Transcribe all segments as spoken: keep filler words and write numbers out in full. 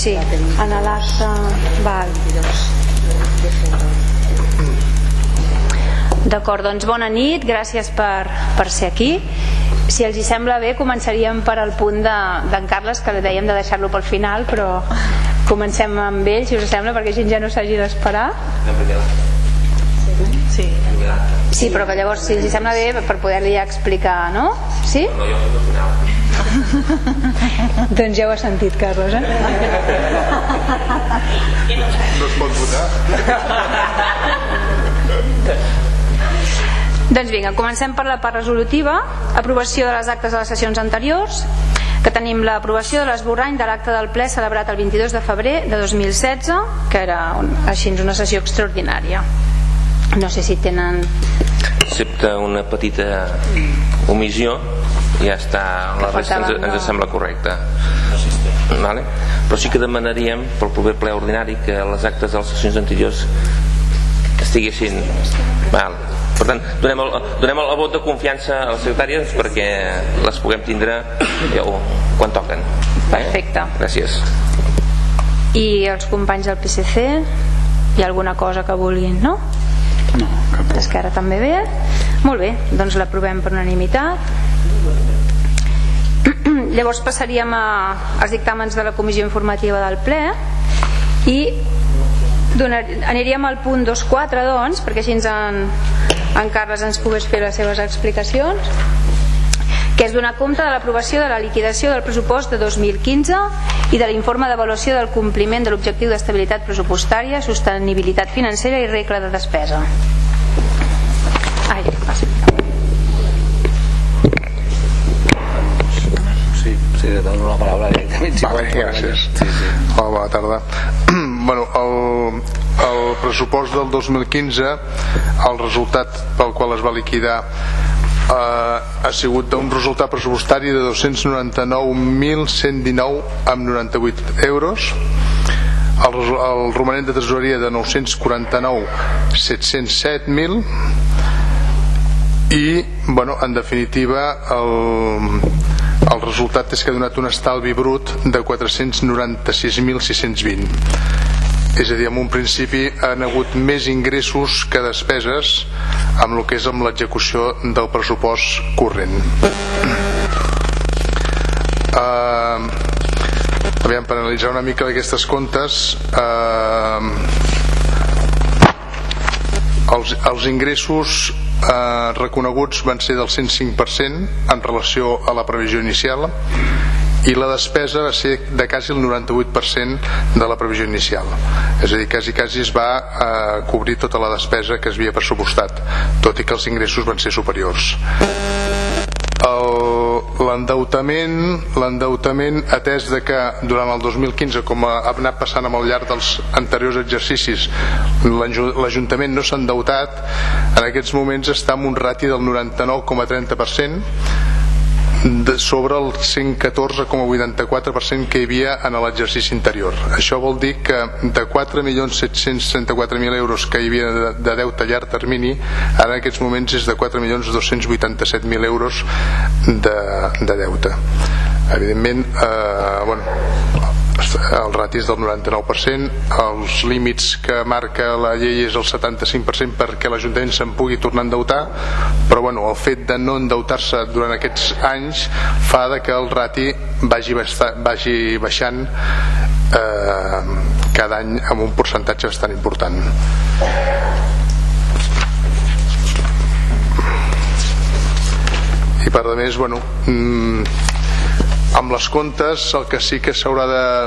sí, en l'acte. Val. D'acord, doncs bona nit, gràcies per, per ser aquí. Si els hi sembla bé, començaríem per al punt d'en Carles, que dèiem de deixar-lo pel final, però comencem amb ell, si us sembla, perquè gent ja no s'hagi d'esperar. Sí. Sí, però que llavors, si els hi sembla bé, per poder-li ja explicar, no? Sí? No, jo soc al final. Doncs ja ho has sentit, Carles, eh? No es pot votar? Doncs vinga, comencem per la part resolutiva. Aprovació de les actes de les sessions anteriors, que tenim l'aprovació de l'esborrany de l'acte del ple celebrat el vint-i-dos de febrer de dos mil setze, que era així una sessió extraordinària. No sé si tenen... Excepte una petita omissió, ja està, la resta ens, ens sembla correcta. Vale? Però sí que demanaríem pel proper ple ordinari que les actes de les sessions anteriors estiguessin... Val. Per tant, donem el, donem el vot de confiança a les secretàries perquè les puguem tindre ja, quan toquen. Perfecte. Eh? Gràcies. I els companys del P S C, hi ha alguna cosa que vulguin, no? No, cap problema. Esquerra també bé. Molt bé, doncs l'aprovem per unanimitat. Llavors passaríem a, als dictàmens de la comissió informativa del ple i donar, aniríem al punt dos punt quatre, doncs, perquè així ens en, en Carles ens pogués fer les seves explicacions, que és donar compte de l'aprovació de la liquidació del pressupost de dos mil quinze i de l'informe d'avaluació del compliment de l'objectiu d'estabilitat pressupostària, sostenibilitat financera i regla de despesa. Ai, passa. Sí, sí, dono la paraula directament. Si vale, gràcies. Sí, sí. Hola, bona tarda. Bueno, el, el pressupost del dos mil quinze, el resultat pel qual es va liquidar eh, ha sigut d'un resultat pressupostari de dos-cents noranta-nou mil cent dinou amb noranta-vuit euros, el, el romanent de tresoreria de nou-cents quaranta-nou mil set-cents set mil i, bueno, en definitiva el, el resultat és que ha donat un estalvi brut de quatre-cents noranta-sis mil sis-cents vint. És a dir, en un principi han hagut més ingressos que despeses amb el que és amb l'execució del pressupost corrent. Uh, aviam, per analitzar una mica d'aquestes comptes, uh, els, els ingressos uh, reconeguts van ser del cent cinc per cent en relació a la previsió inicial, i la despesa va ser de quasi el noranta-vuit per cent de la previsió inicial. És a dir, quasi quasi es va eh, cobrir tota la despesa que es havia pressupostat, tot i que els ingressos van ser superiors. L'endeutament l'endeutament atès de que durant el dos mil quinze, com ha anat passant amb el llarg dels anteriors exercicis, l'Ajuntament no s'ha endeutat, en aquests moments està en un rati del noranta-nou coma trenta per cent de, sobre el cent catorze coma vuitanta-quatre per cent que hi havia en l'exercici anterior. Això vol dir que de quatre milions set-cents trenta-quatre mil euros que hi havia de, de deute a llarg termini, ara en aquests moments és de quatre milions dos-cents vuitanta-set mil euros de, de deute. Evidentment, eh, bueno, el rati és del noranta-nou per cent, els límits que marca la llei és el setanta-cinc per cent perquè l'Ajuntament se'n pugui tornar a endeutar, però bueno, el fet de no endeutar-se durant aquests anys fa de que el rati vagi, basta, vagi baixant eh, cada any amb un percentatge bastant important. I per a més, bueno, mmm, amb les comptes el que sí que s'haurà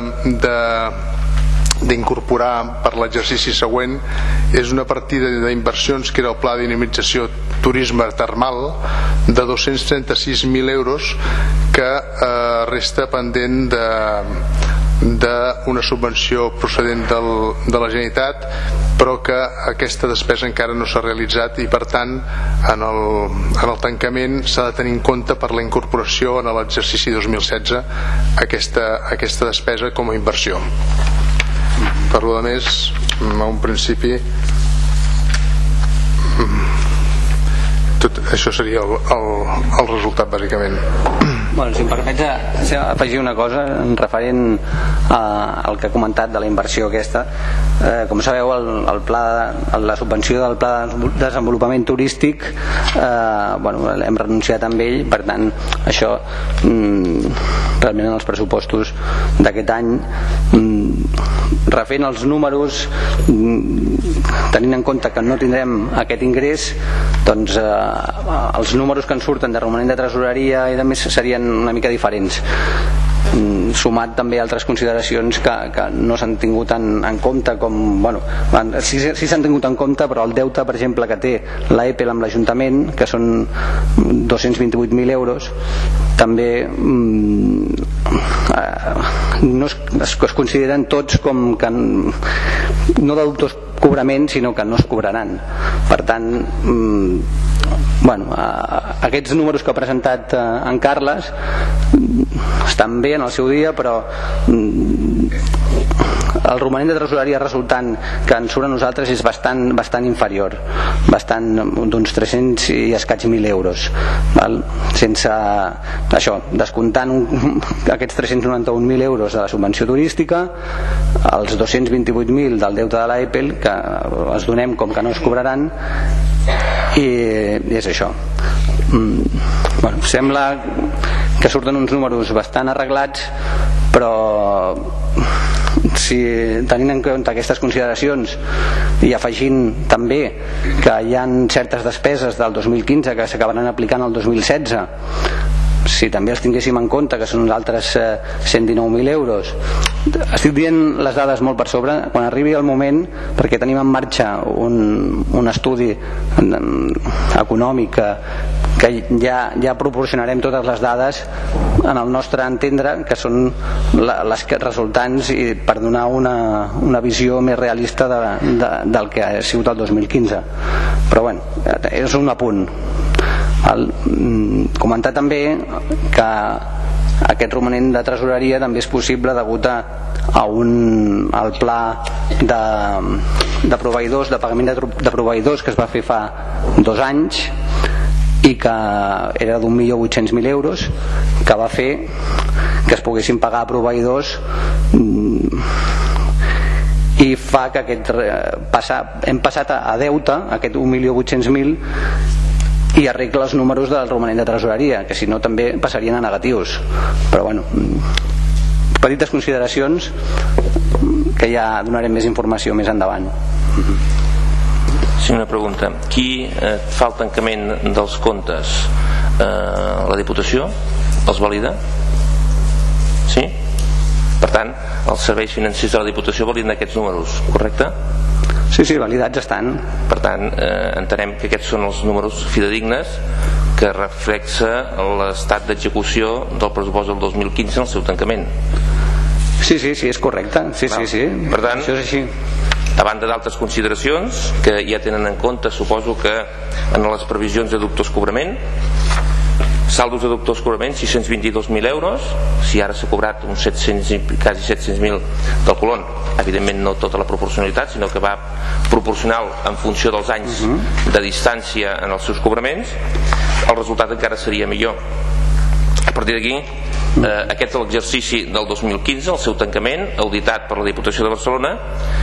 d'incorporar per l'exercici següent és una partida d'inversions que era el pla de dinamització turisme termal de dos-cents trenta-sis mil euros que eh, resta pendent de d'una subvenció procedent del, de la Generalitat, però que aquesta despesa encara no s'ha realitzat i per tant en el, en el tancament s'ha de tenir en compte per la incorporació en l'exercici dos mil setze aquesta, aquesta despesa com a inversió. Per lo de més, a un principi tot això seria el, el, el resultat bàsicament. Bueno, si em permets afegir una cosa en referent al que ha comentat de la inversió aquesta. Eh, com sabeu, el, el pla, la subvenció del Pla de Desenvolupament Turístic, eh, bueno, hem renunciat amb ell, per tant això mm, realment en els pressupostos d'aquest any, mm, refent els números, mm, tenint en compte que no tindrem aquest ingrés, doncs eh, els números que ens surten de romanent de tresoreria i de més serien una mica diferents, sumat també altres consideracions que, que no s'han tingut en, en compte, com, bueno, sí, sí s'han tingut en compte, però el deute, per exemple, que té l'A E P E L amb l'Ajuntament, que són dos-cents vint-i-vuit mil euros, també mm, eh, no es, es, es consideren tots com que no de dubtós cobrament, sinó que no es cobraran. Per tant, mm, bueno, eh, aquests números que ha presentat eh, en Carles estan bé en el seu dia, però el romanent de tresoreria resultant que ens surt a nosaltres és bastant, bastant inferior, bastant d'uns tres-cents i escaig mil euros, val? Sense això, descomptant un, aquests tres-cents noranta-un mil euros de la subvenció turística, els dos-cents vint-i-vuit mil del deute de l'A E P E L, que els donem com que no es cobraran, i, i és això. Mm, bueno, sembla que surten uns números bastant arreglats, però si tenint en compte aquestes consideracions i afegint també que hi ha certes despeses del dos mil quinze que s'acabaran aplicant el dos mil setze, si també els tinguéssim en compte, que són uns altres eh, cent dinou mil euros, estic dient les dades molt per sobre, quan arribi el moment, perquè tenim en marxa un, un estudi econòmic que, que ja, ja proporcionarem totes les dades en el nostre entendre, que són la, les resultants, i per donar una, una visió més realista de, de, del que ha sigut el dos mil quinze. Però bueno, és un apunt. El, comentar també que aquest romanent de tresoreria també és possible degut a, a un, al pla de, de proveïdors, de pagament de, de proveïdors que es va fer fa dos anys i que era d'un milió vuit-cents mil euros, que va fer que es poguessin pagar a proveïdors, i fa que aquest, passa, hem passat a deute aquest un milió vuit-cents mil, i arregla els números del romanent de tresoreria, que si no també passarien a negatius. Però bueno, petites consideracions que ja donarem més informació més endavant. Sí, una pregunta. Qui eh, fa el tancament dels comptes? Eh, la Diputació? Els valida? Sí? Per tant, els serveis financers de la Diputació validen aquests números, correcte? Sí, sí, validats estan. Per tant, eh, entenem que aquests són els números fidedignes que reflexa l'estat d'execució del pressupost del dos mil quinze en el seu tancament. Sí, sí, sí, és correcte. Sí, sí, sí. Per tant, això és així. A banda d'altres consideracions que ja tenen en compte, suposo que en les previsions de dubtós cobrament, saldos de dubtós cobrament sis-cents vint-i-dos mil euros, si ara s'ha cobrat uns set-cents, quasi set-cents mil del Colón, evidentment no tota la proporcionalitat, sinó que va proporcional en funció dels anys uh-huh. de distància en els seus cobraments, el resultat encara seria millor. A partir d'aquí, eh, aquest és l'exercici del dos mil quinze, el seu tancament, auditat per la Diputació de Barcelona.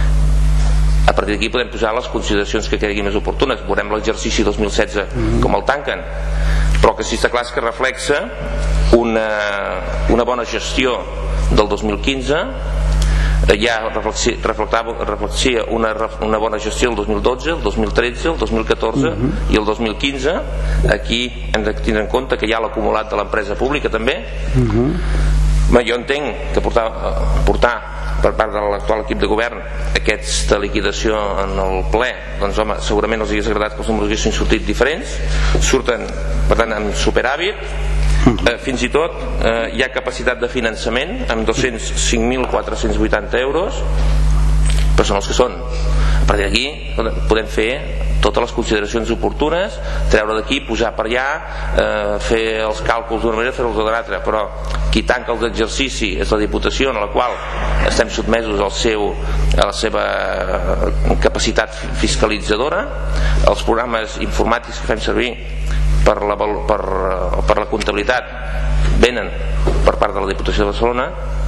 A partir d'aquí podem posar les consideracions que creguin més oportunes. Veurem l'exercici dos mil setze com el tanquen, però que sí està clar és que reflexa una, una bona gestió del dos mil quinze, ja reflexia, reflexia una, una bona gestió el dos mil dotze, el dos mil tretze, el dos mil catorze uh-huh. i el dos mil quinze. Aquí hem de tindre en compte que hi ha l'acumulat de l'empresa pública també. Uh-huh. Bé, jo entenc que portar, portar per part de l'actual equip de govern aquesta liquidació en el ple, doncs home, segurament els hagués agradat que els números haguessin sortit diferents, surten per tant amb superàvit, eh, fins i tot eh, hi ha capacitat de finançament amb dos-cents cinc mil quatre-cents vuitanta euros, però són els que són. A partir d'aquí podem fer totes les consideracions oportunes, treure d'aquí, posar per allà, eh, fer els càlculs d'una manera, fer-los de l'altra, però qui tanca els exercici és la Diputació, en la qual estem sotmesos al seu, a la seva capacitat fiscalitzadora. Els programes informàtics que fem servir per la, per, per la comptabilitat venen per part de la Diputació de Barcelona,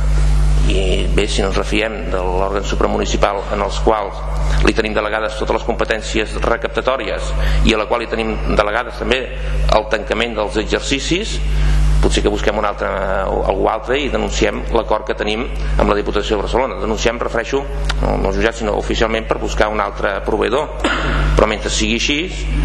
i bé, si no ens refiem de l'òrgan supramunicipal en els quals li tenim delegades totes les competències recaptatòries i a la qual li tenim delegades també el tancament dels exercicis, potser que busquem un altre, algú altre i denunciem l'acord que tenim amb la Diputació de Barcelona. Denunciem, refereixo, no, no jutjat sinó oficialment, per buscar un altre proveïdor, però mentre sigui així,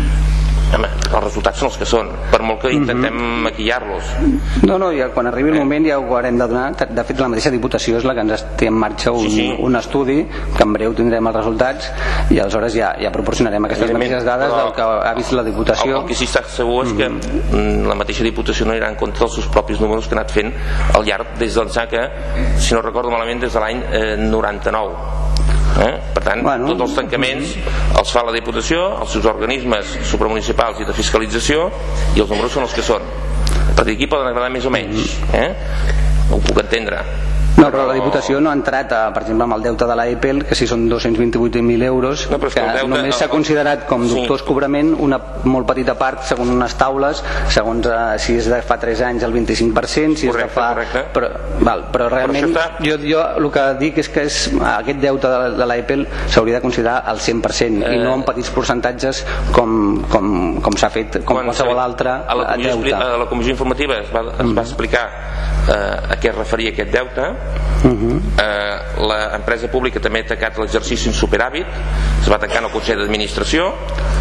home, els resultats són els que són, per molt que intentem mm-hmm. maquillar-los. No, no, ja, quan arribi el eh. moment ja ho haurem de donar. De fet, la mateixa Diputació és la que ens té en marxa un, sí, sí. un estudi, que en breu tindrem els resultats, i aleshores ja, ja proporcionarem aquestes mateixes dades del que ha vist la Diputació. El, el que sí està segur és que mm-hmm. la mateixa Diputació no anirà en compte dels seus propis números que ha anat fent al llarg des d'ençà que, si no recordo malament, des de l'any eh, noranta-nou. Eh? Per tant, bueno, tots els tancaments els fa la Diputació, els seus organismes supramunicipals i de fiscalització, i els números són els que són. A partir d'aquí poden agradar més o menys, eh? Ho puc entendre. No, però la Diputació no ha entrat, a, per exemple, amb el deute de l'A E P E L, que si són dos-cents vint-i-vuit mil euros, no, que, que deute, només s'ha considerat com dubtós sí. cobrament una molt petita part, segons unes taules, segons uh, si és de fa tres anys el vint-i-cinc per cent, si correcte, és de fa... Correcte. Però, val, però realment però està... jo, jo el que dic és que és, aquest deute de, de l'A E P E L s'hauria de considerar al cent per cent eh... i no en petits percentatges com, com, com s'ha fet, com quan qualsevol altre a la deute. A la comissió informativa es va, es va explicar eh, a què es referia aquest deute. Uh-huh. eh, l'empresa pública també ha tancat l'exercici en superàvit, es va tancar en el Consell d'Administració.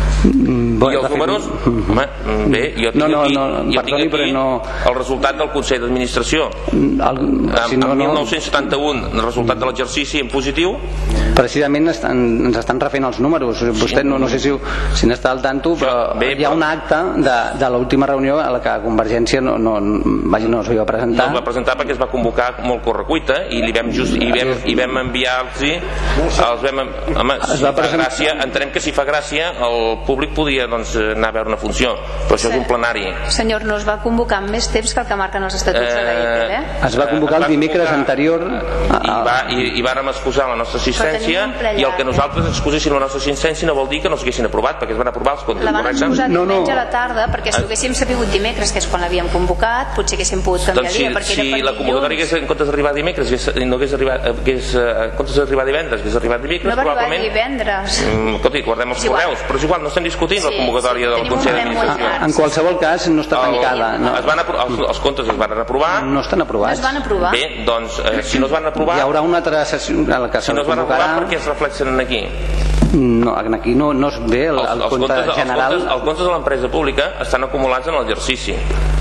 Bueno, i els números fet... home, bé, jo tinc, no, no, aquí, no, jo tinc aquí no... el resultat del Consell d'Administració el, si no, en mil nou-cents setanta-un el resultat de l'exercici en positiu. Precisament estan, ens estan refent els números, vostè no, no sé si, si n'està al tanto, però bé, hi ha un acte de, de l'última reunió a la que Convergència no, no, vaja, no s'hi va presentar. No es va presentar perquè es va convocar molt correcuita i li vam, just, i vam, i vam enviar-los els vam, home, si fa gràcia, entenem que si fa gràcia el públic podia doncs, anar a veure una funció, però això sí. és un plenari. Senyor, no es va convocar amb més temps que el que marquen els estatuts eh, de la I E P E L, eh? Es va convocar el dimecres convocar, anterior a... i, va, i, i vàrem excusar la nostra assistència i el que nosaltres excuséssim la nostra assistència no vol dir que no s'haguessin aprovat, perquè es van aprovar els comptes. La van excusar no, diumenge no. a la tarda, perquè si ho haguéssim sabut dimecres, que és quan l'havíem convocat, potser haguéssim pogut canviar doncs si, dia, perquè si era per la convocatòria hagués, en comptes d'arribar dimecres no hagués arribat, hagués, en comptes d'arribar divendres hagués arribat dimecres, no va arribar divendres. Mm, escolti, guardem els correus, però és igual, no estem discutint sí, la convocatòria sí, del Consell d'Administració. En qualsevol cas no està tancada. El, no. es van apro els, els comptes es van aprovar. No estan aprovats. No es van aprovar. Bé, doncs, eh, si no es van aprovar... Hi haurà una altra sessió a la que si no es van aprovar, per què es reflexen aquí? No, aquí no, no es ve el, el els, compte comptes, general. Els comptes, els comptes de l'empresa pública estan acumulats en l'exercici.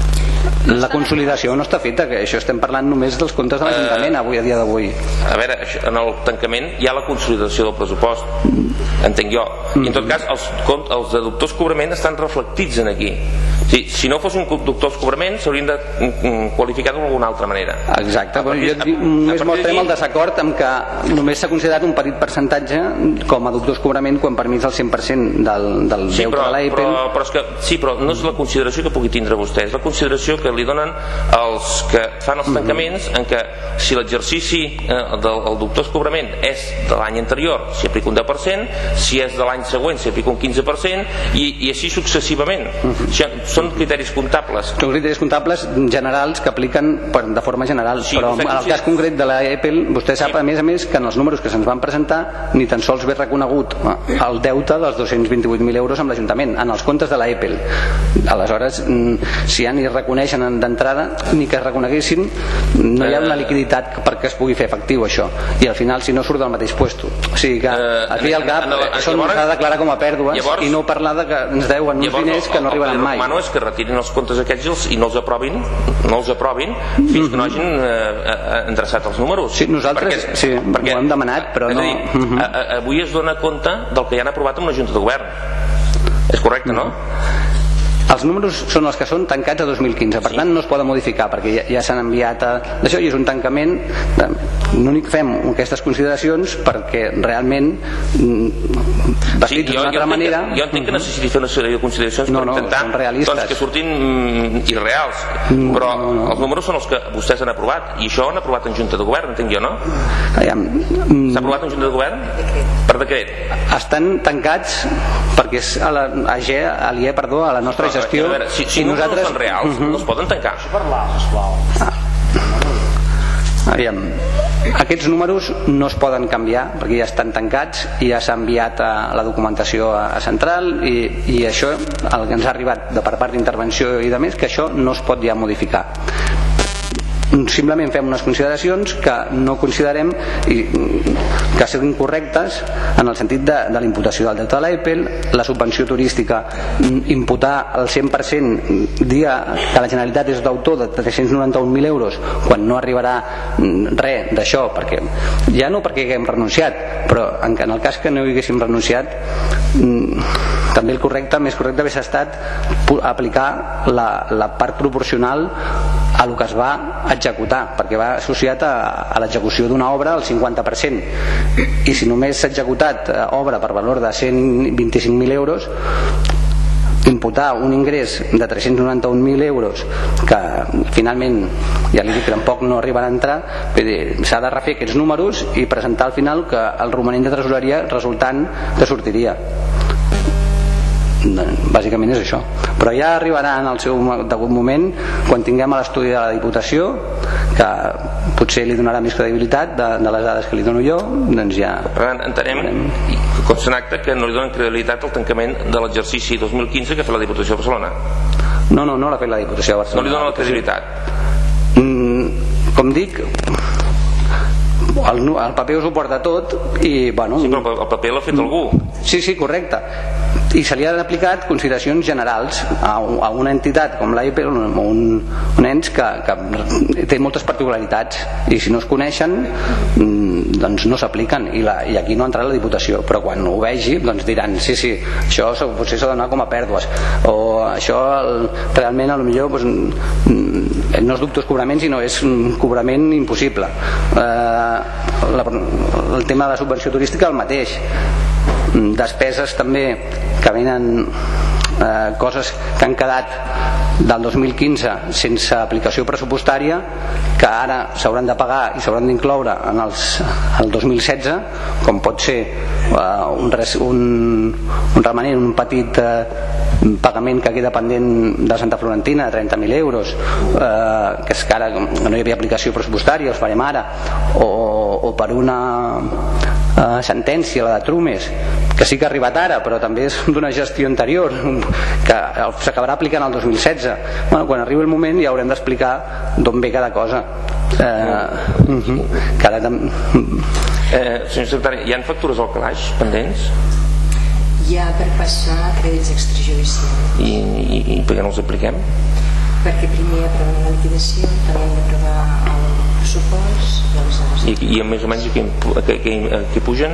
La consolidació no està feta, que això estem parlant només dels comptes de l'Ajuntament uh, avui a dia d'avui. A veure, en el tancament hi ha la consolidació del pressupost, entenc jo. I en tot cas, els, els deductors cobrament estan reflectits en aquí. Sí, si no fossin conductors cobrament s'haurien de qualificar d'alguna altra manera. Exacte, però jo dic, només mostrem el desacord amb que només s'ha considerat un petit percentatge com a deductors cobrament quan per mi és el cent per cent del, del sí, deute però, de l'A E P E L. Però, però és que, sí, però no és la consideració que pugui tindre vostè, és la consideració que li donen els que fan els tancaments, en què si l'exercici eh, del deductors cobrament és de l'any anterior s'hi aplica un deu per cent, si és de l'any següent s'hi aplica un quinze per cent i, i així successivament. O sigui, són criteris comptables. Són criteris comptables generals que apliquen per, de forma general, sí, però en el cas concret de l'A E P E L vostè sap sí. a més a més que en els números que se'ns van presentar ni tan sols ve reconegut el deute dels dos-cents vint-i-vuit mil euros amb l'Ajuntament en els comptes de l'A E P E L. Aleshores, si ja ni reconeixen d'entrada ni que es reconeguessin, no hi ha una liquiditat perquè es pugui fer efectiu això, i al final si no surt del mateix puesto. O sigui que al fi i al cap això no s'ha de declarar com a pèrdues llavors, i no parlar de que ens deuen uns diners que no arribaran mai. Que retirin els comptes aquests i no els aprovin no els aprovin fins que no hagin eh, endreçat els números. Sí, nosaltres perquè, sí, perquè, ho hem demanat, però no... Dir, uh -huh. a, a, avui es dona compte del que ja han aprovat amb la Junta de Govern. És correcte, no? Els números són els que són tancats a dos mil quinze, per sí. tant no es poden modificar perquè ja, ja s'han enviat a... d'això i és un tancament de... l'únic que fem aquestes consideracions perquè realment vestit sí, d'una altra jo manera que, jo entenc que necessiti fer una sèrie de consideracions no, per no, intentar doncs, que surtin mm, irreals no, però no, no. els números són els que vostès han aprovat i això ho han aprovat en Junta de Govern, entenc jo, no? S'ha aprovat en Junta de Govern? Per decret? Estan tancats perquè és a la, a G, a l'I E, perdó, a la nostra gestió. Si no són reals, els poden tancar. Aviam, aquests números no es poden canviar perquè ja estan tancats i ja s'ha enviat a la documentació a central i, i això, el que ens ha arribat de per part d'intervenció i de més, que això no es pot ja modificar. Simplement fem unes consideracions que no considerem i, que siguin correctes en el sentit de, de la imputació del deute de l'Apple, la subvenció turística, imputar el cent per cent, dia que la Generalitat és d'autor de tres-cents noranta-un mil euros quan no arribarà res d'això, perquè ja no perquè haguem renunciat, però en, en el cas que no hi haguéssim renunciat, també el correcte, més correcte hagués estat aplicar la, la part proporcional a el que es va executar, perquè va associat a, a l'execució d'una obra al cinquanta per cent, i si només s'ha executat obra per valor de cent vint-i-cinc mil euros, imputar un ingrés de tres-cents noranta-un mil euros que finalment, ja li dic que tampoc no arribarà a entrar, s'ha de refer aquests números i presentar al final que el romanent de tresoreria resultant que sortiria. Bàsicament és això, però ja arribarà en el seu degut moment quan tinguem l'estudi de la Diputació, que potser li donarà més credibilitat de, de les dades que li dono jo, doncs ja entenem com s'enacta que no li donen credibilitat al tancament de l'exercici dos mil quinze que ha fet la Diputació de Barcelona. No, no, no l'ha fet la Diputació de Barcelona. No li donen la credibilitat. mm, com dic, el, el paper ho suporta tot i bueno... Sí, però el paper l'ha fet algú. Sí, sí, correcte, i se li han aplicat consideracions generals a, a una entitat com l'Apple, un, un ens que, que té moltes particularitats i si no es coneixen doncs no s'apliquen i, la, i aquí no ha entrat la Diputació, però quan ho vegi doncs diran sí, sí, això potser s'ha de donar com a pèrdues o això el, realment a lo millor doncs, no és dubtos cobrament sinó és un cobrament impossible. eh, la, el tema de la subvenció turística el mateix, despeses també que venen eh, coses que han quedat del dos mil quinze sense aplicació pressupostària que ara s'hauran de pagar i s'hauran d'incloure en els, el dos mil setze, com pot ser eh, un, res, un, un remanent, un petit eh, pagament que queda pendent de Santa Florentina de trenta mil euros, eh, que és que ara no hi havia aplicació pressupostària, els farem ara, o, o per una eh, sentència, la de Trumes, que sí que ha arribat ara però també és d'una gestió anterior que s'acabarà aplicant el dos mil setze. Bueno, quan arribi el moment ja haurem d'explicar d'on ve cada cosa. eh, uh -huh. cada tam... eh, senyor secretari, hi ha factures al calaix pendents? Hi ha per passar crèdits extrajudicials. I, i, i per què no els apliquem? Perquè primer aprovem la liquidació, també hem d'aprovar el pressupost i aleshores... I, i més o menys a què, a què, a què pugen?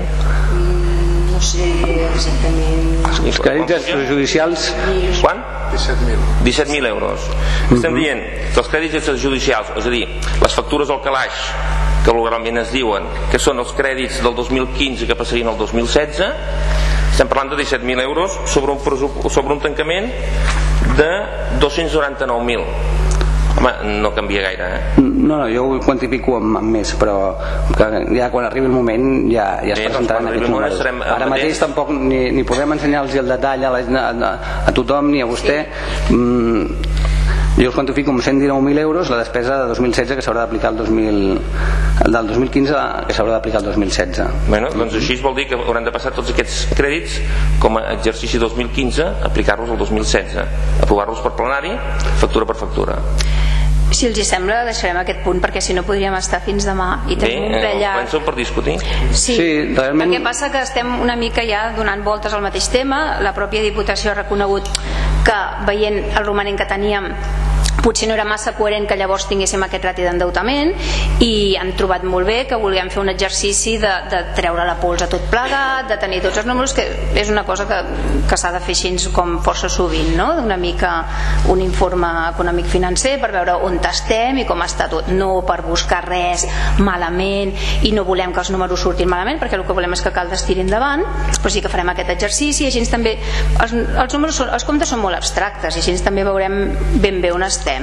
Mm, no sé exactament... Els crèdits extrajudicials... Quan? disset mil euros. Estem dient que els crèdits extrajudicials, és a dir, les factures al calaix que vulgarment es diuen que són els crèdits del dos mil quinze que passarien al dos mil setze, estem parlant de disset mil euros sobre un, sobre un tancament de dos-cents noranta-nou mil. Home, no canvia gaire, eh? No, no, jo ho quantifico amb, amb més, però que ja quan arribi el moment ja, ja es Bé, presentaran doncs, aquests números. Ara mateix tampoc ni, ni podem ensenyar-los el detall a, la, a, a tothom ni a vostè. Sí. Mm, jo els quantifico amb cent dinou mil euros la despesa de dos mil setze que s'haurà d'aplicar el dos mil el del dos mil quinze que s'haurà d'aplicar el dos mil setze. Bueno, doncs així vol dir que hauran de passar tots aquests crèdits com a exercici dos mil quinze, aplicar-los al dos mil setze, aprovar-los per plenari, factura per factura. Si els hi sembla deixarem aquest punt perquè si no podríem estar fins demà i tenim Bé, un ple llarg. Comencem per discutir. Sí, sí, realment... el que passa que estem una mica ja donant voltes al mateix tema. La pròpia Diputació ha reconegut que veient el romanent que teníem potser no era massa coherent que llavors tinguéssim aquest rati d'endeutament i han trobat molt bé que volíem fer un exercici de, de treure la pols a tot plegat, de tenir tots els números, que és una cosa que, que s'ha de fer així com força sovint, no? Una mica un informe econòmic financer per veure on estem i com està tot, no per buscar res malament i no volem que els números surtin malament perquè el que volem és que cal destirar endavant, però sí que farem aquest exercici i així també els, els, números són, els comptes són molt abstractes i així també veurem ben bé on estem.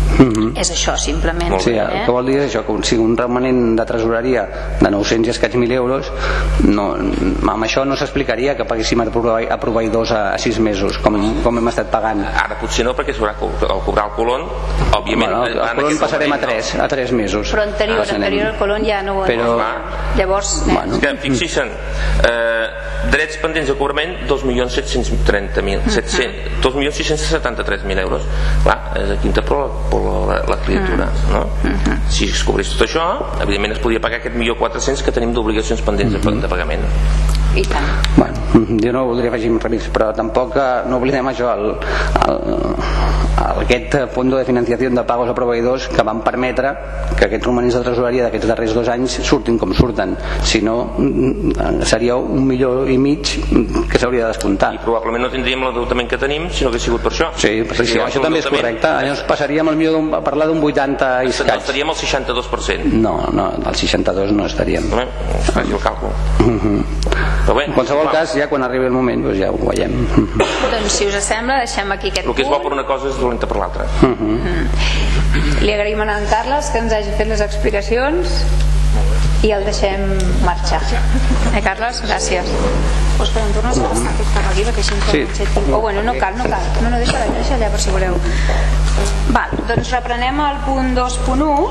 Mm-hmm. És això, simplement. Sí, el que vol dir és això, que sigui un remanent de tresoreria de nou-cents i escaig mil euros, no, amb això no s'explicaria que paguéssim a proveïdors a, a sis mesos, com, com hem estat pagant. Ara potser no, perquè s'haurà de cobrar el Colón, òbviament. Bueno, el Colón passarem a tres, a tres mesos. Però anterior, ah, anterior al Colón ja no ho Però, llavors, eh? Bueno. Que fixin, eh, drets pendents de cobrament dos milions set-cents trenta mil, dos milions sis-cents setanta-tres mil euros. Clar, és aquí on té la, la criatura, no? Uh-huh. Si es cobrís tot això, evidentment es podria pagar aquest milió quatre-cents que tenim d'obligacions pendents uh-huh. de pagament. I tant. Bueno, jo no voldria afegir res, però tampoc no oblidem això, el, el, el, aquest fondo de financiació de pagos a proveïdors que van permetre que aquests romanents de tresoreria d'aquests darrers dos anys surtin com surten. Si no, seria un milió i mig que s'hauria de descomptar. I probablement no tindríem l'endeutament que tenim si no hagués sigut per això. Sí, sí, sí, això també és correcte. Llavors passaríem al milió a parlar d'un vuitanta i escaig. No estaríem al seixanta-dos per cent. No, no, al seixanta-dos no estaríem. No, faci el càlcul. Uh-huh. Però bé, en qualsevol clar. cas, ja quan arribi el moment doncs ja ho veiem. Doncs si us sembla, deixem aquí aquest punt. El que és bo per una cosa és dolenta per l'altra. Uh-huh. Uh-huh. Li agraïm a en Carles que ens hagi fet les explicacions i el deixem marxar. Eh, Carles? Gràcies. Òscar, em tornes a passar aquest cap aquí perquè així ens sí. Oh, bueno, no cal, no cal. No, no, deixa, deixa allà per si voleu. Val, doncs reprenem el punt dos punt u,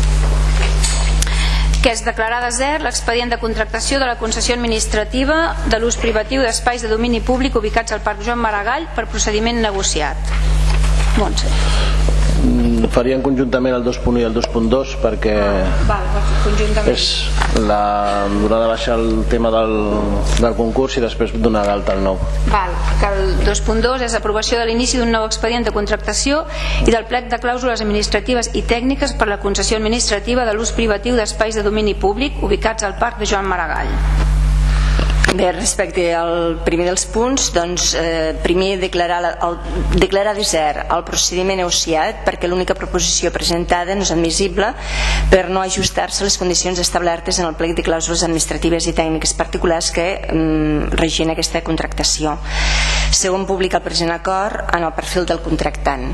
que és declarar desert l'expedient de contractació de la concessió administrativa de l'ús privatiu d'espais de domini públic ubicats al Parc Joan Maragall per procediment negociat. Montse. Faríem conjuntament el dos punt u i el dos punt dos perquè val, conjuntament. és la, donar de baixa el tema del, del concurs i després donar d'alta el nou. Val, que el dos punt dos és aprovació de l'inici d'un nou expedient de contractació i del plec de clàusules administratives i tècniques per la concessió administrativa de l'ús privatiu d'espais de domini públic ubicats al Parc de Joan Maragall. Bé, respecte al primer dels punts, doncs, eh, primer declarar, el, declarar desert el procediment negociat perquè l'única proposició presentada no és admissible per no ajustar-se a les condicions establertes en el plec de clàusules administratives i tècniques particulars que mm, regien aquesta contractació. Segon, publicar el present acord en el perfil del contractant.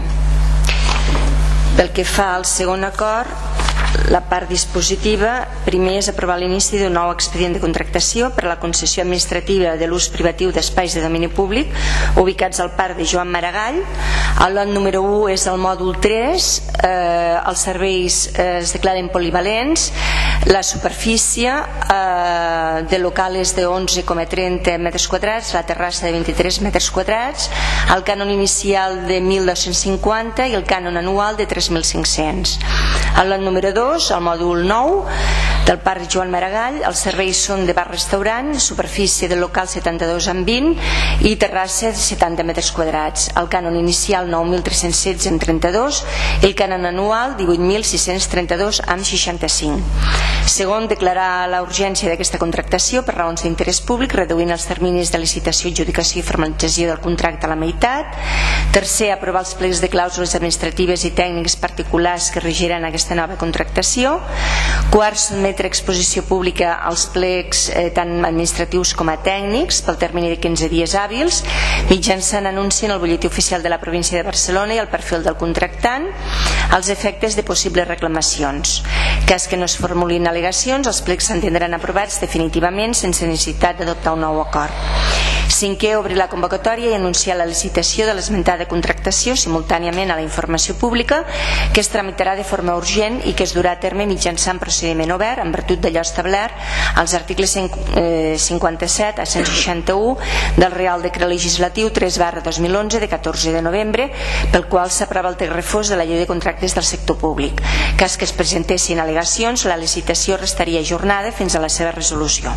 Pel que fa al segon acord, la part dispositiva, primer és aprovar l'inici d'un nou expedient de contractació per a la concessió administrativa de l'ús privatiu d'espais de domini públic ubicats al Parc de Joan Maragall. El lot número u és el mòdul tres, eh, els serveis eh, es declaren polivalents, la superfície eh, de local és de onze coma trenta metres quadrats, la terrassa de vint-i-tres metres quadrats, el cànon inicial de mil dos-cents cinquanta i el cànon anual de tres mil cinc-cents. El lot número dos, el mòdul nou del Parc Joan Maragall, els serveis són de bar-restaurant, superfície del local setanta-dos amb vint i terrassa de setanta metres quadrats. El cànon inicial nou mil tres-cents setze amb trenta-dos i el cànon anual divuit mil sis-cents trenta-dos amb seixanta-cinc. Segon, declarar la urgència d'aquesta contractació per raons d'interès públic, reduint els terminis de licitació, adjudicació i formalització del contracte a la meitat. Tercer, aprovar els plecs de clàusules administratives i tècniques particulars que regiran aquesta nova contractació. Quart, sotmetre a exposició pública els plecs eh, tant administratius com a tècnics pel termini de quinze dies hàbils mitjançant anunci en el butlletí oficial de la província de Barcelona i el perfil del contractant als efectes de possibles reclamacions. Cas que no es formulin al·legacions, els plecs s'entendran aprovats definitivament sense necessitat d'adoptar un nou acord. Cinquè, obrir la convocatòria i anunciar la licitació de l'esmentada contractació simultàniament a la informació pública, que es tramitarà de forma urgent i que es durà a terme mitjançant procediment obert en virtut d'allò establert als articles cinquanta-set a cent seixanta-u del Real Decret Legislatiu tres barra dos mil onze de catorze de novembre, pel qual s'aprova el text refós de la Llei de Contractes del Sector Públic. Cas que es presentessin al·legacions, la licitació restaria ajornada fins a la seva resolució.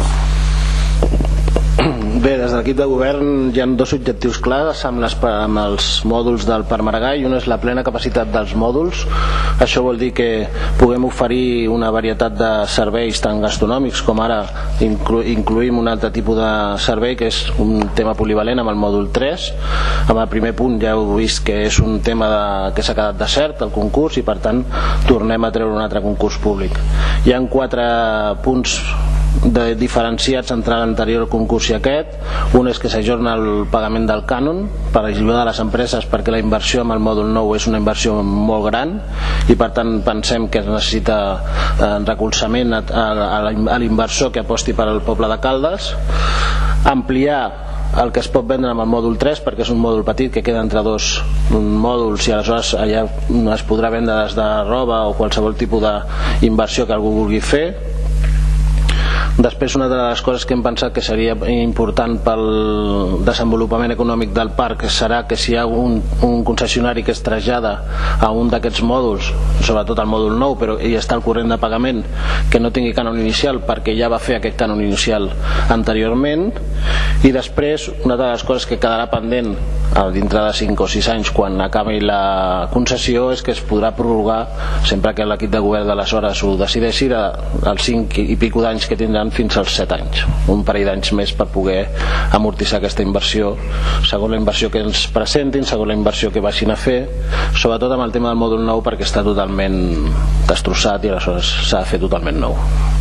Bé, des de l'equip de govern hi ha dos objectius clars amb, les, amb els mòduls del Parc Maragall. Un és la plena capacitat dels mòduls. Això vol dir que puguem oferir una varietat de serveis tant gastronòmics com ara inclu, incluïm un altre tipus de servei que és un tema polivalent amb el mòdul tres. Amb el primer punt ja heu vist que és un tema de, que s'ha quedat desert el concurs i per tant tornem a treure un altre concurs públic. Hi ha quatre punts de diferenciats entre l'anterior concurs i aquest. Un és que s'ajorna el pagament del cànon per ajudar a les empreses, perquè la inversió amb el mòdul nou és una inversió molt gran i per tant pensem que es necessita eh, recolzament a, a, a l'inversor que aposti per al poble de Caldes. Ampliar el que es pot vendre amb el mòdul tres, perquè és un mòdul petit que queda entre dos mòduls i aleshores allà es podrà vendre des de roba o qualsevol tipus d'inversió que algú vulgui fer. Després, una de les coses que hem pensat que seria important pel desenvolupament econòmic del parc serà que si hi ha un, un concessionari que es trasllada a un d'aquests mòduls, sobretot el mòdul nou, però hi està el corrent de pagament, que no tingui cànon inicial perquè ja va fer aquest cànon inicial anteriorment. I després, una de les coses que quedarà pendent dintre de cinc o sis anys quan acabi la concessió és que es podrà prorrogar, sempre que l'equip de govern d'aleshores ho decideixi, els cinc i pico d'anys que tindran fins als set anys, un parell d'anys més per poder amortitzar aquesta inversió segons la inversió que ens presentin, segons la inversió que vagin a fer, sobretot amb el tema del mòdul nou perquè està totalment destrossat i aleshores s'ha de fer totalment nou.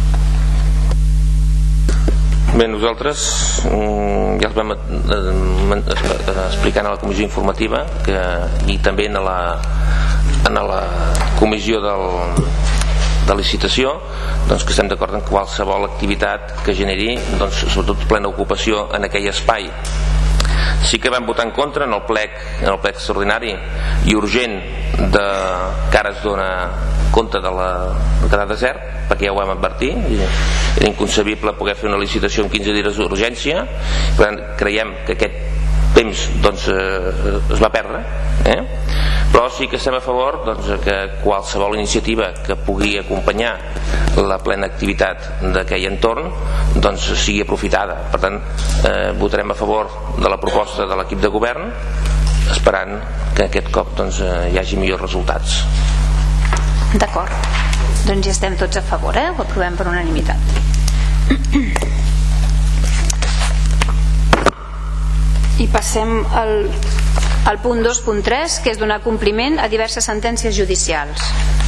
Bé, nosaltres ja els vam explicar a la comissió informativa que, i també en la, en la comissió del de licitació, doncs que estem d'acord en qualsevol activitat que generi, doncs, sobretot plena ocupació en aquell espai. Sí que vam votar en contra en el plec, en el plec extraordinari i urgent de que ara es dona compte de, la, de quedar desert, perquè ja ho vam advertir, era inconcebible poder fer una licitació en quinze dies d'urgència. Per tant, creiem que aquest temps doncs, eh, es va perdre, eh? Però sí que estem a favor doncs, que qualsevol iniciativa que pugui acompanyar la plena activitat d'aquell entorn doncs, sigui aprofitada. Per tant, eh, votarem a favor de la proposta de l'equip de govern, esperant que aquest cop doncs, eh, hi hagi millors resultats. D'acord, doncs ja estem tots a favor, eh? Ho aprovem per unanimitat. I passem al, al punt dos punt tres, que és donar compliment a diverses sentències judicials.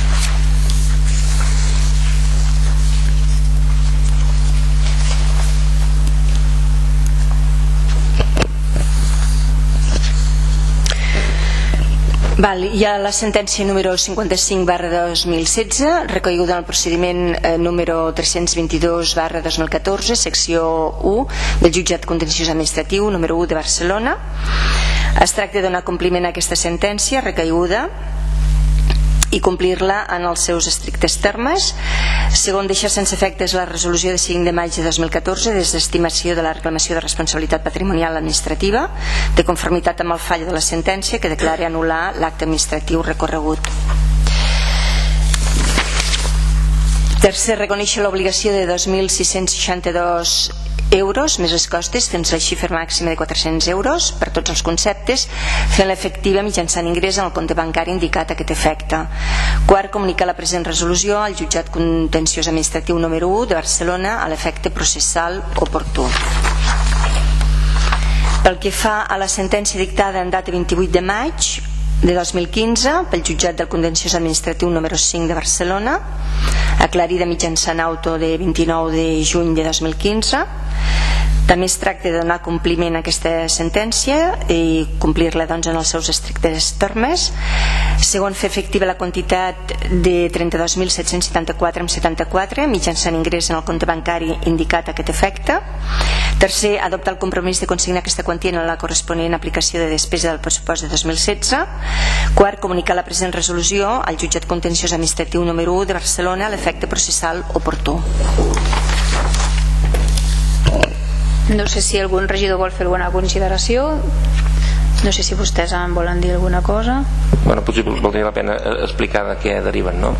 Val, hi ha la sentència número cinquanta-cinc barra dos mil setze, reconeguda en el procediment eh, número tres-cents vint-i-dos barra dos mil catorze, secció u del jutjat contenciós administratiu número u de Barcelona. Es tracta de donar compliment a aquesta sentència recaiguda i complir-la en els seus estrictes termes. Segon, deixar sense efectes la resolució de cinc de maig de dos mil catorze de desestimació de la reclamació de responsabilitat patrimonial administrativa de conformitat amb el fall de la sentència que declara anul·lar l'acte administratiu recorregut. Tercer, reconèixer l'obligació de dos mil sis-cents seixanta-dos euros més els costes fins a la xifra màxima de quatre-cents euros per tots els conceptes, fent-la efectiva mitjançant ingrés en el compte bancari indicat a aquest efecte. Quart, comunicar la present resolució al jutjat contenciós administratiu número u de Barcelona a l'efecte processal oportú. Pel que fa a la sentència dictada en data vint-i-vuit de maig de dos mil quinze pel jutjat del contenciós administratiu número cinc de Barcelona, aclarida mitjançant auto de vint-i-nou de juny de dos mil quinze, també es tracta de donar compliment a aquesta sentència i complir-la doncs, en els seus estrictes termes. Segon, fer efectiva la quantitat de trenta-dos mil set-cents setanta-quatre coma setanta-quatre mitjançant ingrés en el compte bancari indicat a aquest efecte. Tercer, adoptar el compromís de consignar aquesta quantia en la corresponent aplicació de despesa del pressupost de dos mil setze. Quart, comunicar la present resolució al jutjat contenciós administratiu número u de Barcelona a l'efecte processal oportú. No sé si algun regidor vol fer alguna consideració. No sé si vostès en volen dir alguna cosa. Bueno, potser valdria la pena explicar de què deriven, no?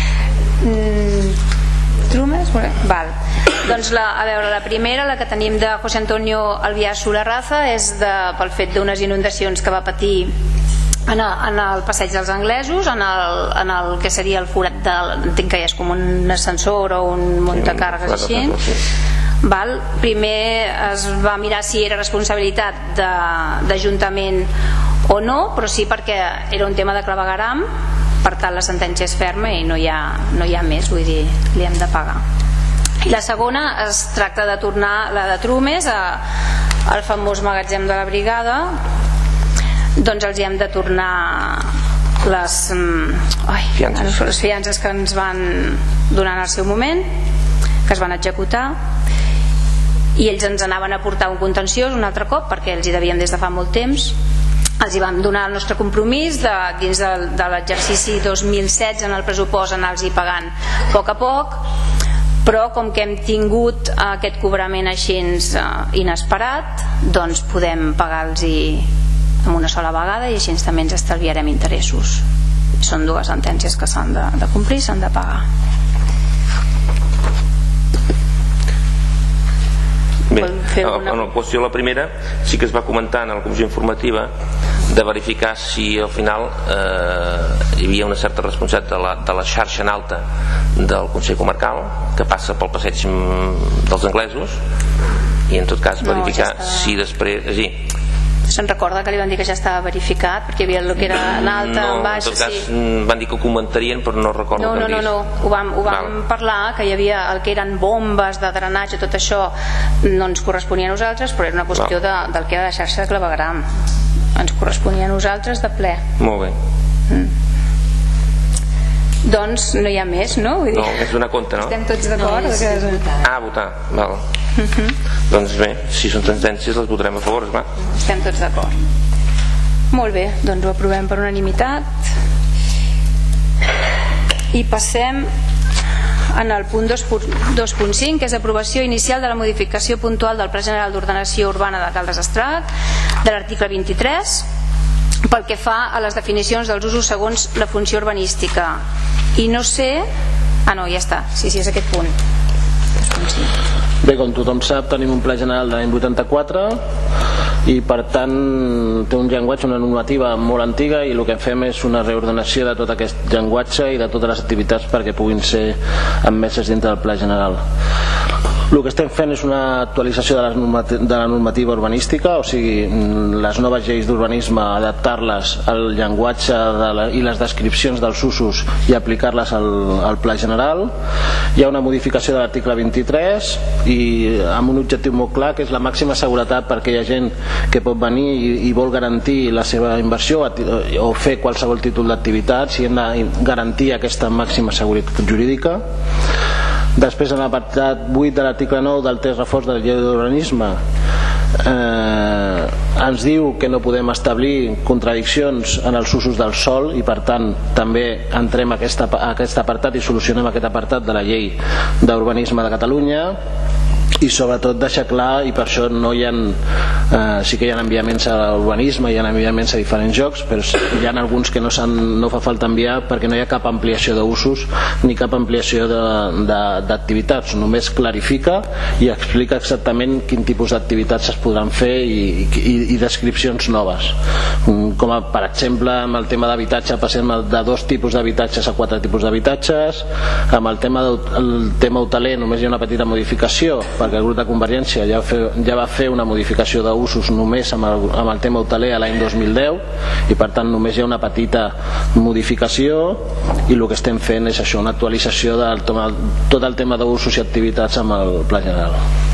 Mm, Trumes? Val. Doncs la, a veure, la primera, la que tenim de José Antonio Albiasu Larraza, és de, pel fet d'unes inundacions que va patir en el, en el passeig dels anglesos, en el, en el que seria el forat de, entenc que ja és com un ascensor o un muntacargues així. Val? Primer es va mirar si era responsabilitat d'Ajuntament o no, però sí perquè era un tema de clavegueram, per tant la sentència és ferma i no hi ha, no hi ha més, vull dir, li hem de pagar. I la segona es tracta de tornar la de Trumes al famós magatzem de la brigada. Doncs els hi hem de tornar les, ai, fiances. les fiances que ens van donar en el seu moment, que es van executar, i ells ens anaven a portar un contenciós un altre cop perquè els hi devíem des de fa molt temps. Els hi vam donar el nostre compromís de, dins de, de l'exercici dos mil setze en el pressupost anar-los hi pagant a poc a poc, però com que hem tingut aquest cobrament així inesperat, doncs podem pagar-los-hi amb una sola vegada i així també ens estalviarem interessos. Són dues sentències que s'han de, de complir, s'han de pagar. Bé, en la qüestió la primera sí que es va comentar en la comissió informativa de verificar si al final eh, hi havia una certa responsabilitat de la, de la xarxa en alta del Consell Comarcal que passa pel passeig dels anglesos, i en tot cas verificar no, ja si després és dir, se'n recorda que li van dir que ja estava verificat perquè hi havia el que era en alta, no, en baix, en tot cas sí. Van dir que ho comentarien però no recordo no, no, no, no, ho vam, ho vam parlar que hi havia el que eren bombes de drenatge, tot això no ens corresponia a nosaltres, però era una qüestió de, del que era la xarxa de clavegram, ens corresponia a nosaltres de ple. Molt bé. mm. Doncs no hi ha més, no? Vull dir, no, és donar compte, no? Estem tots d'acord? No, que... votar. Ah, votar, val. Uh-huh. Doncs bé, si són sentències les votarem a favor, va. Estem tots d'acord. Molt bé, doncs ho aprovem per unanimitat. I passem en el punt dos punt cinc, que és aprovació inicial de la modificació puntual del Pla General d'Ordenació Urbana de Caldes d'Estrac, de l'article vint-i-tres, pel que fa a les definicions dels usos segons la funció urbanística. I no sé... Ah, no, ja està. Sí, sí, és aquest punt. Bé, com tothom sap, tenim un pla general de l'any vuitanta-quatre i per tant té un llenguatge, una normativa molt antiga, i el que fem és una reordenació de tot aquest llenguatge i de totes les activitats perquè puguin ser admeses dintre del pla general. El que estem fent és una actualització de la normativa, de la normativa urbanística, o sigui, les noves lleis d'urbanisme, adaptar-les al llenguatge de la, i les descripcions dels usos i aplicar-les al, al pla general. Hi ha una modificació de l'article vint-i-tres i amb un objectiu molt clar, que és la màxima seguretat per aquella gent que pot venir i, i vol garantir la seva inversió o fer qualsevol títol d'activitat, si hem de garantir aquesta màxima seguretat jurídica. Després, en l'apartat vuit de l'article nou del text reforç de la llei d'urbanisme, eh, ens diu que no podem establir contradiccions en els usos del sòl i per tant també entrem a aquest, a aquest apartat i solucionem aquest apartat de la llei d'urbanisme de Catalunya. I sobretot deixar clar, i per això no hi ha, eh, sí que hi ha enviaments a l'urbanisme, hi ha enviaments a diferents llocs, però hi ha alguns que no, no fa falta enviar perquè no hi ha cap ampliació d'usos ni cap ampliació d'activitats, només clarifica i explica exactament quin tipus d'activitats es podran fer i, i, i descripcions noves, com a, per exemple amb el tema d'habitatge passem de dos tipus d'habitatges a quatre tipus d'habitatges. Amb el tema, el tema hoteler només hi ha una petita modificació perquè el grup de Convergència ja, fe, ja va fer una modificació d'usos només amb el, amb el tema hoteler a l'any dos mil deu i per tant només hi ha una petita modificació i el que estem fent és això, una actualització de tot el tema d'usos i activitats amb el pla general.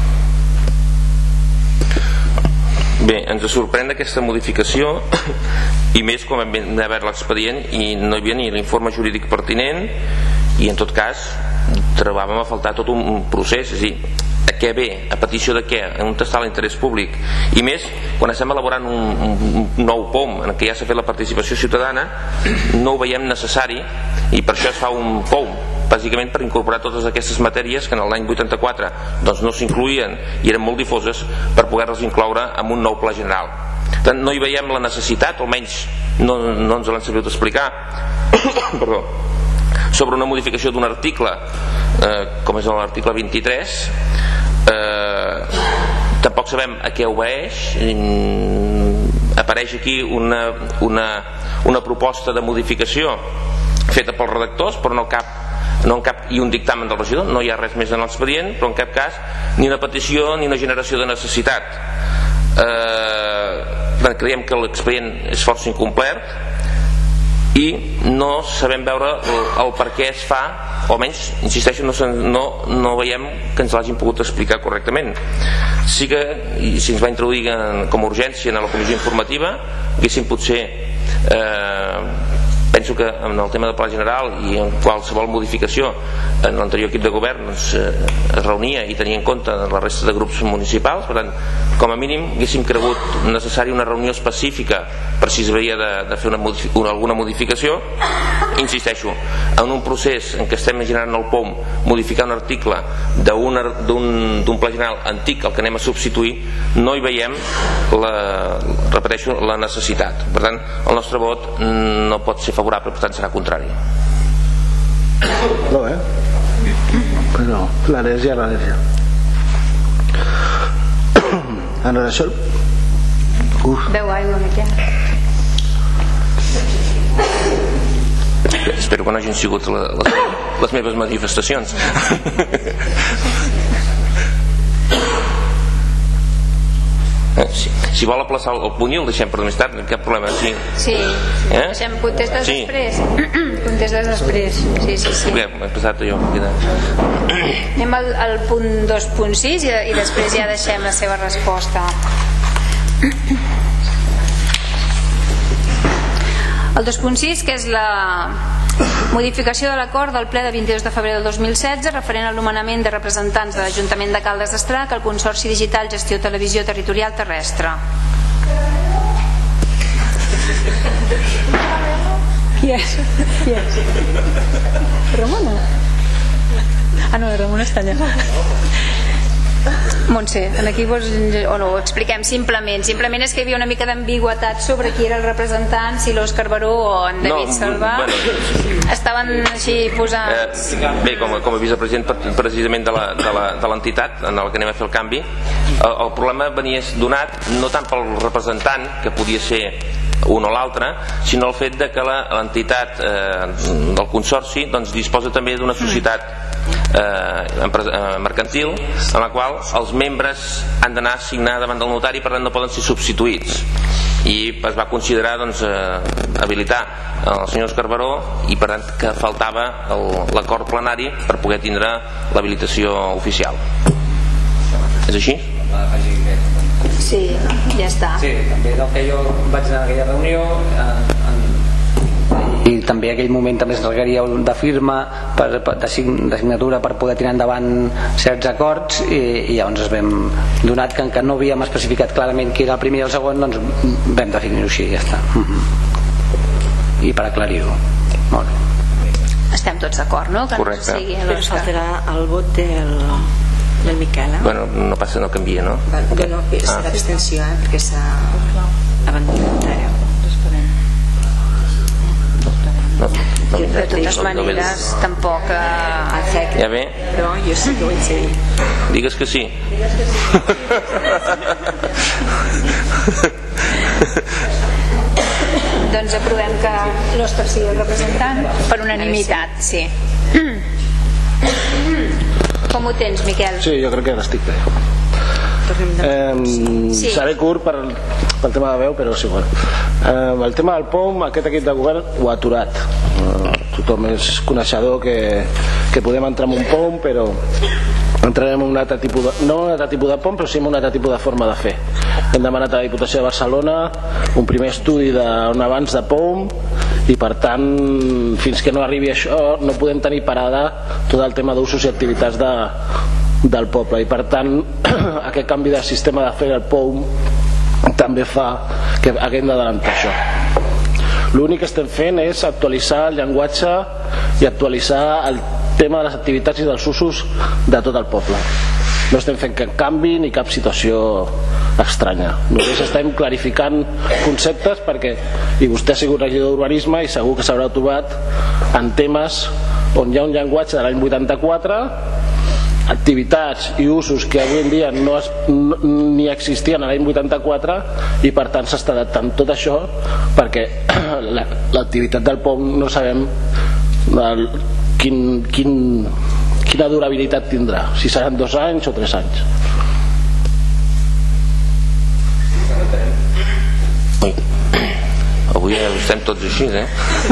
Bé, ens sorprèn aquesta modificació i més com vam haver l'expedient i no hi havia ni l'informe jurídic pertinent i en tot cas trobàvem a faltar tot un procés, és a dir, a què ve, a petició de què, on està l'interès públic, i més quan estem elaborant un, un nou P O M en què ja s'ha fet la participació ciutadana, no ho veiem necessari i per això es fa un P O M, bàsicament per incorporar totes aquestes matèries que en l'any vuitanta-quatre doncs no s'incluïen i eren molt difoses per poder-les incloure en un nou pla general. Per tant, no hi veiem la necessitat, almenys no, no ens l'han sabut explicar perdó, sobre una modificació d'un article eh, com és l'article vint-i-tres. Eh, tampoc sabem a què obeeix. mm, apareix aquí una, una, una proposta de modificació feta pels redactors però no cap, no en cap, i un dictamen del regidor, no hi ha res més en l'expedient, però en cap cas ni una petició ni una generació de necessitat. eh, creiem que l'expedient és força incomplet i no sabem veure el, el per què es fa, o almenys, insisteixo, no, no, no veiem que ens l'hagin pogut explicar correctament. Sí que, i si ens va introduir com a urgència en la comissió informativa, haguéssim potser eh, penso que en el tema del pla general i en qualsevol modificació en l'anterior equip de govern doncs, eh, es reunia i tenia en compte la resta de grups municipals. Per tant, com a mínim haguéssim cregut necessari una reunió específica per si s'havia de, de fer una modific una, alguna modificació. Insisteixo, en un procés en què estem generant el P O M, modificar un article d'un pla general antic al que anem a substituir, no hi veiem la, repeteixo, la necessitat. Per tant, el nostre vot no pot ser favorable, per tant serà contrari. No, eh? Però l'al·lèrgia, l'al·lèrgia. En relació... Uf. Beu aigua, Miquel. Espero que no hagin sigut la, les, les meves manifestacions. Eh, si, si vol aplaçar el punt i el deixem per més tard, cap problema. Sí, sí. Eh? Deixem contestes sí. després. Contestes després. Sí, sí, sí. Bé, m'he passat jo. Anem al, al punt dos punt sis i, i després ja deixem la seva resposta. El dos punt sis, que és la modificació de l'acord del ple de vint-i-dos de febrer del dos mil setze referent al nomenament de representants de l'Ajuntament de Caldes d'Estrac al Consorci Digital Gestió Televisió Territorial Terrestre. Qui és? Qui és? Ramona? Ah, no, la Ramona està allà. Montse, aquí vols, o no, ho expliquem simplement. Simplement és que hi havia una mica d'ambigüetat sobre qui era el representant, si l'Òscar Baró o en David no, Salvà. Bueno, estaven així posats... Eh, bé, com, com a vicepresident precisament de l'entitat en el que anem a fer el canvi, el, el problema venia donat no tant pel representant, que podia ser un o l'altre, sinó el fet de que l'entitat eh, del consorci doncs, disposa també d'una societat Eh, mercantil en la qual els membres han d'anar a signar davant del notari, per tant no poden ser substituïts, i es va considerar doncs, eh, habilitar el senyor Òscar Baró i per tant que faltava l'acord plenari per poder tindre l'habilitació oficial. És així? Sí, ja està. Sí, també del que jo vaig anar a aquella reunió en, en i també en aquell moment també es requeria de firma per, per, de, sign, de signatura per poder tirar endavant certs acords i, i llavors es vam, donat que, que no havíem especificat clarament qui era el primer i el segon, doncs vam definir-ho així i ja està. I per aclarir-ho. Molt bé. Estem tots d'acord, no? Que correcte. No sigui però faltarà el vot del, del Miquel, eh? Bueno, no passa, no canvia, no? Okay. No, no, serà ah. abstenció, eh? Perquè s'ha abandonat ara. No, no, de totes maneres no, tampoc eh... ja bé, però jo sí que ho vaig dir. Digues que sí. Doncs aprovem que l'Òscar sigui el representant per unanimitat, sí. Com ho tens, Miquel? Sí, jo crec que l'estic bé. Eh, sí. Seré curt per, pel tema de veu, però sí, bueno. eh, el tema del P O M, aquest equip de govern ho ha aturat. eh, tothom és coneixedor que, que podem entrar en un P O M, però entrarem en un altre tipus de, no un altre tipus de P O M, però sí en un altre tipus de forma de fer. Hem demanat a la Diputació de Barcelona un primer estudi d'un abans de P O M i per tant fins que no arribi això no podem tenir parada tot el tema d'usos i activitats de del poble, i per tant aquest canvi de sistema de fer el P O M també fa que haguem d'adelantar això. L'únic que estem fent és actualitzar el llenguatge i actualitzar el tema de les activitats i dels usos de tot el poble. No estem fent cap canvi ni cap situació estranya, només estem clarificant conceptes perquè, i vostè ha sigut regidor d'urbanisme i segur que s'haurà trobat en temes on hi ha un llenguatge de l'any vuitanta-quatre, activitats i usos que avui en dia no, es, no ni existien a l'any vuitanta-quatre, i per tant s'està adaptant tot això perquè l'activitat la, del P O M no sabem el, quin, quin, quina durabilitat tindrà, si seran dos anys o tres anys. Ui. Avui és estem tots així, eh?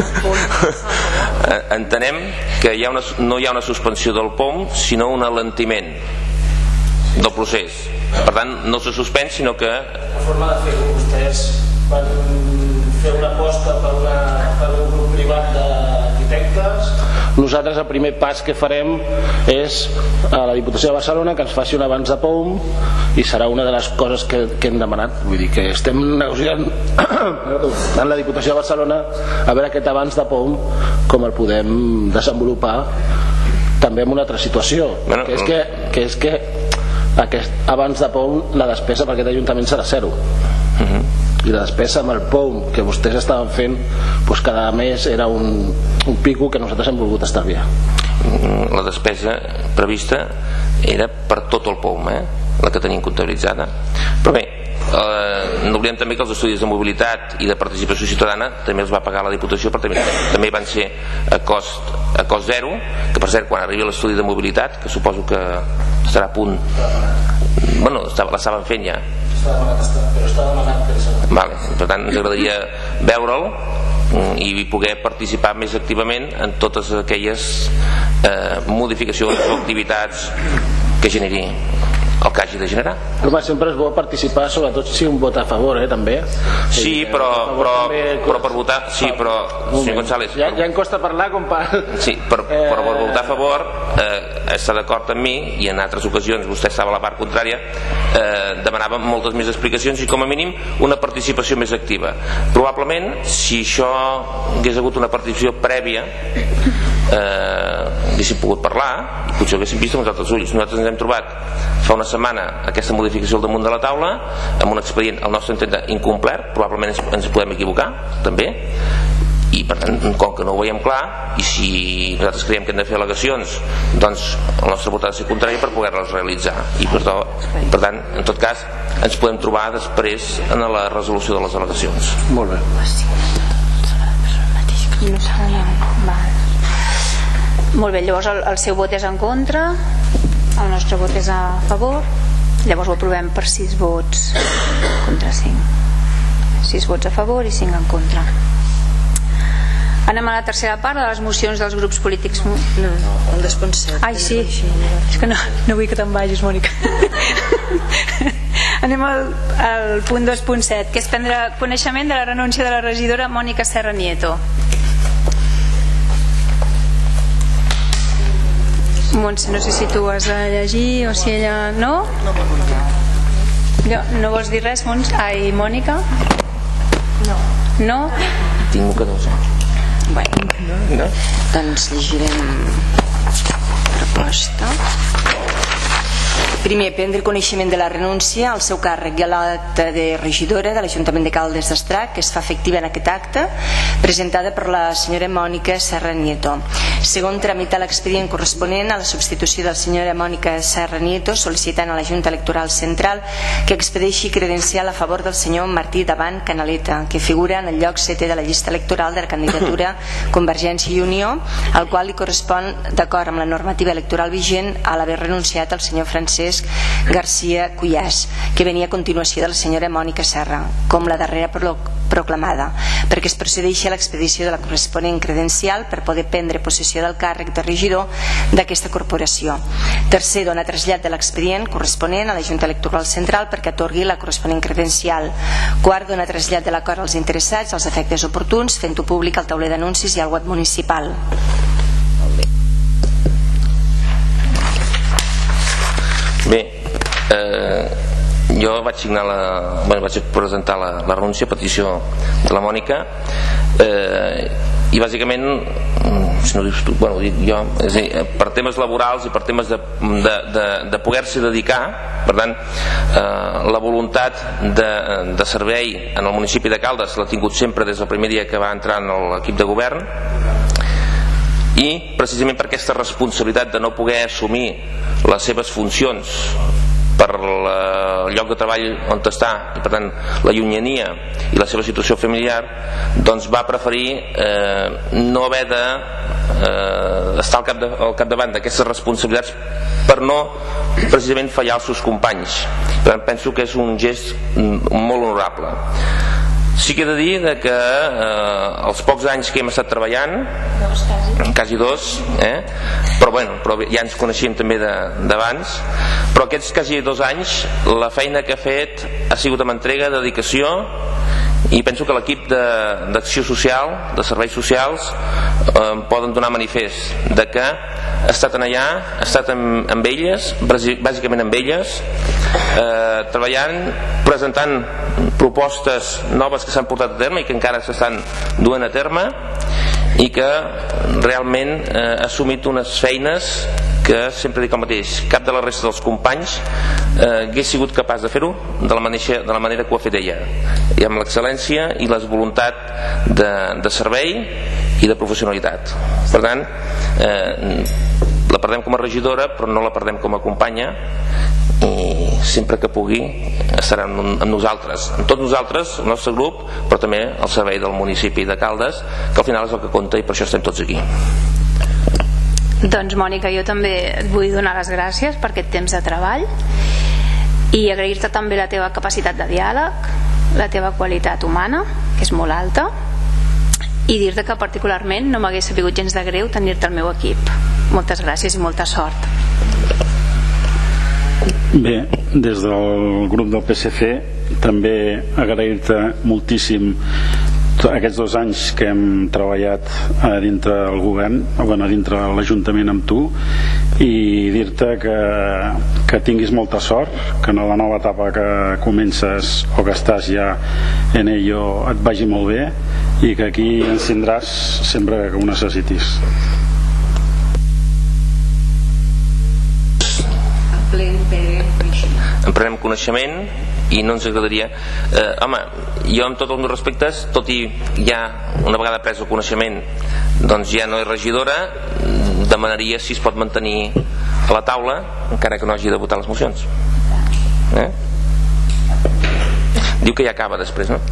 Entenem que hi ha una, no hi ha una suspensió del P O M, sinó un alentiment del procés. Per tant, no se suspèn, sinó que... La forma de fer-ho, vostès van fer una aposta per, una, per un grup privat d'arquitectes. Nosaltres el primer pas que farem és a la Diputació de Barcelona que ens faci un avanç de P O M i serà una de les coses que, que hem demanat. Vull dir que estem negociant en la Diputació de Barcelona a veure aquest avanç de P O M com el podem desenvolupar també en una altra situació, bueno, que és que, que, és que aquest, abans de P O M la despesa per aquest Ajuntament serà zero. Uh-huh. I la despesa amb el P O M que vostès estaven fent, doncs cada mes era un, un pico que nosaltres hem volgut estalviar. La despesa prevista era per tot el P O M, eh? La que tenim comptabilitzada. Però bé, eh, no oblidem també que els estudis de mobilitat i de participació ciutadana també els va pagar la Diputació, però també, també van ser a cost, a cost zero, que per cert quan arribi l'estudi de mobilitat, que suposo que estarà a punt, bueno, l'estaven fent ja, però està demanat per això. Vale, per tant ens agradaria veure'l i poder participar més activament en totes aquelles eh, modificacions o activitats que generi el que hagi de generar. Home, sempre és bo participar, sobretot si un vota a favor, eh, també. Sí, eh, però, favor, però, també... però per votar, sí, però senyor González, ja, ja em costa parlar com per... Sí, però per, per votar a favor eh, està d'acord amb mi, i en altres ocasions vostè estava a la part contrària, eh, demanava moltes més explicacions i com a mínim una participació més activa. Probablement si això hagués hagut una participació prèvia eh, haguéssim pogut parlar i potser ho haguéssim vist amb els altres ulls. Nosaltres ens hem trobat fa una setmana aquesta modificació al damunt de la taula amb un expedient al nostre entendre incomplert, probablement ens, ens podem equivocar també, i per tant com que no ho veiem clar i si nosaltres creiem que hem de fer al·legacions, doncs el nostre vot ha de ser contrari per poder-les realitzar i per, to, per tant en tot cas ens podem trobar després en la resolució de les al·legacions. Molt bé. Molt bé, llavors el, el seu vot és en contra, el nostre vot és a favor, llavors ho aprovem per sis vots contra cinc, sis vots a favor i cinc en contra. Anem a la tercera part de les mocions dels grups polítics. No, no, el dos punt set. Ai, sí, és que no, no vull que te'n vagis, Mònica. Anem al, al punt dos punt set, que és prendre coneixement de la renúncia de la regidora Mònica Serra Nieto. Montse, no sé si tu has de llegir o si ella... No? No, no vols dir res, Montse? Ai, Mònica? No. No? Tinc mocadors. Bueno, no? Doncs llegirem proposta. Primer, prendre coneixement de la renúncia al seu càrrec i a l'acte de regidora de l'Ajuntament de Caldes d'Estrac, que es fa efectiva en aquest acte, presentada per la senyora Mònica Serra Nieto. Segon, tramitar l'expedient corresponent a la substitució de la senyora Mònica Serra Nieto, sol·licitant a la Junta Electoral Central que expedeixi credencial a favor del senyor Martí Davant Canaleta, que figura en el lloc setè de la llista electoral de la candidatura Convergència i Unió, al qual li correspon, d'acord amb la normativa electoral vigent, a l'haver renunciat el senyor Francesc García Cuyàs, que venia a continuació de la senyora Mònica Serra, com la darrera proclamada, perquè es procedeixi a l'expedició de la corresponent credencial per poder prendre possessió del càrrec de regidor d'aquesta corporació. Tercer, dona trasllat de l'expedient corresponent a la Junta Electoral Central perquè atorgui la corresponent credencial. Quart, dona trasllat de l'acord als interessats als efectes oportuns, fent-ho públic al tauler d'anuncis i al web municipal. Bé, eh, jo vaig signar la, bueno, vaig presentar la, la renúncia, petició de la Mònica, eh, i bàsicament si no, bueno, jo, és dir, per temes laborals i per temes de, de, de, de poder-se dedicar, per tant eh, la voluntat de, de servei en el municipi de Caldes l'ha tingut sempre des del primer dia que va entrar en l'equip de govern, i precisament per aquesta responsabilitat de no poder assumir les seves funcions per el lloc de treball on està i per tant la llunyania i la seva situació familiar, doncs va preferir eh, no haver de eh, estar al, cap de, al capdavant d'aquestes responsabilitats per no precisament fallar als seus companys. Per tant penso que és un gest molt honorable. Sí que he de dir que eh, els pocs anys que hem estat treballant, dos, quasi. quasi dos, eh? però, bueno, però ja ens coneixíem també d'abans, però aquests quasi dos anys la feina que he fet ha sigut amb entrega, dedicació, i penso que l'equip d'acció social, de serveis socials, eh, poden donar manifest de que ha estat allà, ha estat amb, amb elles, bàsicament amb elles, eh, treballant, presentant propostes noves que s'han portat a terme i que encara s'estan duent a terme, i que realment eh, ha assumit unes feines que sempre dic el mateix, cap de la resta dels companys eh, hagués sigut capaç de fer-ho de, la manera, de la manera que ho ha fet ella, i amb l'excel·lència i la voluntat de, de servei i de professionalitat. Per tant, eh, la perdem com a regidora, però no la perdem com a companya, i sempre que pugui estarà amb, amb nosaltres, amb tots nosaltres, el nostre grup, però també al servei del municipi de Caldes, que al final és el que compta, i per això estem tots aquí. Doncs Mònica, jo també et vull donar les gràcies per aquest temps de treball i agrair-te també la teva capacitat de diàleg, la teva qualitat humana, que és molt alta, i dir-te que particularment no m'hagués sabut gens de greu tenir-te al meu equip. Moltes gràcies i molta sort. Bé, des del grup del P S C també agrair-te moltíssim aquests dos anys que hem treballat a dintre del govern, bueno, a dintre de l'Ajuntament amb tu, i dir-te que, que tinguis molta sort, que en la nova etapa que comences o que estàs ja en ello et vagi molt bé, i que aquí ens tindràs sempre que ho necessitis. En prenem coneixement i no ens agradaria eh, home, jo amb tots els meus respectes, tot i ja una vegada pres el coneixement doncs ja no és regidora, demanaria si es pot mantenir a la taula encara que no hagi de votar les mocions. Eh? Diu que ja acaba després, no?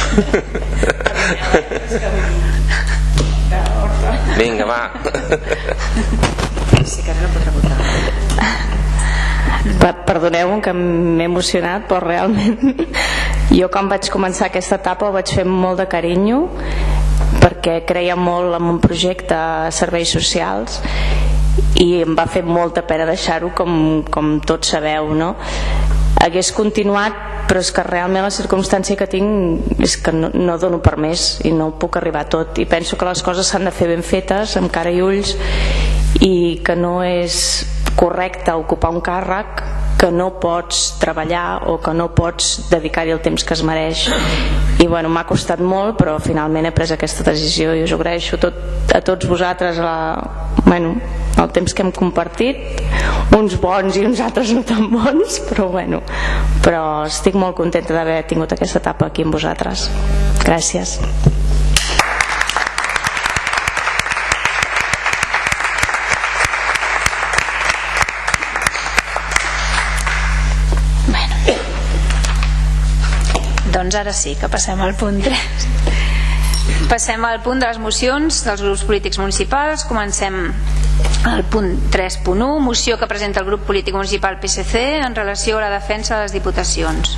Vinga, va. Sí que no podrà votar. Perdoneu que m'he emocionat, però realment jo quan vaig començar aquesta etapa ho vaig fer amb molt de carinyo, perquè creia molt en un projecte de serveis socials i em va fer molta pena deixar-ho, com, com tots sabeu, no? Hagués continuat, però és que realment la circumstància que tinc és que no, no dono per més i no puc arribar a tot, i penso que les coses s'han de fer ben fetes, amb cara i ulls, i que no és correcte ocupar un càrrec que no pots treballar o que no pots dedicar-hi el temps que es mereix. I bueno, m'ha costat molt, però finalment he pres aquesta decisió i us ho agraeixo tot, a tots vosaltres la, bueno, el temps que hem compartit, uns bons i uns altres no tan bons, però bueno, però estic molt contenta d'haver tingut aquesta etapa aquí amb vosaltres. Gràcies. Doncs ara sí que passem al punt tres. Passem al punt de les mocions dels grups polítics municipals. Comencem al punt tres punt u, moció que presenta el grup polític municipal P S C en relació a la defensa de les diputacions.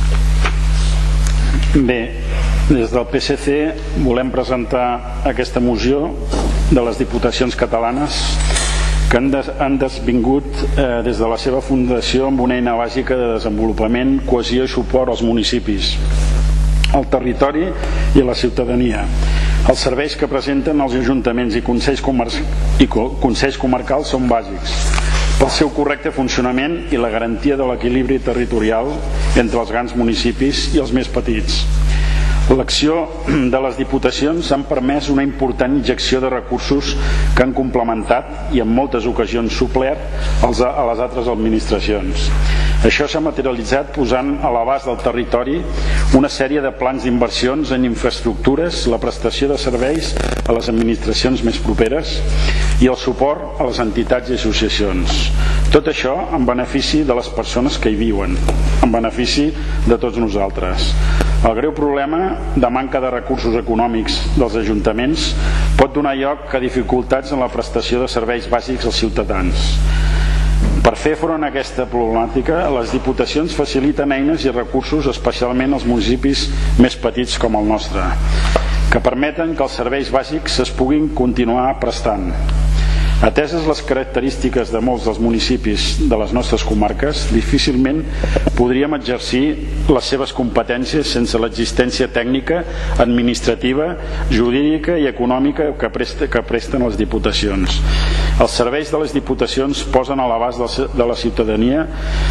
Bé, des del P S C volem presentar aquesta moció de les diputacions catalanes que han, des, han desvingut eh, des de la seva fundació amb una eina bàsica de desenvolupament, cohesió i suport als municipis, al territori i a la ciutadania. Els serveis que presenten els ajuntaments i consells, comer i consells comarcals són bàsics pel seu correcte funcionament i la garantia de l'equilibri territorial entre els grans municipis i els més petits. L'acció de les diputacions han permès una important injecció de recursos que han complementat i en moltes ocasions suplert a les altres administracions. Això s'ha materialitzat posant a l'abast del territori una sèrie de plans d'inversions en infraestructures, la prestació de serveis a les administracions més properes i el suport a les entitats i associacions. Tot això en benefici de les persones que hi viuen, en benefici de tots nosaltres. El greu problema de manca de recursos econòmics dels ajuntaments pot donar lloc a dificultats en la prestació de serveis bàsics als ciutadans. Per Per fer front a aquesta problemàtica, les diputacions faciliten eines i recursos especialment als municipis més petits com el nostre, que permeten que els serveis bàsics es puguin continuar prestant. Ateses les característiques de molts dels municipis de les nostres comarques, difícilment podríem exercir les seves competències sense l'existència tècnica, administrativa, jurídica i econòmica que, presta, que presten les diputacions. Els serveis de les diputacions posen a l'abast de la ciutadania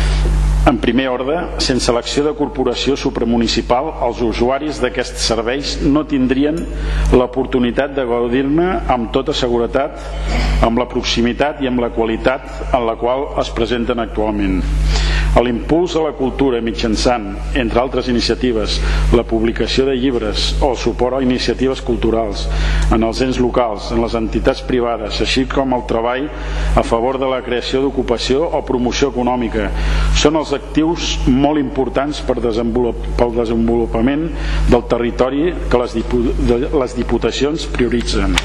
en primer ordre. Sense l'acció de corporació supramunicipal, els usuaris d'aquests serveis no tindrien l'oportunitat de gaudir-ne amb tota seguretat, amb la proximitat i amb la qualitat en la qual es presenten actualment. L'impuls a la cultura mitjançant, entre altres iniciatives, la publicació de llibres o el suport a iniciatives culturals en els ens locals, en les entitats privades, així com el treball a favor de la creació d'ocupació o promoció econòmica, són els actius molt importants per desenvolupar, pel desenvolupament del territori que les, dipu, de, les diputacions prioritzen.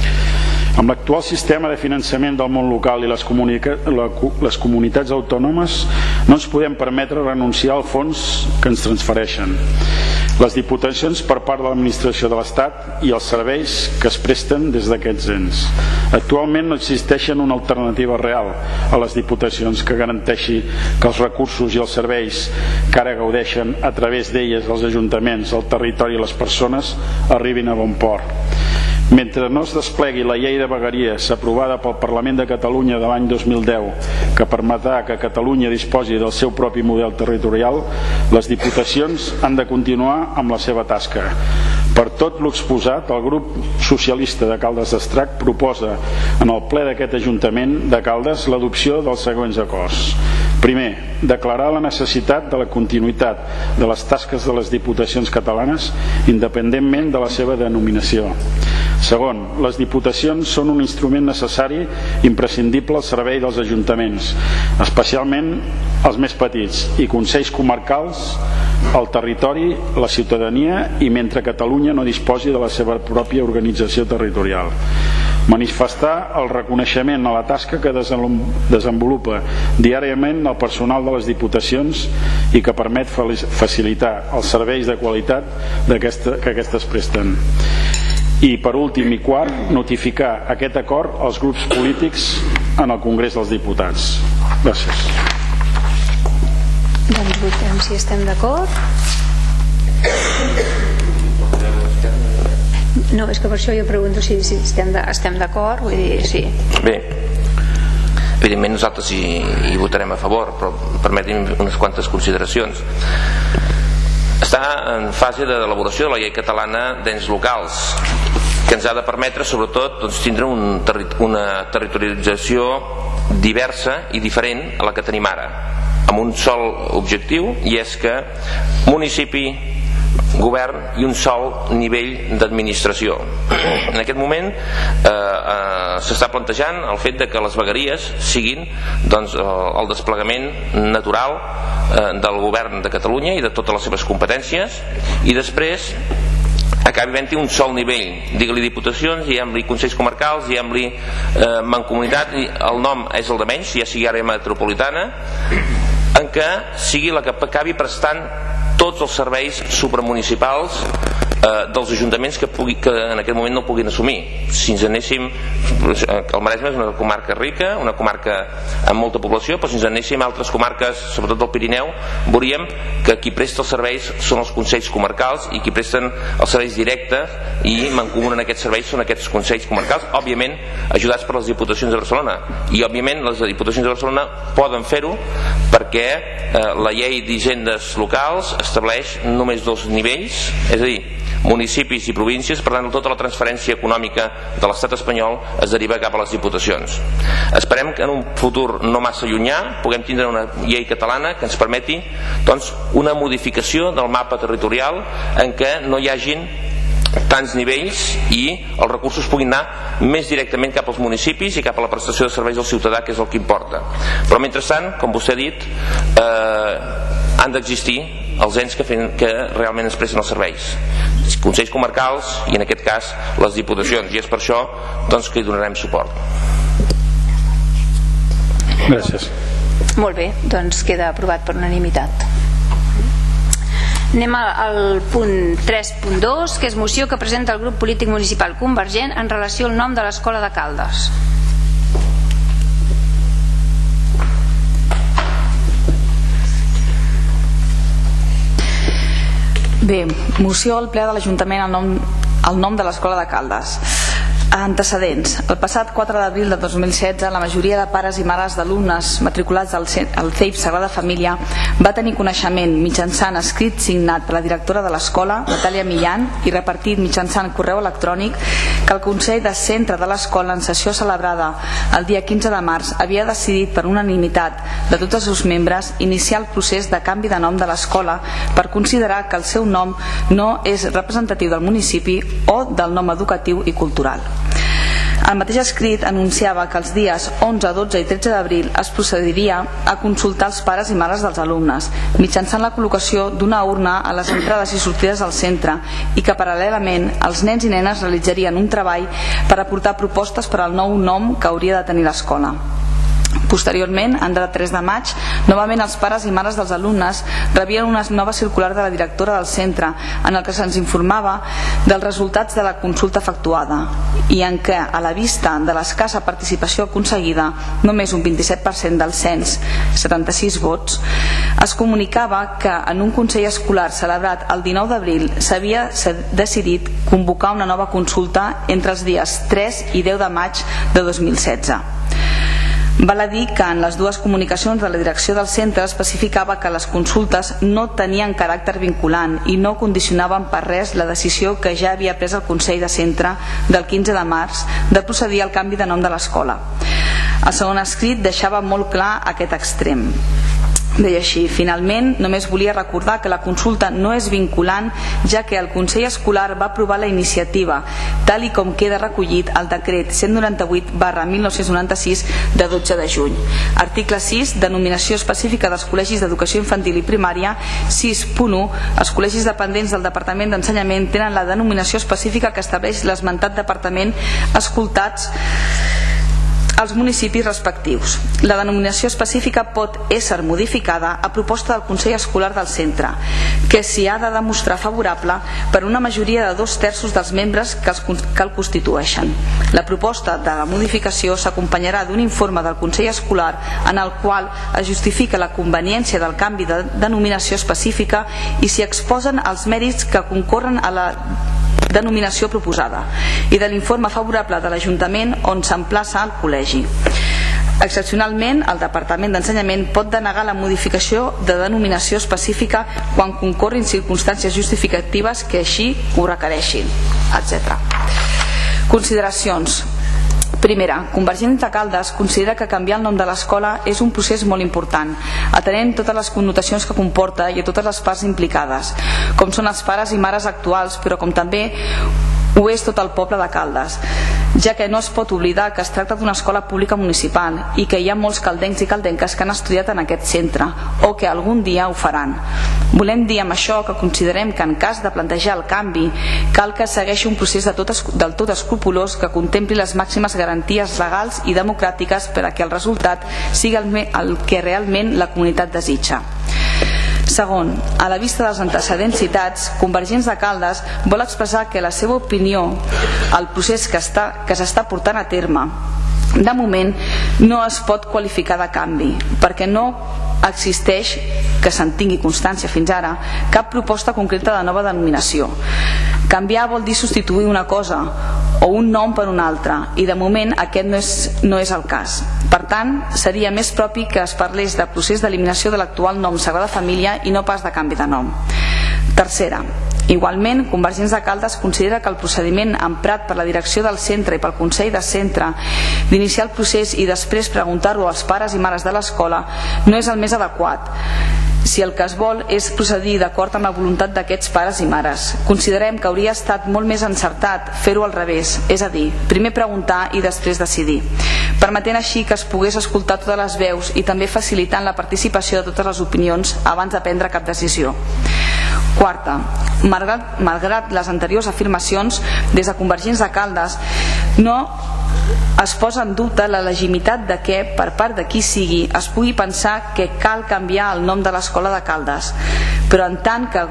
Amb l'actual sistema de finançament del món local i les, la, les comunitats autònomes no ens podem permetre renunciar al fons que ens transfereixen. Les diputacions per part de l'administració de l'Estat i els serveis que es presten des d'aquests ens. Actualment no existeixen una alternativa real a les diputacions que garanteixi que els recursos i els serveis que ara gaudeixen a través d'elles els ajuntaments, el territori i les persones arribin a bon port. Mentre no es desplegui la llei de vegueries aprovada pel Parlament de Catalunya de l'any dos mil deu, que permetrà que Catalunya disposi del seu propi model territorial, les diputacions han de continuar amb la seva tasca. Per tot l'exposat, el grup socialista de Caldes d'Estrac proposa en el ple d'aquest Ajuntament de Caldes l'adopció dels següents acords. Primer, declarar la necessitat de la continuïtat de les tasques de les diputacions catalanes independentment de la seva denominació. Segon, les diputacions són un instrument necessari i imprescindible al servei dels ajuntaments, especialment els més petits, i consells comarcals, el territori, la ciutadania, i mentre Catalunya no disposi de la seva pròpia organització territorial. Manifestar el reconeixement a la tasca que desenvolupa diàriament el personal de les diputacions i que permet facilitar els serveis de qualitat d'aquesta, que aquestes presten. I per últim i quart, notificar aquest acord als grups polítics en el Congrés dels Diputats. Gràcies. Doncs votem si estem d'acord. No, és que per això jo pregunto si, si estem d'acord, vull dir, sí. Bé, evidentment nosaltres hi, hi votarem a favor, però permetin unes quantes consideracions. Està en fase d'elaboració de la llei catalana d'ens locals, que ens ha de permetre sobretot doncs, tindre un terri una territorialització diversa i diferent a la que tenim ara, amb un sol objectiu, i és que municipi, govern i un sol nivell d'administració. En aquest moment eh, eh, s'està plantejant el fet de que les vegueries siguin doncs, el desplegament natural eh, del govern de Catalunya i de totes les seves competències, i després acabi havent-hi un sol nivell, digue-li diputacions, diguem-li consells comarcals, diguem-li eh, mancomunitat, el nom és el de menys, ja sigui àrea metropolitana, en què sigui la que acabi prestant tots els serveis supramunicipals eh, dels ajuntaments que, pugui, que en aquest moment no puguin assumir. Si ens anéssim, el Maresme és una comarca rica, una comarca amb molta població, però si ens anéssim a altres comarques, sobretot del Pirineu, veuríem que qui presta els serveis són els consells comarcals, i qui presten els serveis directes i mancomunen aquests serveis són aquests consells comarcals, òbviament ajudats per les diputacions de Barcelona, i òbviament les diputacions de Barcelona poden fer-ho perquè eh, la llei d'hisendes locals estableix només dos nivells, és a dir, municipis i províncies. Per tant, tota la transferència econòmica de l'estat espanyol es deriva cap a les diputacions. Esperem que en un futur no massa llunyà puguem tindre una llei catalana que ens permeti doncs, una modificació del mapa territorial en què no hi hagin tants nivells i els recursos puguin anar més directament cap als municipis i cap a la prestació de serveis al ciutadà, que és el que importa. Però mentrestant, com vostè ha dit, eh, han d'existir els ens que,fen, que realment ens presten els serveis, consells comarcals i en aquest cas les diputacions, i és per això doncs, que hi donarem suport. Gràcies. Molt bé, doncs queda aprovat per unanimitat. Anem al punt tres punt dos, que és moció que presenta el grup polític municipal Convergent en relació al nom de l'Escola de Caldes. Bé, moció al ple de l'Ajuntament al nom, al nom de l'Escola de Caldes. Antecedents. El passat quatre d'abril de dos mil setze, la majoria de pares i mares d'alumnes matriculats al C E I P Sagrada Família va tenir coneixement mitjançant escrit signat per la directora de l'escola, Natàlia Millán, i repartit mitjançant correu electrònic, que el Consell de Centre de l'escola, en sessió celebrada el dia quinze de març, havia decidit per unanimitat de tots els seus membres iniciar el procés de canvi de nom de l'escola per considerar que el seu nom no és representatiu del municipi o del nom educatiu i cultural. El mateix escrit anunciava que els dies onze, dotze i tretze d'abril es procediria a consultar els pares i mares dels alumnes mitjançant la col·locació d'una urna a les entrades i sortides del centre i que paral·lelament els nens i nenes realitzarien un treball per aportar propostes per al nou nom que hauria de tenir l'escola. Posteriorment, en data tres de maig, novament els pares i mares dels alumnes rebien una nova circular de la directora del centre en el que se'ns informava dels resultats de la consulta efectuada i en què, a la vista de l'escassa participació aconseguida, només un vint-i-set per cent del cens, setanta-sis vots, es comunicava que en un consell escolar celebrat el dinou d'abril s'havia decidit convocar una nova consulta entre els dies tres i deu de maig de dos mil setze. Val a dir que en les dues comunicacions de la direcció del centre especificava que les consultes no tenien caràcter vinculant i no condicionaven per res la decisió que ja havia pres el Consell de Centre del quinze de març de procedir al canvi de nom de l'escola. El segon escrit deixava molt clar aquest extrem. Deia així: finalment, només volia recordar que la consulta no és vinculant, ja que el Consell Escolar va aprovar la iniciativa, tal i com queda recollit al decret cent noranta-vuit barra mil nou-cents noranta-sis de dotze de juny. Article sis, denominació específica dels col·legis d'educació infantil i primària. Sis punt u, els col·legis dependents del Departament d'Ensenyament tenen la denominació específica que estableix l'esmentat departament, escoltats als municipis respectius. La denominació específica pot ésser modificada a proposta del Consell Escolar del centre, que s'hi ha de demostrar favorable per una majoria de dos terços dels membres que, els, que el constitueixen. La proposta de la modificació s'acompanyarà d'un informe del Consell Escolar en el qual es justifica la conveniència del canvi de denominació específica i s'hi exposen els mèrits que concorren a la denominació proposada i de l'informe favorable de l'Ajuntament on s'emplaça el col·legi. Excepcionalment, el Departament d'Ensenyament pot denegar la modificació de denominació específica quan concorrin circumstàncies justificatives que així ho requereixin, etcètera. Consideracions. Primera, Convergent de Caldes considera que canviar el nom de l'escola és un procés molt important, atenent totes les connotacions que comporta i a totes les parts implicades, com són els pares i mares actuals, però com també ho és tot el poble de Caldes, ja que no es pot oblidar que es tracta d'una escola pública municipal i que hi ha molts caldencs i caldenques que han estudiat en aquest centre o que algun dia ho faran. Volem dir amb això que considerem que en cas de plantejar el canvi cal que segueixi un procés de tot, del tot escrupolós que contempli les màximes garanties legals i democràtiques per a que el resultat sigui el, el que realment la comunitat desitja. Segon, a la vista dels antecedents citats, Convergents de Caldes vol expressar que la seva opinió al procés que està, que s'està portant a terme de moment no es pot qualificar de canvi, perquè no existeix, que se'n tingui constància fins ara, cap proposta concreta de nova denominació. Canviar vol dir substituir una cosa o un nom per un altre, i de moment aquest no és, no és el cas. Per tant, seria més propi que es parlés de procés d'eliminació de l'actual nom Sagrada Família i no pas de canvi de nom. Tercera, igualment, Convergents de Caldes considera que el procediment emprat per la direcció del centre i pel Consell de Centre d'iniciar el procés i després preguntar-ho als pares i mares de l'escola no és el més adequat, si el que es vol és procedir d'acord amb la voluntat d'aquests pares i mares. Considerem que hauria estat molt més encertat fer-ho al revés, és a dir, primer preguntar i després decidir, permetent així que es pogués escoltar totes les veus i també facilitant la participació de totes les opinions abans de prendre cap decisió. Quarta, malgrat, malgrat les anteriors afirmacions, des de Convergents de Caldes no es posa en dubte la legitimitat de que, per part de qui sigui, es pugui pensar que cal canviar el nom de l'escola de Caldes, però en tant que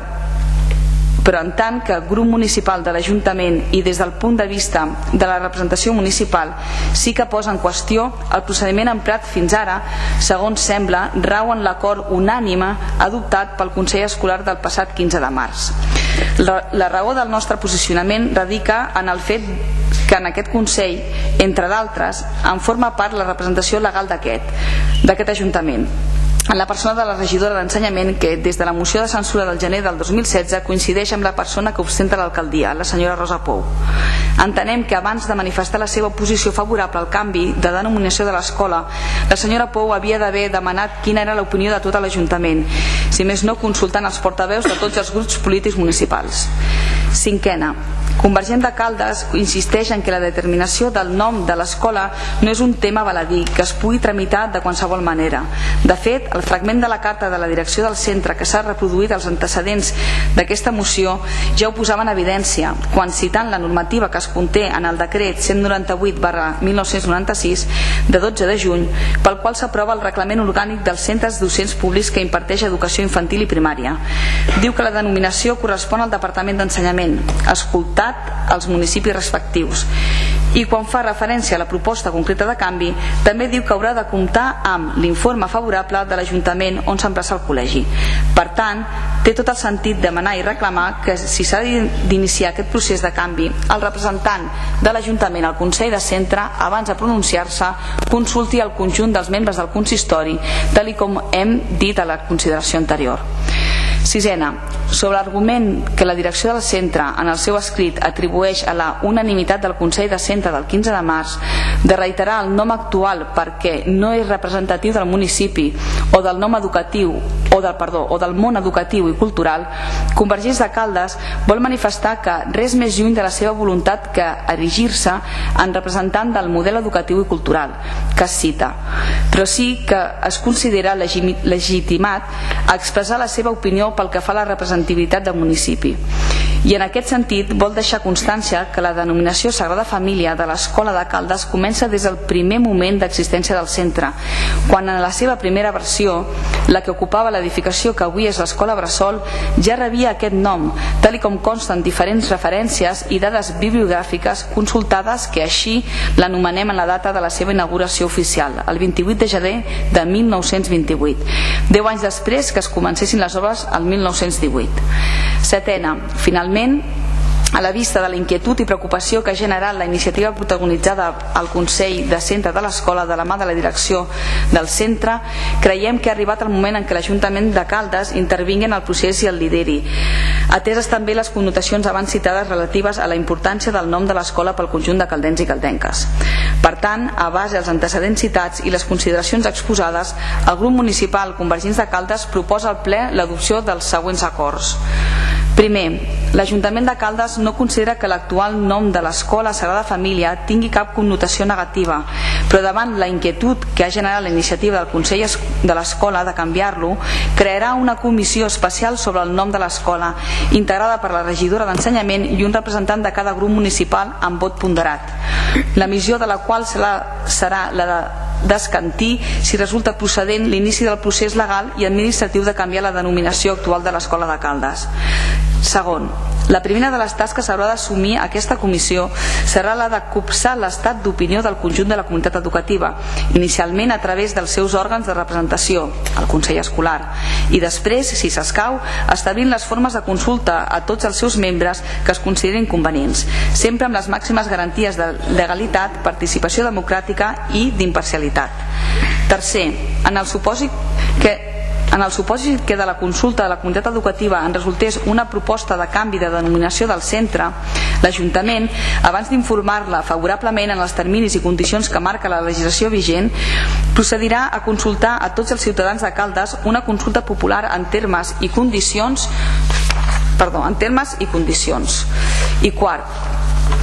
però en tant que grup municipal de l'Ajuntament i des del punt de vista de la representació municipal sí que posa en qüestió el procediment emprat fins ara, segons sembla, rau en l'acord unànime adoptat pel Consell Escolar del passat quinze de març. La, la raó del nostre posicionament radica en el fet que en aquest Consell, entre d'altres, en forma part la representació legal d'aquest d'aquest Ajuntament, en la persona de la regidora d'Ensenyament, que des de la moció de censura del gener del dos mil setze coincideix amb la persona que ostenta l'alcaldia, la senyora Rosa Pou. Entenem que abans de manifestar la seva posició favorable al canvi de denominació de l'escola, la senyora Pou havia d'haver demanat quina era l'opinió de tot l'Ajuntament, si més no consultant els portaveus de tots els grups polítics municipals. Cinquena, Convergent de Caldes insisteix en que la determinació del nom de l'escola no és un tema baladí que es pugui tramitar de qualsevol manera. De fet, el fragment de la carta de la direcció del centre que s'ha reproduït als antecedents d'aquesta moció ja ho posava en evidència quan, citant la normativa que es conté en el decret cent noranta-vuit barra mil nou-cents noranta-sis de dotze de juny, pel qual s'aprova el reglament orgànic dels centres docents públics que imparteix educació infantil i primària. Diu que la denominació correspon al Departament d'Ensenyament, escoltat als municipis respectius, i quan fa referència a la proposta concreta de canvi també diu que haurà de comptar amb l'informe favorable de l'Ajuntament on s'emplaça el col·legi. Per tant, té tot el sentit demanar i reclamar que si s'ha d'iniciar aquest procés de canvi, el representant de l'Ajuntament al Consell de Centre, abans de pronunciar-se, consulti el conjunt dels membres del consistori, tal i com hem dit a la consideració anterior. Sisena, sobre l'argument que la direcció del centre en el seu escrit atribueix a la unanimitat del Consell de Centre del quinze de març de reiterar el nom actual perquè no és representatiu del municipi o del nom educatiu o del, perdó, o del món educatiu i cultural, Convergents de Caldes vol manifestar que res més lluny de la seva voluntat que erigir-se en representant del model educatiu i cultural que es cita, però sí que es considera legitimat a expressar la seva opinió pel que fa a la representativitat del municipi. I en aquest sentit vol deixar constància que la denominació Sagrada Família de l'Escola de Caldes comença des del primer moment d'existència del centre, quan en la seva primera versió, la que ocupava l'edificació que avui és l'Escola Bressol, ja rebia aquest nom, tal com consten diferents referències i dades bibliogràfiques consultades que així l'anomenem en la data de la seva inauguració oficial, el vint-i-vuit de gener de mil nou-cents vint-i-vuit, deu anys després que es comencessin les obres al mil nou-cents divuit. Setena, finalment, a la vista de la inquietud i preocupació que ha generat la iniciativa protagonitzada al Consell de Centre de l'Escola de la mà de la direcció del centre, creiem que ha arribat el moment en què l'Ajuntament de Caldes intervingui en el procés i el lideri, ateses també les connotacions abans citades relatives a la importància del nom de l'escola pel conjunt de caldencs i caldenques. Per tant, a base dels antecedents citats i les consideracions exposades, el grup municipal Convergents de Caldes proposa al ple l'adopció dels següents acords. Primer, l'Ajuntament de Caldes no considera que l'actual nom de l'Escola Sagrada Família tingui cap connotació negativa, però davant la inquietud que ha generat la iniciativa del Consell de l'Escola de canviar-lo, crearà una comissió especial sobre el nom de l'escola, integrada per la regidora d'Ensenyament i un representant de cada grup municipal amb vot ponderat, la missió de la qual serà, serà la de descantir si resulta procedent l'inici del procés legal i administratiu de canviar la denominació actual de l'Escola de Caldes. Segon, la primera de les tasques que haurà d'assumir aquesta comissió serà la de copsar l'estat d'opinió del conjunt de la comunitat educativa, inicialment a través dels seus òrgans de representació, el Consell Escolar, i després, si s'escau, establint les formes de consulta a tots els seus membres que es considerin convenients, sempre amb les màximes garanties de legalitat, participació democràtica i d'imparcialitat. Tercer, en el supòsit que En el supòsit que de la consulta de la comunitat educativa en resultés una proposta de canvi de denominació del centre, l'Ajuntament, abans d'informar-la favorablement en els terminis i condicions que marca la legislació vigent, procedirà a consultar a tots els ciutadans de Caldes una consulta popular en termes i condicions perdó, en termes i condicions. I quart,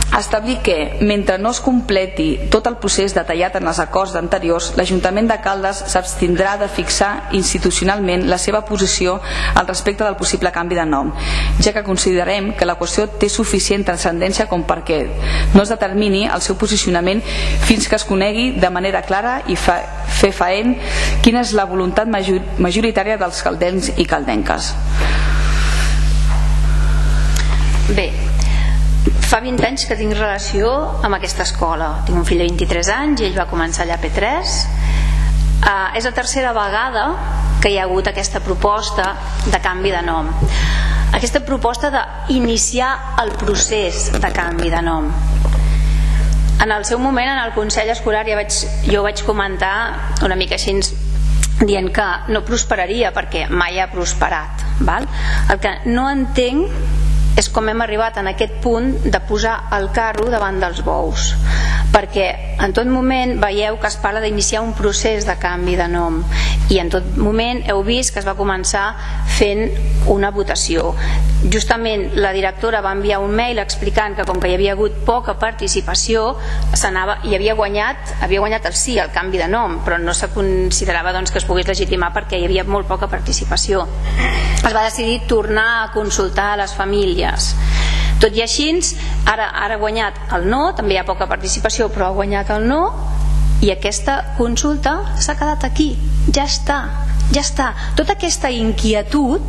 Establir que, mentre no es completi tot el procés detallat en els acords anteriors, l'Ajuntament de Caldes s'abstindrà de fixar institucionalment la seva posició al respecte del possible canvi de nom, ja que considerem que la qüestió té suficient transcendència com perquè no es determini el seu posicionament fins que es conegui de manera clara i fa, fer faent quina és la voluntat major, majoritària dels caldencs i caldenques. Bé, fa vint anys que tinc relació amb aquesta escola. Tinc un fill de vint-i-tres anys i ell va començar allà a P tres. Uh, és la tercera vegada que hi ha hagut aquesta proposta de canvi de nom. Aquesta proposta d'iniciar el procés de canvi de nom. En el seu moment, en el Consell Escolar, ja vaig, jo vaig comentar una mica així dient que no prosperaria perquè mai ha prosperat. Val? El que no entenc és com hem arribat en aquest punt de posar el carro davant dels bous, perquè en tot moment veieu que es parla d'iniciar un procés de canvi de nom i en tot moment heu vist que es va començar fent una votació. Justament la directora va enviar un mail explicant que com que hi havia hagut poca participació s'anava, i havia guanyat, havia guanyat el sí al canvi de nom, però no se considerava doncs, que es pogués legitimar perquè hi havia molt poca participació. Es va decidir tornar a consultar a les famílies. Tot i així, ara, ara ha guanyat el no, també hi ha poca participació, però ha guanyat el no, i aquesta consulta s'ha quedat aquí. Ja està, ja està. Tota aquesta inquietud,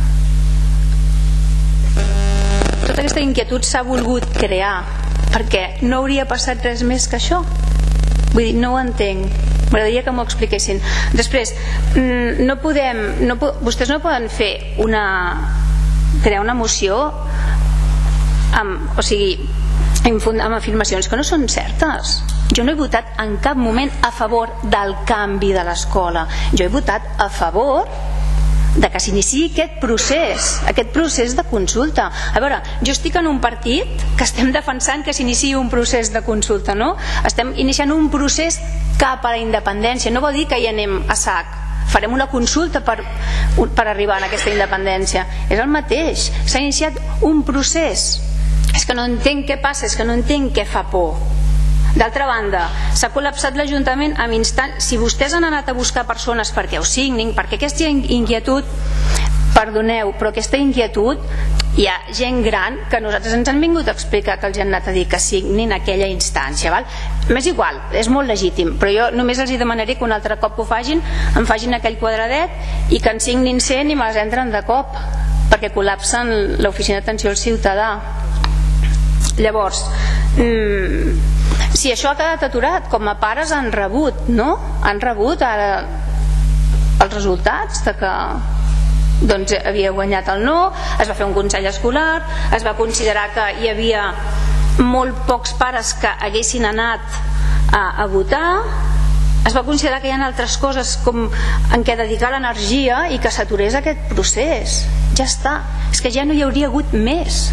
tota aquesta inquietud s'ha volgut crear, perquè no hauria passat res més que això. Vull dir, no ho entenc. M'agradaria que m'ho expliquessin. Després, no podem, no, vostès no poden fer una... crear una moció amb, o sigui, amb afirmacions que no són certes. Jo no he votat en cap moment a favor del canvi de l'escola. Jo he votat a favor de que s'iniciï aquest procés, aquest procés de consulta. A veure, jo estic en un partit que estem defensant que s'iniciï un procés de consulta, no? Estem iniciant un procés cap a la independència. No vol dir que hi anem a sac. Farem una consulta per, per arribar a aquesta independència. És el mateix. S'ha iniciat un procés. És que no entenc què passa, és que no entenc què fa por. D'altra banda, s'ha col·lapsat l'Ajuntament amb instant... Si vostès han anat a buscar persones perquè ho signin, perquè aquesta inquietud, perdoneu, però aquesta inquietud, hi ha gent gran que nosaltres ens han vingut a explicar que els han anat a dir que signin aquella instància, val? M'és igual, és molt legítim, però jo només els demanaré que un altre cop ho facin, em facin aquell quadradet i que en signin cent i me les entren de cop, perquè col·lapsen l'oficina d'atenció al ciutadà. Llavors, mmm, si això ha quedat aturat, com a pares han rebut, no? Han rebut ara els resultats de que doncs havia guanyat el no, es va fer un consell escolar, es va considerar que hi havia molt pocs pares que haguessin anat a, a votar, es va considerar que hi ha altres coses com en què dedicar l'energia i que s'aturés aquest procés. Ja està, és que ja no hi hauria hagut més.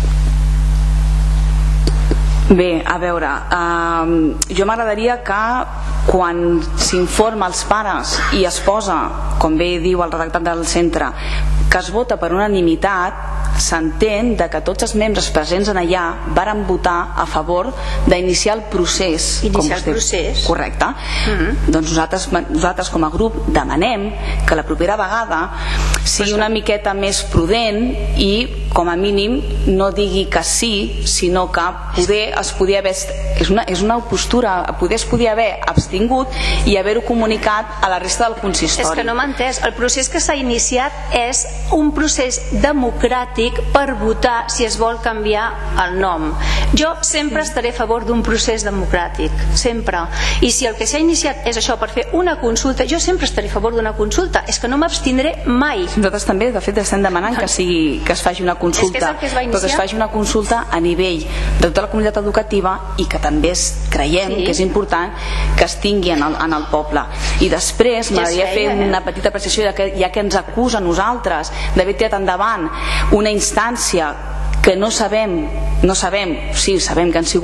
Bé, a veure, eh, jo m'agradaria que quan s'informa els pares i es posa, com bé diu el redactat del centre, que es vota per unanimitat, s'entén de que tots els membres presents en allà varen votar a favor d'iniciar el procés. Iniciar el procés. Correcte. Mm-hmm. Doncs nosaltres, nosaltres com a grup demanem que la propera vegada sigui una miqueta més prudent i com a mínim no digui que sí, sinó que poder es podia haver, és una, és una postura, poder es podia haver abstingut i haver-ho comunicat a la resta del consistori. És que no m'ha entès, el procés que s'ha iniciat és un procés democràtic per votar si es vol canviar el nom. Jo sempre estaré a favor d'un procés democràtic, sempre, i si el que s'ha iniciat és això, per fer una consulta, jo sempre estaré a favor d'una consulta, és que no m'abstindré mai. Nosaltres també, de fet, estem demanant que, sigui, que es faci una consulta, que que però que es faci una consulta a nivell de tota la comunitat educativa i que també es, creiem sí. que és important que es tingui en el, en el poble. I després ja m'agradaria fer eh? una petita apreciació, ja que, ja que ens acusa a nosaltres d'haver tirat endavant una instància que no sabem, no sabem, sí, sabem que han sigut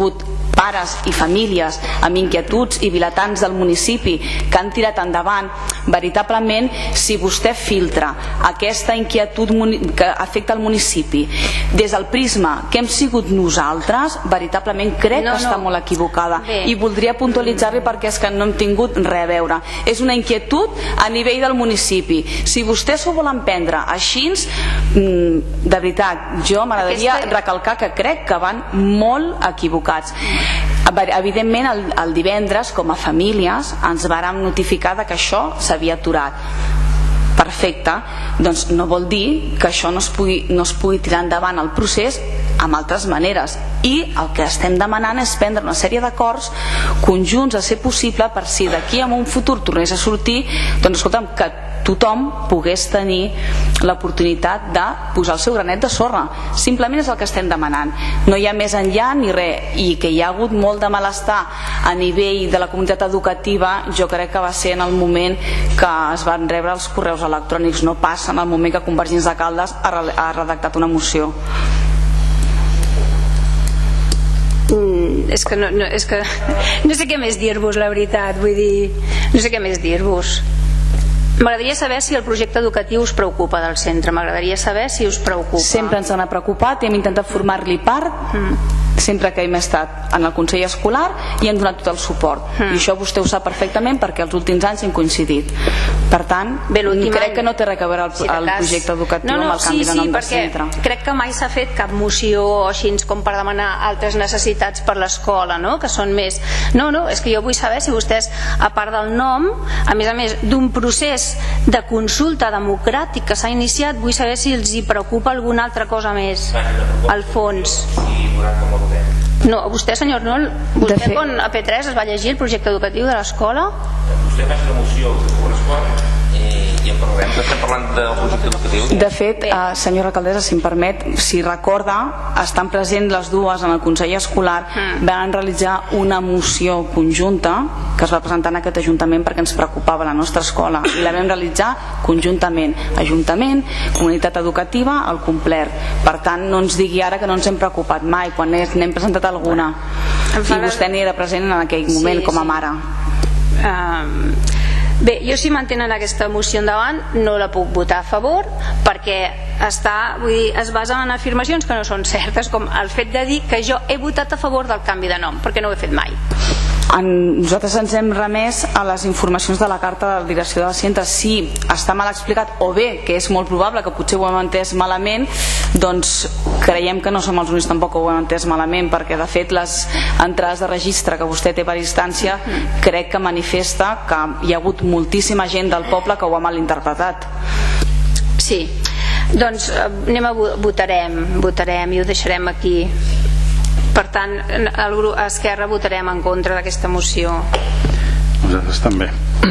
pares i famílies amb inquietuds i vilatans del municipi que han tirat endavant. Veritablement, si vostè filtra aquesta inquietud que afecta el municipi des del prisma que hem sigut nosaltres, veritablement crec no, que està no. molt equivocada. Bé. I voldria puntualitzar-li perquè és que no hem tingut res a veure. És una inquietud a nivell del municipi. Si vostès s'ho volen prendre així, de veritat, jo m'agradaria Aquesta... recalcar que crec que van molt equivocats. Evidentment, el, el divendres, com a famílies, ens vàrem notificar que això s'havia aturat. Perfecte, doncs no vol dir que això no es pugui, no es pugui tirar endavant el procés amb altres maneres, i el que estem demanant és prendre una sèrie d'acords conjunts a ser possible per si d'aquí en un futur tornés a sortir, doncs escolta'm, que tothom pogués tenir l'oportunitat de posar el seu granet de sorra. Simplement és el que estem demanant, no hi ha més enllà ni res. I que hi ha hagut molt de malestar a nivell de la comunitat educativa, jo crec que va ser en el moment que es van rebre els correus electrònics, no passa en el moment que Convergents de Caldes ha redactat una moció. Mm, és que no, no, és que no sé què més dir-vos, la veritat, vull dir, no sé què més dir-vos. M'agradaria saber si el projecte educatiu us preocupa del centre, m'agradaria saber si us preocupa. Sempre ens n'ha preocupat i hem intentat formar-li part mm. sempre que hem estat en el Consell Escolar i hem donat tot el suport. Mm. I això vostè ho sap perfectament perquè els últims anys hem coincidit. Per tant, Bé, crec any... que no té res a veure el, si el projecte educatiu no, no, amb el canvi sí, de nom sí, de centre. Crec que mai s'ha fet cap moció així com per demanar altres necessitats per l'escola, no? Que són més... No, no, és que jo vull saber si vostès, a part del nom, a més a més d'un procés de consulta democràtic que s'ha iniciat, vull saber si els hi preocupa alguna altra cosa més al fons. No, vostè, senyor Arnold, vostè quan a P tres es va llegir el projecte educatiu de l'escola? Vostè fa la moció que correspon i en parlarem, estem parlant del projecte educatiu. De fet, eh, senyora alcaldessa, si em permet, si recorda, estan presents les dues en el Consell Escolar, mm. van realitzar una moció conjunta que es va presentar en aquest Ajuntament perquè ens preocupava la nostra escola, i la vam realitzar conjuntament, Ajuntament, comunitat educativa, al complet. Per tant, no ens digui ara que no ens hem preocupat mai quan n'hem presentat alguna, i vostè n'hi era present en aquell moment, sí, com a mare. Um, bé, jo si mantenen aquesta moció endavant no la puc votar a favor perquè està, vull dir, es basa en afirmacions que no són certes, com el fet de dir que jo he votat a favor del canvi de nom, perquè no ho he fet mai. En, nosaltres ens hem remès a les informacions de la carta de la direcció del centre. Si està mal explicat o bé, que és molt probable que potser ho hem entès malament, doncs creiem que no som els únics tampoc que ho hem entès malament, perquè de fet les entrades de registre que vostè té per instància crec que manifesta que hi ha hagut moltíssima gent del poble que ho ha malinterpretat. Sí, doncs anem a votarem, votarem i ho deixarem aquí. Per tant, el grup Esquerra votarem en contra d'aquesta moció. Nosaltres també.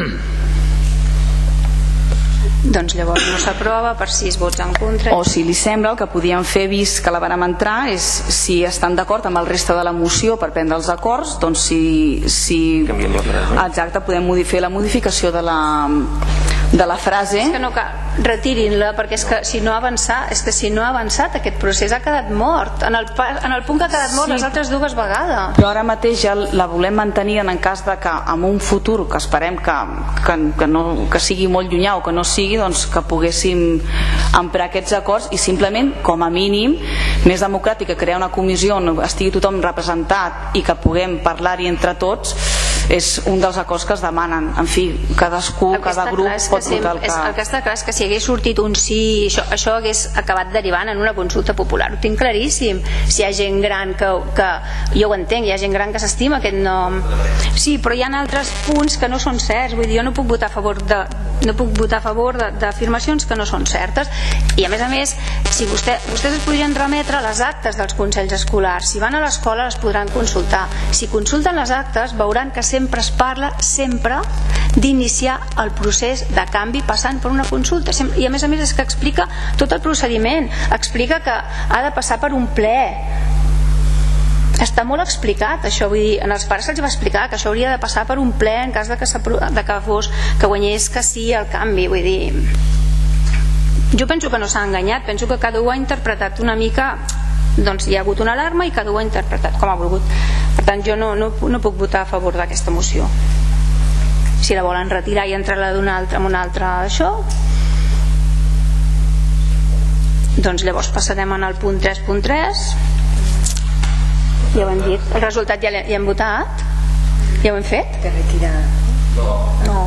Doncs llavors no s'aprova per sis vots en contra. O si li sembla, el que podíem fer vist que la vàrem entrar és, si estan d'acord amb el reste de la moció per prendre els acords, doncs si, si... exacte, podem fer la modificació de la de la frase. És que no cal, retirin-la, perquè és que si no ha avançat, és que si no ha avançat aquest procés ha quedat mort en el, en el punt que ha quedat mort, sí, les altres dues vegades. Però ara mateix ja la volem mantenir en cas de que en un futur, que esperem que, que, que, no, que sigui molt llunyà o que no sigui, doncs que poguéssim emprar aquests acords i simplement, com a mínim, més democràtic, crear una comissió on estigui tothom representat i que puguem parlar-hi entre tots, és un dels acords que es demanen. En fi, cadascú, cada grup pot votar el que... El que està clar és que si hagués sortit un sí, això, això hagués acabat derivant en una consulta popular. Ho tinc claríssim. Si hi ha gent gran que, que jo ho entenc, hi ha gent gran que s'estima aquest nom. Sí, però hi ha altres punts que no són certs. Vull dir, jo no puc votar a favor de, no puc votar a favor d'afirmacions que no són certes. I a més a més, si vostè, vostès es podrien remetre a les actes dels consells escolars. Si van a l'escola les podran consultar. Si consulten les actes veuran que sempre es parla sempre d'iniciar el procés de canvi passant per una consulta, i a més a més és que explica tot el procediment, explica que ha de passar per un ple, està molt explicat això, vull dir, en els pares se'ls va explicar que això hauria de passar per un ple en cas de que, de que fos, que guanyés que sí el canvi. Vull dir, jo penso que no s'ha enganyat, penso que cada un ha interpretat una mica doncs hi ha hagut una alarma i cada un ha interpretat com ha volgut. Per tant, jo no, no, no puc votar a favor d'aquesta moció. Si la volen retirar i entrar-la d'una altra amb una altra això, doncs llavors passarem al punt tres punt tres. Ja ho hem dit, el resultat ja l'hem votat, ja ho hem fet. Que retirar. No.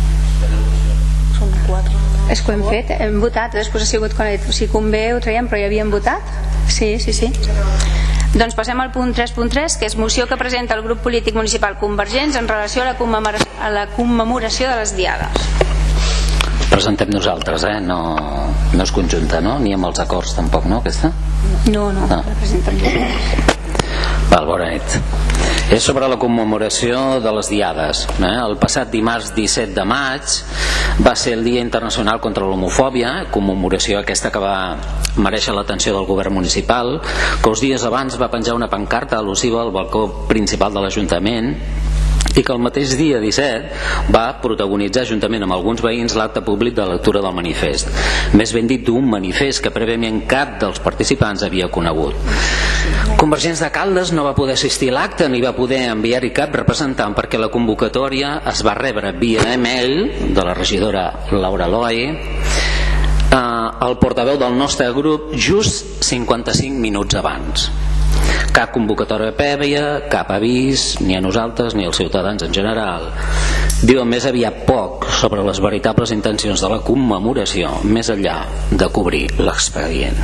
Són quatre. És que ho hem fet, hem votat, després ha sigut quan he dit, si convé ho traiem, però ja havíem votat. Sí, sí, sí. Doncs passem al punt tres punt tres, que és moció que presenta el grup polític municipal Convergents en relació a la commemoració, a la commemoració de les diades. Presentem nosaltres, eh? No, no és conjunta, no? Ni amb els acords tampoc, no, aquesta? No, no, no. La presentem nosaltres. Val, bona nit. És sobre la commemoració de les diades. Eh? El passat dimarts disset de maig va ser el Dia Internacional contra l'Homofòbia, commemoració aquesta que va mereixer l'atenció del govern municipal, que uns dies abans va penjar una pancarta al·lusiva al balcó principal de l'Ajuntament i que el mateix dia disset va protagonitzar juntament amb alguns veïns l'acte públic de lectura del manifest, més ben dit d'un manifest que prèviament cap dels participants havia conegut. Convergents de Caldes no va poder assistir a l'acte ni va poder enviar-hi cap representant perquè la convocatòria es va rebre via e-mail de la regidora Laura Loy, eh, el portaveu del nostre grup, just cinquanta-cinc minuts abans. Cap convocatòria prèvia, cap avís, ni a nosaltres ni als ciutadans en general. Diuen més aviat poc sobre les veritables intencions de la commemoració, més enllà de cobrir l'expedient.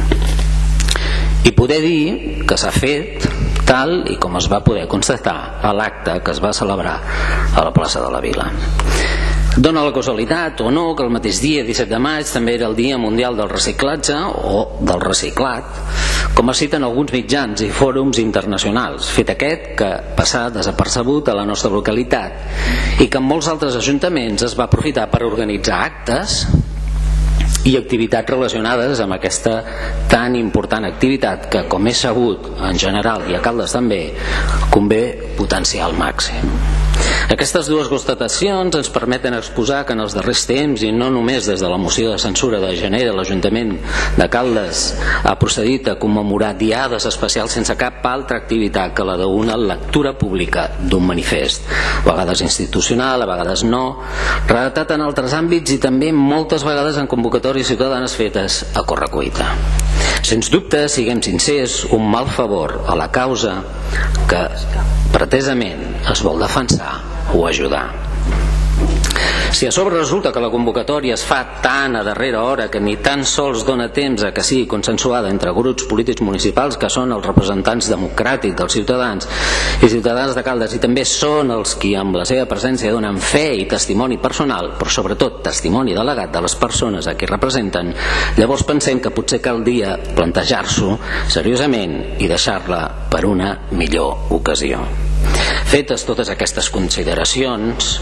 I poder dir que s'ha fet tal i com es va poder constatar a l'acte que es va celebrar a la plaça de la Vila. Dóna la casualitat o no que el mateix dia, disset de maig, també era el Dia Mundial del Reciclatge o del Reciclat, com es citen alguns mitjans i fòrums internacionals, fet aquest que passà desapercebut a la nostra localitat i que en molts altres ajuntaments es va aprofitar per organitzar actes i activitats relacionades amb aquesta tan important activitat que, com és sabut en general i a Caldes també, convé potenciar al màxim. Aquestes dues constatacions ens permeten exposar que en els darrers temps, i no només des de la moció de censura de gener de l'Ajuntament de Caldes, ha procedit a commemorar diades especials sense cap altra activitat que la d'una lectura pública d'un manifest, a vegades institucional, a vegades no, redactat en altres àmbits i també moltes vegades en convocatòries ciutadanes fetes a correcuita. Sens dubte, siguem sincers, un mal favor a la causa que pretesament es vol defensar o ajudar. Si a sobre resulta que la convocatòria es fa tan a darrera hora que ni tan sols dona temps a que sigui consensuada entre grups polítics municipals que són els representants democràtics dels ciutadans i ciutadans de Caldes i també són els qui amb la seva presència donen fe i testimoni personal, però sobretot testimoni delegat de les persones a qui representen, llavors pensem que potser caldria plantejar-s'ho seriosament i deixar-la per una millor ocasió. Fetes totes aquestes consideracions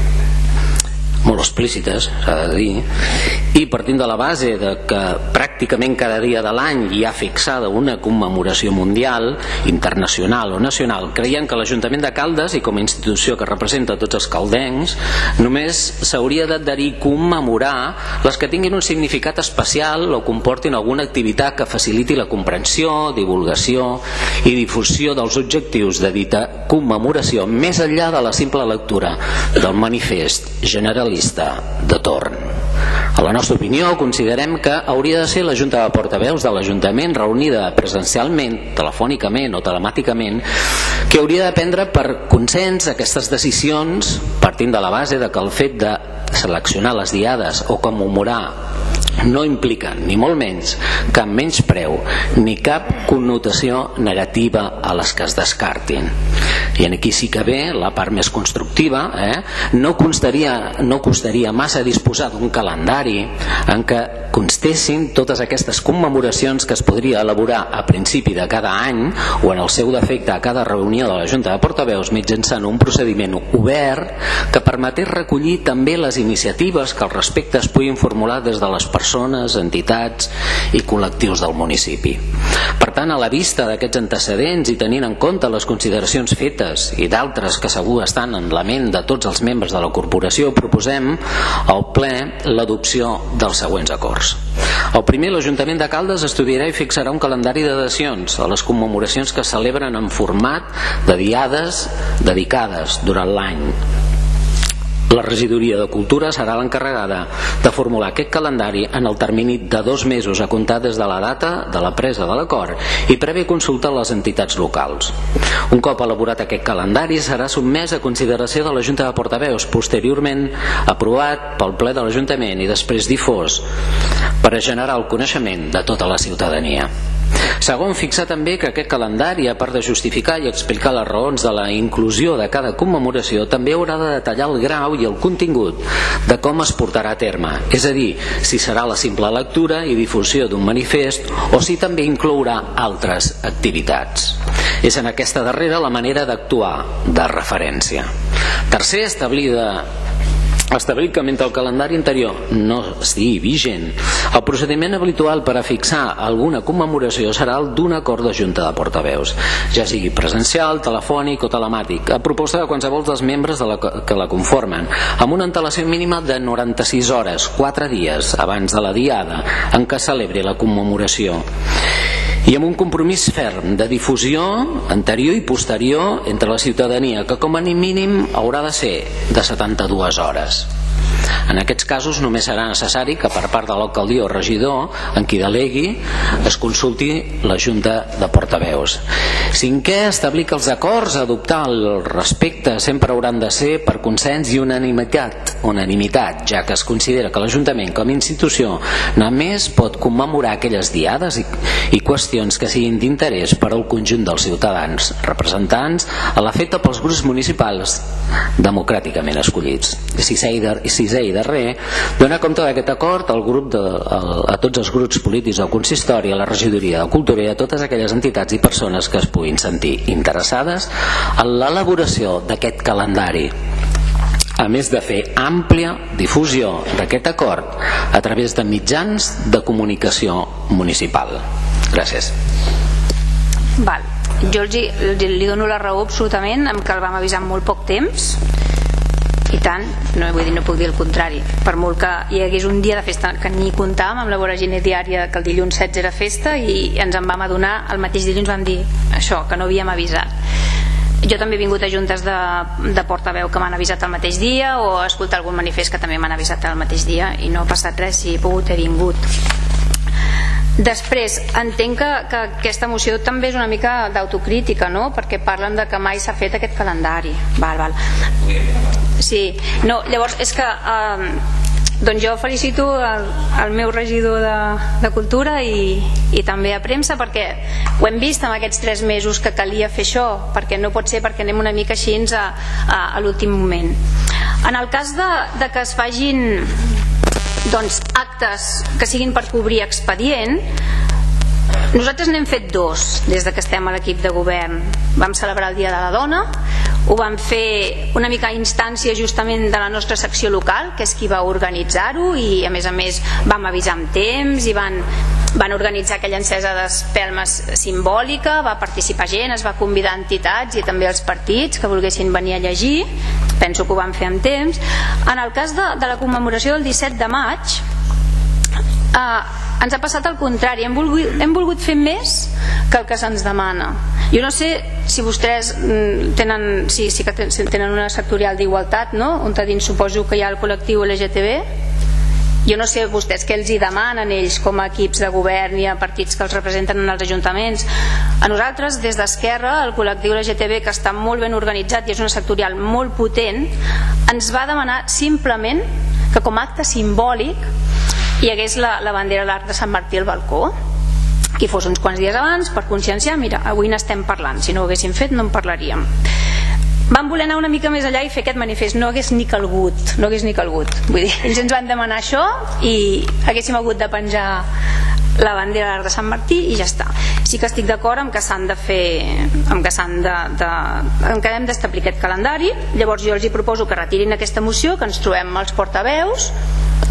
molt explícites, s'ha de dir, i partint de la base de que pràcticament cada dia de l'any hi ha fixada una commemoració mundial, internacional o nacional, creiem que l'Ajuntament de Caldes, i com a institució que representa tots els caldencs, només s'hauria d'adherir a commemorar les que tinguin un significat especial o comportin alguna activitat que faciliti la comprensió, divulgació i difusió dels objectius de dita commemoració, més enllà de la simple lectura del manifest generalista de torn. A la nostra opinió, considerem que hauria de ser la Junta de Portaveus de l'Ajuntament reunida presencialment, telefònicament o telemàticament, que hauria de prendre per consens aquestes decisions partint de la base de que el fet de seleccionar les diades o commemorar no implica, ni molt menys, cap menyspreu ni cap connotació negativa a les que es descartin. I aquí sí que ve la part més constructiva, eh? no, costaria, no costaria massa disposar d'un calendari en què constessin totes aquestes commemoracions que es podria elaborar a principi de cada any o en el seu defecte a cada reunió de la Junta de Portaveus mitjançant un procediment obert que permetés recollir també les iniciatives que al respecte es puguin formular des de les persones, entitats i col·lectius del municipi. Per per tant, a la vista d'aquests antecedents i tenint en compte les consideracions fetes i d'altres que segur estan en la ment de tots els membres de la corporació, proposem al ple l'adopció dels següents acords. El primer, l'Ajuntament de Caldes estudiarà i fixarà un calendari d'adhesions a les commemoracions que es celebren en format de diades dedicades durant l'any. La regidoria de Cultura serà l'encarregada de formular aquest calendari en el termini de dos mesos a comptar des de la data de la presa de l'acord i prèvia consulta a les entitats locals. Un cop elaborat aquest calendari serà sotmès a consideració de la Junta de Portaveus, posteriorment aprovat pel ple de l'Ajuntament i després difós per a generar el coneixement de tota la ciutadania. Segon, fixar també que aquest calendari, a part de justificar i explicar les raons de la inclusió de cada commemoració, també haurà de detallar el grau i el contingut de com es portarà a terme, és a dir, si serà la simple lectura i difusió d'un manifest o si també inclourà altres activitats. És en aquesta darrera la manera d'actuar de referència. Tercer, establir de Establir que mentre el calendari anterior no estigui vigent, el procediment habitual per a fixar alguna commemoració serà el d'un acord de Junta de Portaveus, ja sigui presencial, telefònic o telemàtic, a proposta de qualsevol dels membres de la que la conformen, amb una antelació mínima de noranta-sis hores, quatre dies abans de la diada en què celebri la commemoració, i amb un compromís ferm de difusió anterior i posterior entre la ciutadania, que com a mínim haurà de ser de setanta-dues hores. En aquests casos només serà necessari que per part de l'alcaldia o regidor en qui delegui es consulti la Junta de Portaveus. Cinquè, establir que els acords a adoptar al respecte sempre hauran de ser per consens i unanimitat, unanimitat, ja que es considera que l'Ajuntament com a institució només pot commemorar aquelles diades i, i qüestions que siguin d'interès per al conjunt dels ciutadans representants a l'efecte pels grups municipals democràticament escollits. Sisè i, de, sisè i darrer, donar compte d'aquest acord al grup de, al, a tots els grups polítics del consistori, a la regidoria de Cultura i a totes aquelles entitats i persones que es puguin sentir interessades en l'elaboració d'aquest calendari, a més de fer àmplia difusió d'aquest acord a través de mitjans de comunicació municipal. Gràcies. Val. Jo els hi, li dono la raó absolutament amb que el vam avisar en molt poc temps i tant, no, vull dir, no puc dir el contrari, per molt que hi hagués un dia de festa que ni comptàvem amb la voràgine diària que el dilluns setze era festa i ens en vam adonar, el mateix dilluns vam dir això, que no havíem avisat. Jo també he vingut a juntes de, de portaveu que m'han avisat el mateix dia o a escoltar algun manifest que també m'han avisat el mateix dia i no ha passat res, si he pogut he vingut. Després, entenc que, que aquesta moció també és una mica d'autocrítica, no? Perquè parlen de que mai s'ha fet aquest calendari. Val, val. Sí, no, llavors és que eh, doncs jo felicito el, el meu regidor de, de Cultura i, i també a premsa, perquè ho hem vist en aquests tres mesos que calia fer això, perquè no pot ser perquè anem una mica així a, a, a l'últim moment. En el cas de, de que es facin doncs actes que siguin per cobrir expedient, nosaltres n'hem fet dos des de que estem a l'equip de govern. Vam celebrar el Dia de la Dona, ho vam fer una mica a instància justament de la nostra secció local, que és qui va organitzar-ho, i a més a més vam avisar amb temps i van, van organitzar aquella encesa d'espelmes simbòlica, va participar gent, es va convidar entitats i també els partits que volguessin venir a llegir, penso que ho van fer amb temps. En el cas de, de la commemoració del disset de maig eh, ens ha passat el contrari, hem volgut, hem volgut fer més que el que se'ns demana. Jo no sé si vostès tenen, sí, sí que tenen una sectorial d'igualtat, no? On a dins suposo que hi ha el col·lectiu L G T B. Jo no sé vostès què els hi demanen ells com a equips de govern i a partits que els representen en els ajuntaments. A nosaltres, des d'Esquerra, el col·lectiu L G T B, que està molt ben organitzat i és una sectorial molt potent, ens va demanar simplement que com a acte simbòlic hi hagués la, la bandera de l'Arc de Sant Martí al balcó, que fos uns quants dies abans per conscienciar, mira, avui n'estem parlant, si no ho haguéssim fet no en parlaríem. Vam voler anar una mica més allà i fer aquest manifest, no hagués ni calgut, no hagués ni calgut. Vull dir, ells ens van demanar això i haguéssim hagut de penjar la bandera de l'Arc de Sant Martí i ja està. Sí que estic d'acord amb que s'han de fer, amb que s'han de, de, amb que hem d'establir aquest calendari. Llavors jo els hi proposo que retirin aquesta moció, que ens trobem els portaveus i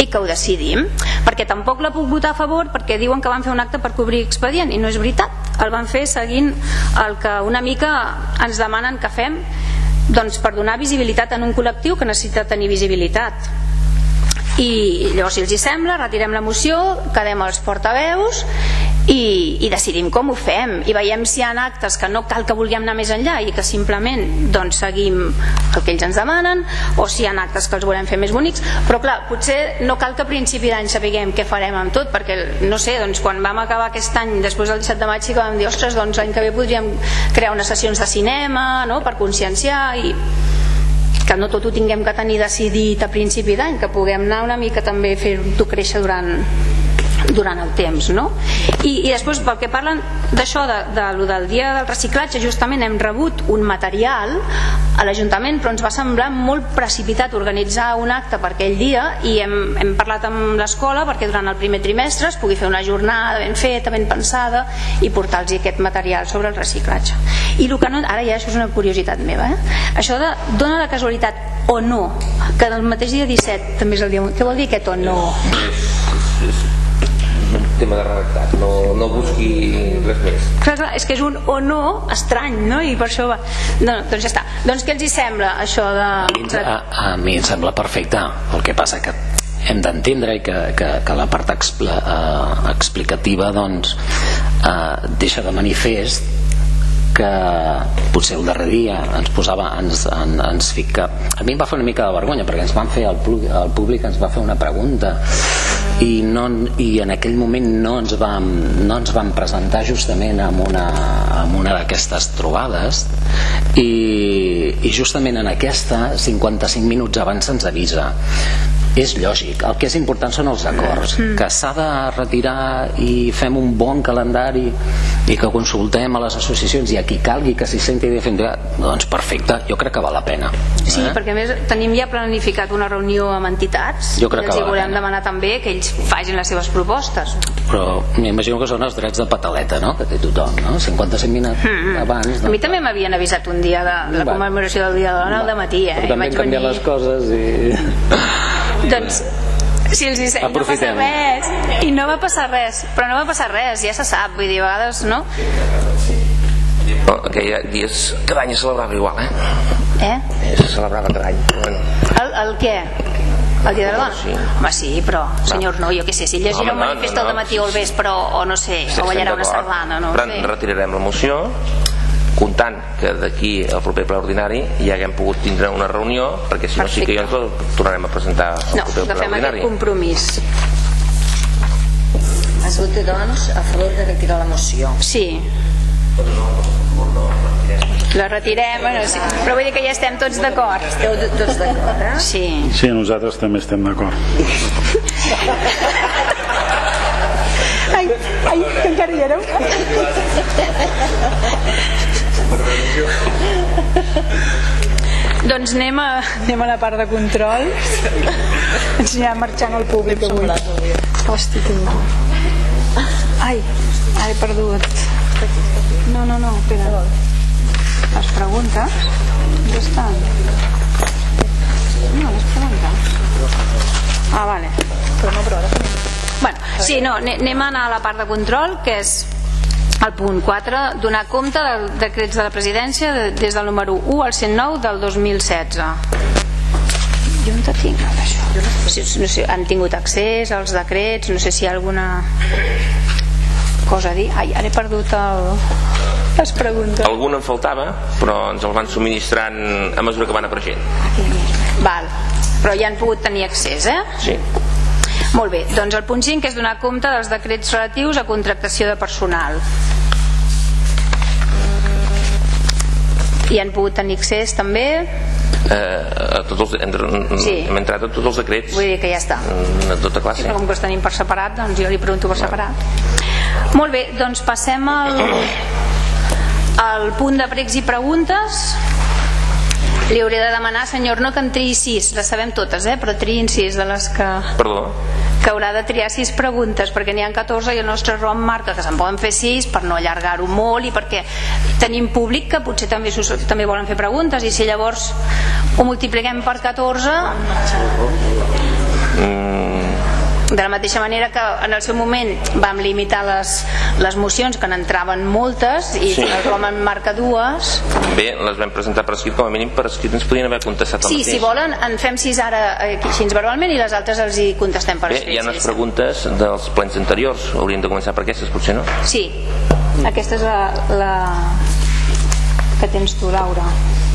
que ho decidim, perquè tampoc la puc votar a favor perquè diuen que van fer un acte per cobrir expedient i no és veritat, el van fer seguint el que una mica ens demanen que fem, doncs per donar visibilitat en un col·lectiu que necessita tenir visibilitat. I llavors, si els hi sembla, retirem la moció, quedem els portaveus i, i decidim com ho fem i veiem si hi ha actes que no cal que vulguem anar més enllà i que simplement doncs, seguim el que ells ens demanen, o si hi ha actes que els volem fer més bonics, però clar, potser no cal que a principi d'any sapiguem què farem amb tot, perquè no sé, doncs, quan vam acabar aquest any després del disset de maig sí que vam dir, ostres, doncs l'any que ve podríem crear unes sessions de cinema, no?, per conscienciar i que no tot ho tinguem que tenir decidit a principi d'any, que puguem anar una mica també fer-ho créixer durant, durant el temps, no? I, i després pel que parlen d'això de, de, de, del dia del reciclatge, justament hem rebut un material a l'Ajuntament, però ens va semblar molt precipitat organitzar un acte per aquell dia i hem, hem parlat amb l'escola perquè durant el primer trimestre es pugui fer una jornada ben feta, ben pensada i portar-los aquest material sobre el reciclatge. I el que no, ara ja això és una curiositat meva, eh? Això de dona la casualitat o no que el mateix dia disset també és el dia... Què vol dir aquest o no? Tema de redactat, no, no busqui res més. Clar, clar, és que és un o no estrany, no? I per això va... No, doncs ja està. Doncs què els hi sembla això de... A mi, a, a mi em sembla perfecte. El que passa que hem d'entendre que, que, que la part expl, eh, explicativa doncs, eh, deixa de manifest que potser el darrer dia ens posava ens, en, ens fica... A mi em va fer una mica de vergonya perquè ens van fer el, el públic ens va fer una pregunta i, no, i en aquell moment no ens vam, no ens vam presentar justament en una, en una d'aquestes trobades i, i justament en aquesta cinquanta-cinc minuts abans se'ns avisa. És lògic, el que és important són els acords, que s'ha de retirar i fem un bon calendari i que consultem a les associacions i a qui calgui que s'hi senti definitivament, doncs perfecte, jo crec que val la pena. Sí, eh? Perquè a més tenim ja planificat una reunió amb entitats jo crec i els que hi volem demanar també que ells facin les seves propostes. Però m'imagino que són els drets de pataleta, no?, que té tothom, no? cinquanta-cinc minuts mm-hmm. abans. No? A mi també m'havien avisat un dia de la Va. commemoració del dia de la dona al dematí, eh? Però també han canviat les coses i... Doncs si els hi no passa res i no va passar res, però no va passar res, ja se sap, vull dir, a vegades no. Però aquell dies cada any es celebrava igual, eh? Eh? Se celebrava cada any. Bueno. El, el què? El dia de la dona? Sí. Home, sí, però, senyor, no, jo què sé, si llegirà un manifest al dematí o al vespre o no sé, o ballarà una sardana, no sé. Retirarem la moció comptant que d'aquí al proper ple ordinari ja haguem pogut tindre una reunió, perquè si no sí que ja ens ho tornarem a presentar al no, proper ple ordinari. No, agafem aquest compromís. Es vota, doncs, a favor de retirar la moció. Sí. La retirem, bueno, sí. Però vull dir que ja estem tots d'acord. Esteu tots d'acord, eh? Sí. Sí, nosaltres també estem d'acord. Ai, ai, que encara hi éreu. Doncs anem a, anem a la part de control. Ens anirà marxant el públic avui. Hosti, que mal. Ai, ai, perdut. No, no, no, espera. Les preguntes? On estan? No, les preguntes. Ah, vale. Però no, però ara... Bueno, sí, no, anem a anar a la part de control, que és el punt quatre, donar compte dels decrets de la presidència des del número u al cent nou del dos mil setze. Jo on tinc això? No sé, han tingut accés als decrets, no sé si hi ha alguna cosa a dir. Ai, ara he perdut el... les preguntes. Algun en faltava, però ens el van subministrant a mesura que van apareixent. Val, però ja han pogut tenir accés, eh? Sí. Molt bé, doncs el punt cinc és donar compte dels decrets relatius a contractació de personal. I han pogut tenir accés també? Eh, a tots els, entre, sí. Hem entrat a tots els decrets. Vull dir que ja està. A tota classe. I com que els tenim per separat, doncs jo li pregunto per separat. Molt bé, doncs passem al, al punt de pregs i preguntes. Li hauré de demanar, senyor, no que en triï sis, les sabem totes, eh? Però triïn sis de les que... Perdó? Que haurà de triar sis preguntes, perquè n'hi ha catorze i el nostre ROM marca que se'n poden fer sis per no allargar-ho molt i perquè tenim públic que potser també, també volen fer preguntes i si llavors ho multipliquem per catorze... Mm. De la mateixa manera que en el seu moment vam limitar les, les mocions, que n'entraven moltes, i sí. El Roman marca dues. Bé, les vam presentar per escrit, com a mínim per escrit ens podien haver contestat el sí, mateix. Si volen, en fem sis ara així verbalment i les altres els hi contestem per escrit. Bé, hi ha unes preguntes dels plens anteriors, hauríem de començar per aquestes, potser no? Sí, aquesta és la, la... que tens tu, Laura.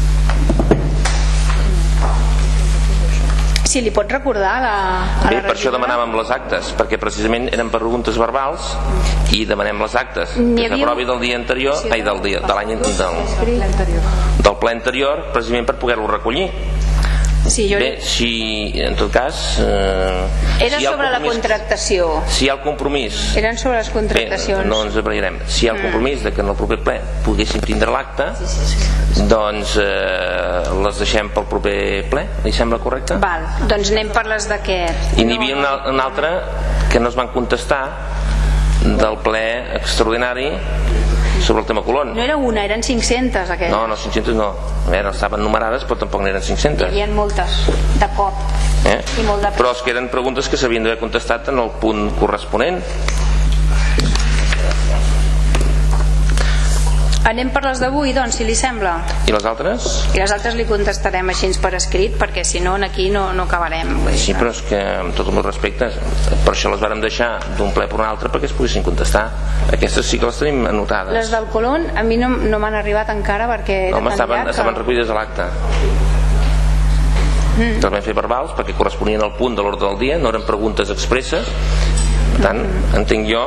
Si li pots recordar a la, a Bé, la per això demanàvem les actes, perquè precisament eren per preguntes verbals i demanem les actes que s'aprovi del dia anterior, sí, ai, del dia, de l'any del, del ple anterior, precisament per poder-lo recollir. Sí, jo... Bé, si en tot cas eh, era si sobre la contractació. Si hi ha el compromís, eren sobre les contractacions. Bé, no ens abrairem. Si hi ha el compromís de que en el proper ple poguéssim tindre l'acte, sí, sí, sí, sí. doncs eh, les deixem pel proper ple. Li sembla correcte? Val, doncs anem per les d'aquest. I n'hi havia una, una altra que no es van contestar del ple extraordinari sobre el tema Colón. No era una, eren cinc-centes aquelles. No, no, cinc-centes no. A veure, estaven numerades, però tampoc n'eren cinc-centes. Hi havia moltes, de cop. Eh? I molt de... Però és que eren preguntes que s'havien d'haver contestat en el punt corresponent. Anem per les d'avui, doncs, si li sembla. I les altres? I les altres li contestarem així per escrit, perquè si no aquí no, no acabarem. Sí, però és que amb tot el meu respecte, per això les vàrem deixar d'un ple per un altre perquè es poguessin contestar. Aquestes sí que les tenim anotades. Les del Colón a mi no, no m'han arribat encara perquè no, home, estaven, estaven recollides a l'acte. Mm. Les vam fer verbals perquè corresponien al punt de l'ordre del dia, no eren preguntes expresses. Per tant, mm. entenc jo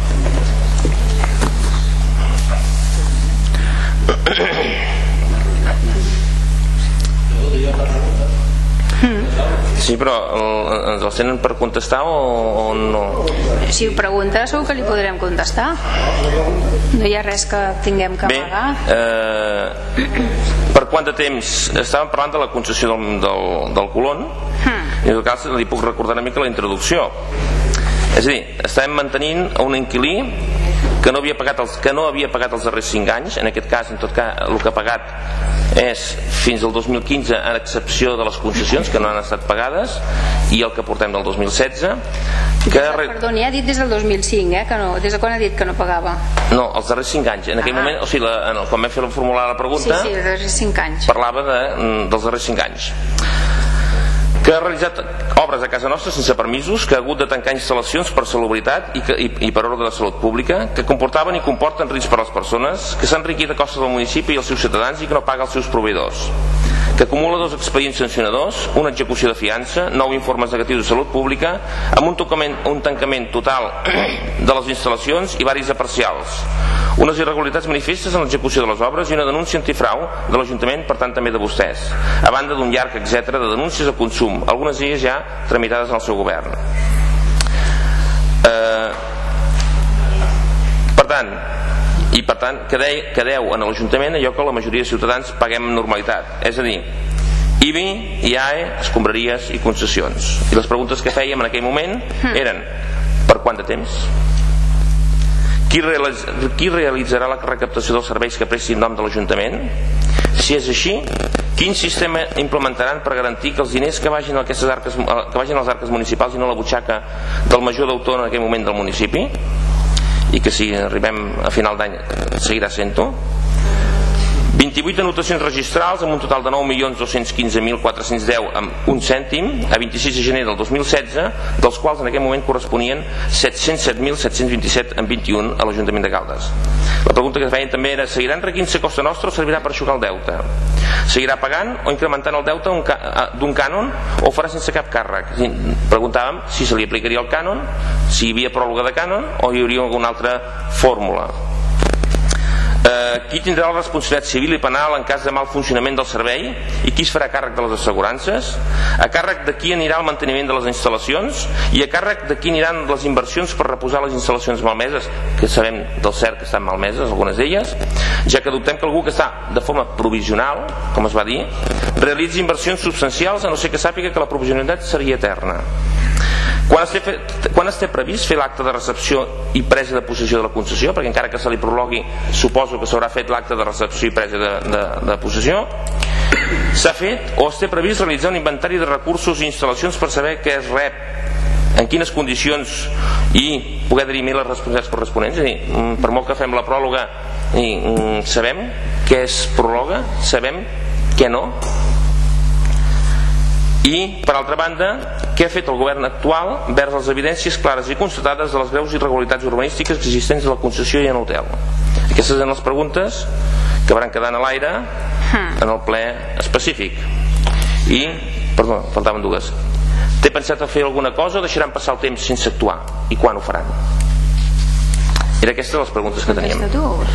sí, però ens els tenen per contestar o, o no? Si ho pregunta segur que li podrem contestar. No hi ha res que tinguem que amagar. Bé, eh, per quant de temps estàvem parlant de la concessió del, del, del Colón, hmm. i en tot cas li puc recordar una mica la introducció. És a dir, estàvem mantenint un inquilí que no havia pagat els, que no havia pagat els darrers cinc anys. En aquest cas, en tot cas, el que ha pagat és fins al dos mil quinze, a excepció de les concessions que no han estat pagades, i el que portem del dos mil setze que... Perdoni, ha dit des del dos mil cinc, eh, que no, des de quan ha dit que no pagava? No, els darrers cinc anys. En aquell ah. moment, o sigui, la, en el, quan vam fer el formular la pregunta, sí, sí, els darrers cinc anys. Parlava de, dels darrers cinc anys, que ha realitzat obres a casa nostra sense permisos, que ha hagut de tancar instal·lacions per salubritat i, que, i, i per ordre de salut pública, que comportaven i comporten risc per a les persones, que s'ha enriquit a costa del municipi i els seus ciutadans i que no paga els seus proveïdors, que acumula dos expedients sancionadors, una execució de fiança, nou informes negatius de salut pública, amb un, tocament, un tancament total de les instal·lacions i varis de parcials, unes irregularitats manifestes en l'execució de les obres i una denúncia antifrau de l'Ajuntament, per tant també de vostès, a banda d'un llarg etcètera de denúncies a consum, algunes d'elles ja tramitades en el seu govern. Eh, per tant, i per tant quedeu en l'Ajuntament allò que la majoria de ciutadans paguem amb normalitat, és a dir, I B I, I A E, escombraries i concessions. I les preguntes que fèiem en aquell moment eren: per quant de temps? Qui, realitz, qui realitzarà la recaptació dels serveis que presti en nom de l'Ajuntament? Si és així, quin sistema implementaran per garantir que els diners que vagin a aquestes arques, que vagin a les arques municipals i no a la butxaca del major d'autor en aquell moment del municipi, i que si arribem a final d'any seguirà sent-ho? vint-i-vuit anotacions registrals amb un total de nou milions dos-cents quinze mil quatre-cents deu amb un cèntim a vint-i-sis de gener del dos mil setze, dels quals en aquell moment corresponien set-cents set mil set-cents vint-i-set amb vint-i-un a l'Ajuntament de Caldes. La pregunta que feien també era: seguirà enriquint-se a costa nostra o servirà per aixugar el deute? Seguirà pagant o incrementant el deute d'un cànon o ho farà sense cap càrrec? Preguntàvem si se li aplicaria el cànon, si hi havia pròrroga de cànon o hi hauria alguna altra fórmula. Eh, qui tindrà la responsabilitat civil i penal en cas de mal funcionament del servei i qui es farà càrrec de les assegurances, a càrrec de qui anirà el manteniment de les instal·lacions i a càrrec de qui aniran les inversions per reposar les instal·lacions malmeses, que sabem del cert que estan malmeses algunes d'elles, ja que dubtem que algú que està de forma provisional, com es va dir, realitzi inversions substancials, a no ser que sàpiga que la provisionalitat seria eterna. Quan es, té, quan es té previst fer l'acte de recepció i presa de possessió de la concessió? Perquè encara que se li prologui, suposo que s'haurà fet l'acte de recepció i presa de, de, de possessió. S'ha fet o es té previst realitzar un inventari de recursos i instal·lacions per saber què es rep en quines condicions i poder dirimir les responsabilitats corresponents. És a dir, per molt que fem la pròrroga, sabem què es prorroga, sabem què no. I, per altra banda, què ha fet el govern actual vers les evidències clares i constatades de les greus irregularitats urbanístiques existents a la concessió i en l'hotel. Aquestes eren les preguntes que van quedar a l'aire en el ple específic. I, perdó, faltaven dues. Té pensat a fer alguna cosa o deixaran passar el temps sense actuar? I quan ho faran? Eren aquestes les preguntes que teníem.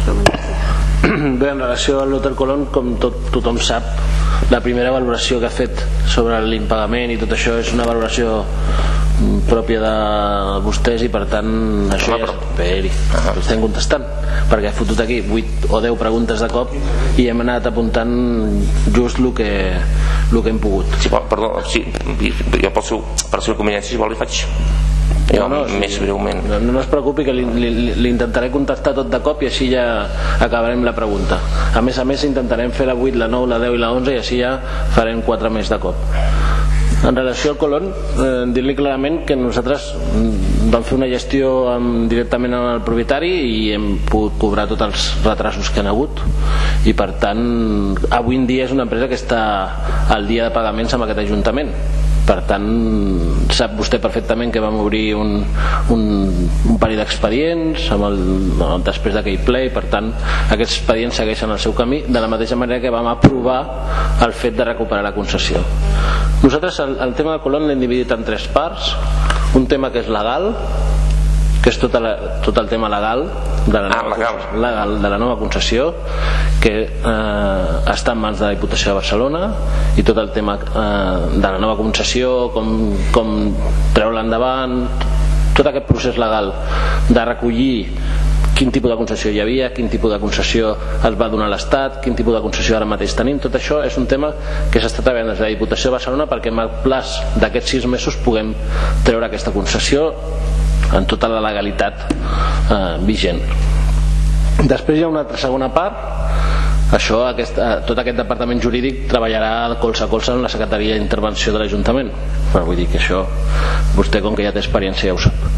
Bé, en relació a l'Hotel Colón, com tot, tothom sap, la primera valoració que ha fet sobre l'impagament i tot això és una valoració pròpia de vostès i per tant això ja és... Ho estem contestant perquè he fotut aquí vuit o deu preguntes de cop i hem anat apuntant just el que, el que hem pogut. Sí, perdó, sí, jo pel seu, per la seva conveniència, si vol, li faig jo no, no, més breument. No, no es preocupi que li, li, li intentaré contestar tot de cop i així ja acabarem la pregunta. A més a més intentarem fer la vuit, la nou, la deu i la onze i així ja farem quatre més de cop. En relació al Colón, eh, dir-li clarament que nosaltres vam fer una gestió amb, directament amb el propietari i hem pogut cobrar tots els retrasos que han hagut i per tant avui en dia és una empresa que està al dia de pagaments amb aquest Ajuntament. Per tant, sap vostè perfectament que vam obrir un, un, un parell d'expedients amb el, després d'aquell ple i per tant aquests expedients segueixen el seu camí de la mateixa manera que vam aprovar el fet de recuperar la concessió. Nosaltres el, el tema de Colón l'hem dividit en tres parts. Un tema que és legal, que és tot, la, tot el tema legal de la nova, ah, legal. Legal, de la nova concessió que eh, està en mans de la Diputació de Barcelona i tot el tema eh, de la nova concessió, com, com treure-la endavant, tot aquest procés legal de recollir quin tipus de concessió hi havia, quin tipus de concessió es va donar a l'Estat, quin tipus de concessió ara mateix tenim. Tot això és un tema que s'està treballant des de la Diputació de Barcelona perquè en el plaç d'aquests sis mesos puguem treure aquesta concessió en tota la legalitat eh, vigent. Després hi ha una altra segona part. Això, aquest, eh, tot aquest departament jurídic treballarà colze a colze en la Secretaria d'Intervenció de l'Ajuntament, però vull dir que això vostè, com que ja té experiència, ja ho sap.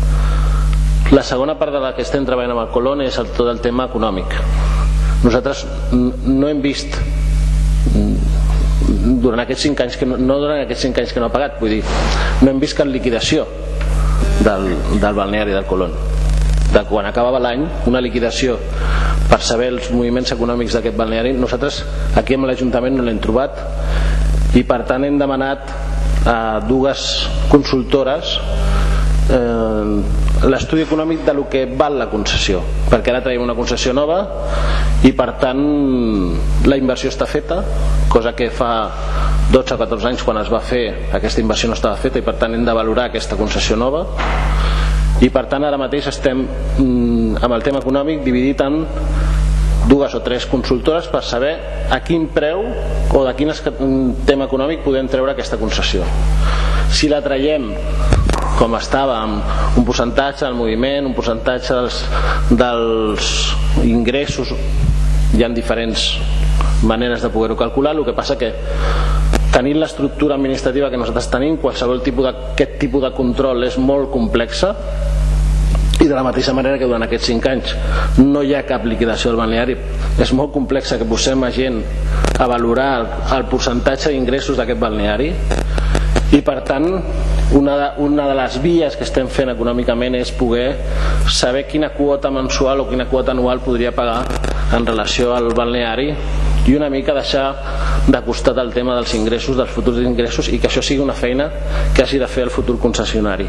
La segona part de la que estem treballant amb el Colón és el, tot el tema econòmic. Nosaltres no hem vist durant aquests cinc anys que no, no durant aquests cinc anys que no ha pagat, vull dir, no hem vist cap liquidació Del, del balneari del Colón. De quan acabava l'any, una liquidació per saber els moviments econòmics d'aquest balneari, nosaltres aquí amb l'Ajuntament no l'hem trobat i per tant hem demanat a dues consultores eh, l'estudi econòmic de lo que val la concessió, perquè ara traiem una concessió nova i per tant la inversió està feta, cosa que fa dotze o catorze anys quan es va fer aquesta inversió no estava feta i per tant hem de valorar aquesta concessió nova i per tant ara mateix estem mm, amb el tema econòmic dividit en dues o tres consultores per saber a quin preu o de quin tema econòmic podem treure aquesta concessió. Si la traiem com estava, amb un percentatge del moviment, un percentatge dels, dels ingressos, hi ha diferents maneres de poder-ho calcular, el que passa que tenint l'estructura administrativa que nosaltres tenim, qualsevol tipus d'aquest tipus de control és molt complexa i de la mateixa manera que durant aquests cinc anys no hi ha cap liquidació del balneari, és molt complexa que posem a gent a valorar el, el percentatge d'ingressos d'aquest balneari i per tant una de, una de les vies que estem fent econòmicament és poder saber quina quota mensual o quina quota anual podria pagar en relació al balneari i una mica deixar de costat el tema dels ingressos, dels futurs ingressos i que això sigui una feina que hagi de fer el futur concessionari.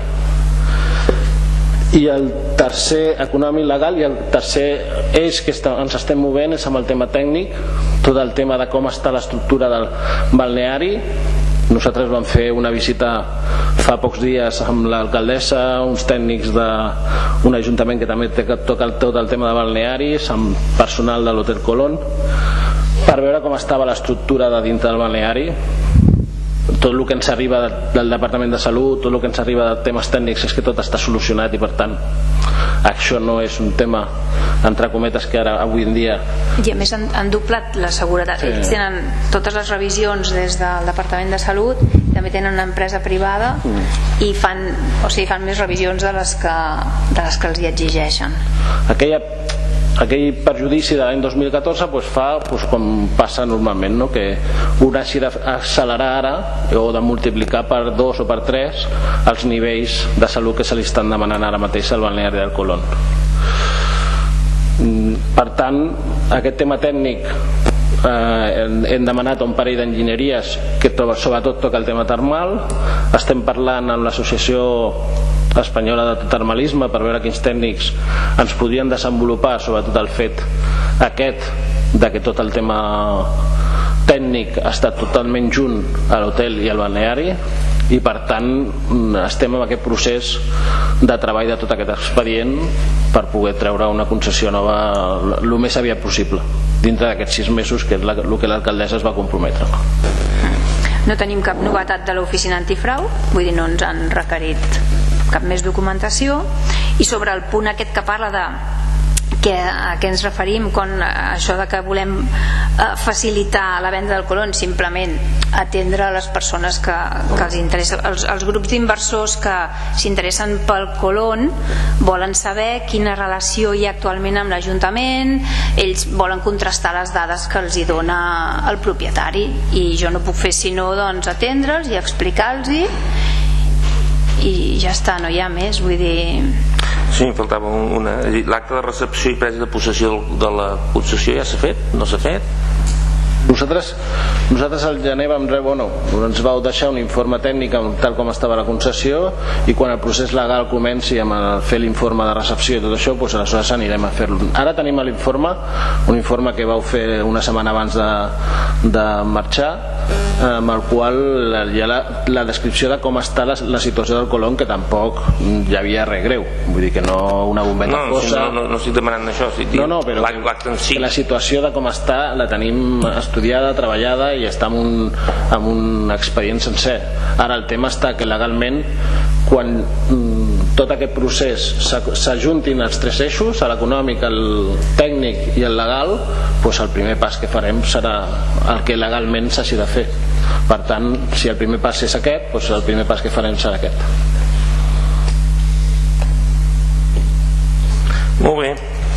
I el tercer econòmic legal i el tercer eix que està, ens estem movent és amb el tema tècnic, tot el tema de com està l'estructura del balneari. Nosaltres vam fer una visita fa pocs dies amb l'alcaldessa, uns tècnics d'un ajuntament que també toca tot el tema de balnearis, amb personal de l'Hotel Colón, per veure com estava l'estructura de dintre del balneari. I per tant, una de les vies que estem fent econòmicament és poder saber a quin preu o de quines, quin tema econòmic podem treure aquesta concessió. Si la traiem com estava, amb un percentatge del moviment, un percentatge dels, dels tot el que ens arriba del Departament de Salut, tot el que ens arriba de temes tècnics, és que tot està solucionat, i per tant això no és un tema entre cometes que ara avui en dia. I a més han, han doblat la seguretat, sí. Ells tenen totes les revisions des del Departament de Salut, també tenen una empresa privada mm. i fan, o sigui, fan més revisions de les que, de les que els hi exigeixen. Aquella aquell perjudici de l'any dos mil catorze pues fa pues, com passa normalment, no? Que un hagi d'accelerar ara o de multiplicar per dos o per tres els nivells de salut que se li estan demanant ara mateix al balneari del Colón. Per tant, aquest tema tècnic eh, hem demanat un parell d'enginyeries que sobretot toca el tema termal. Estem parlant amb l'associació espanyola de termalisme per veure quins tècnics ens podrien desenvolupar, sobretot el fet aquest de que tot el tema tècnic està totalment junt a l'hotel i al balneari, i per tant estem en aquest procés de treball de tot aquest expedient per poder treure una concessió nova el més aviat possible dintre d'aquests sis mesos, que és el que l'alcaldessa es va comprometre. No tenim cap novetat de l'oficina antifrau, vull dir, no ens han requerit cap més documentació. I sobre el punt aquest que parla de que, a què ens referim quan això de que volem eh, facilitar la venda del Colón, simplement atendre les persones que, que els interessa, els, els grups d'inversors que s'interessen pel Colón volen saber quina relació hi ha actualment amb l'Ajuntament, ells volen contrastar les dades que els hi dona el propietari, i jo no puc fer sinó doncs atendre'ls i explicar-los i ja està, no hi ha més, vull dir. Sí, em faltava una. L'acte de recepció i presa de possessió de la concessió ja s'ha fet? No s'ha fet? Nosaltres, nosaltres al gener vam rebre, bueno, ens vau deixar un informe tècnic tal com estava la concessió, i quan el procés legal comenci amb el fer l'informe de recepció i tot això, doncs aleshores anirem a fer-lo. Ara tenim l'informe, un informe que vau fer una setmana abans de, de marxar, amb el qual hi ha la, la descripció de com està la, la situació del Colón, que tampoc hi havia res greu, vull dir que no una bombeta no, cosa. No, no, no estic demanant això, sí, no, no, però que, sí. que la situació de com està la tenim estudiada, treballada, i està en un, en un expedient sencer. Ara el tema està que legalment, quan mm, tot aquest procés s'ajuntin els tres eixos, l'econòmic, el tècnic i el legal, doncs el primer pas que farem serà el que legalment s'hagi de fer. Per tant, si el primer pas és aquest, doncs el primer pas que farem serà aquest. Molt bé.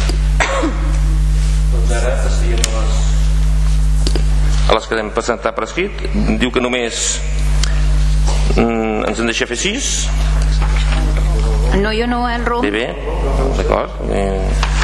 Doncs ara passaríem a les a les que hem presentat per escrit. Diu que només mm, ens en deixa fer sis. No, jo no, en Rom. Bé, bé, d'acord. Eh...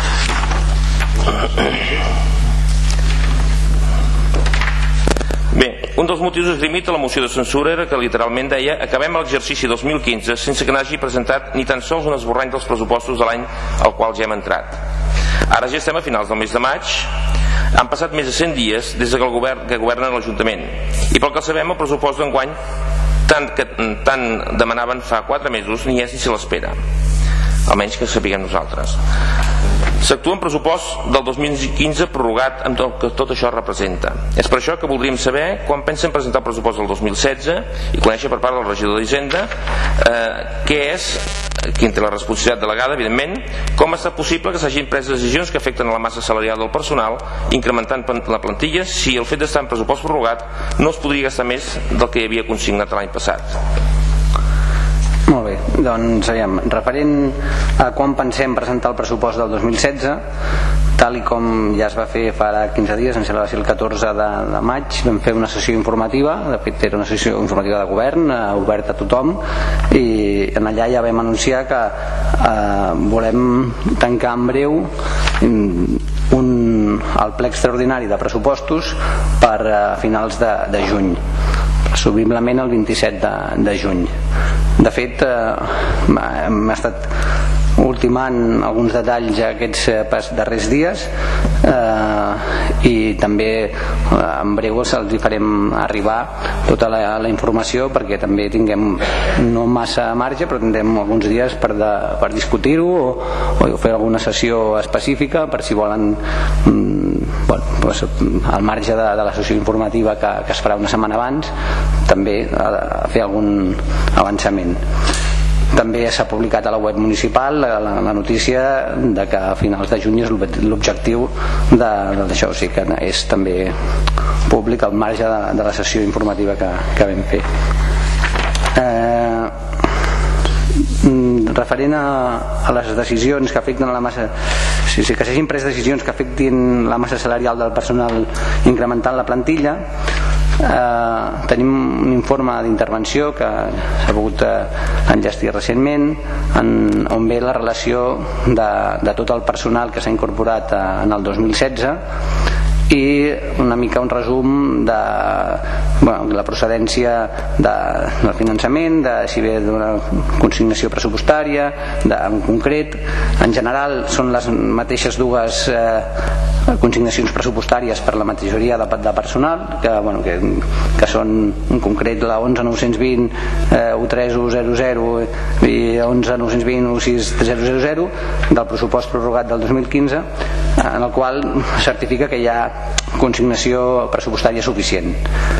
Bé, un dels motius esgrimit a la moció de censura era que literalment deia: acabem l'exercici dos mil quinze sense que n'hagi presentat ni tan sols un esborrany dels pressupostos de l'any al qual ja hem entrat. Ara ja estem a finals del mes de maig. Han passat més de cent dies des que el govern que governa l'Ajuntament, i pel que sabem el pressupost d'enguany tant que tant demanaven fa quatre mesos ni és ni se l'espera, almenys que sapiguem nosaltres. S'actua en pressupost del dos mil quinze prorrogat amb tot que tot això representa. És per això que voldríem saber quan pensen presentar el pressupost del dos mil setze i conèixer per part del regidor d'Hisenda eh, què és, qui té la responsabilitat delegada, evidentment, com ha estat possible que s'hagin pres decisions que afecten a la massa salarial del personal, incrementant la plantilla, si el fet d'estar en pressupost prorrogat no es podria gastar més del que hi havia consignat l'any passat. Molt bé, doncs aviam, referent a quan pensem presentar el pressupost del dos mil setze, tal i com ja es va fer fa quinze dies, em sembla que va ser el catorze de, de maig, vam fer una sessió informativa, de fet era una sessió informativa de govern, eh, oberta a tothom, i en allà ja vam anunciar que eh, volem tancar en breu un, el ple extraordinari de pressupostos per eh, finals de, de juny, presumiblement el vint-i-set de, de juny. De fet, eh, hem estat ultimant alguns detalls aquests eh, darrers dies, eh, i també eh, en breu se'ls farem arribar tota la, la informació perquè també tinguem no massa marge, però tindrem alguns dies per, de, per discutir-ho o, o fer alguna sessió específica per si volen mm, bueno, doncs, al marge de, de la sessió informativa que, que es farà una setmana abans, també a fer algun avançament. També s'ha publicat a la web municipal la, la, la notícia de que a finals de juny és l'objectiu d'això, o sigui que és també públic al marge de, de la sessió informativa que, que vam fer. Eh, referent a, a les decisions que afecten a la massa, sí, sí, que s'hagin pres decisions que afectin la massa salarial del personal incrementant la plantilla. Eh, tenim un informe d'intervenció que s'ha pogut eh, enllestir recentment, en, on ve la relació de, de tot el personal que s'ha incorporat eh, en el dos mil setze i una mica un resum de, bueno, de la procedència de, del finançament, de si ve d'una consignació pressupostària, de, en concret. En general són les mateixes dues eh, consignacions pressupostàries per la majoria de, de personal, que, bueno, que, que són en concret la onze nou-cents vint eh, u tres u zero zero i onze nou-cents vint u sis zero zero zero del pressupost prorrogat del dos mil quinze, en el qual certifica que hi ha consignació pressupostària suficient.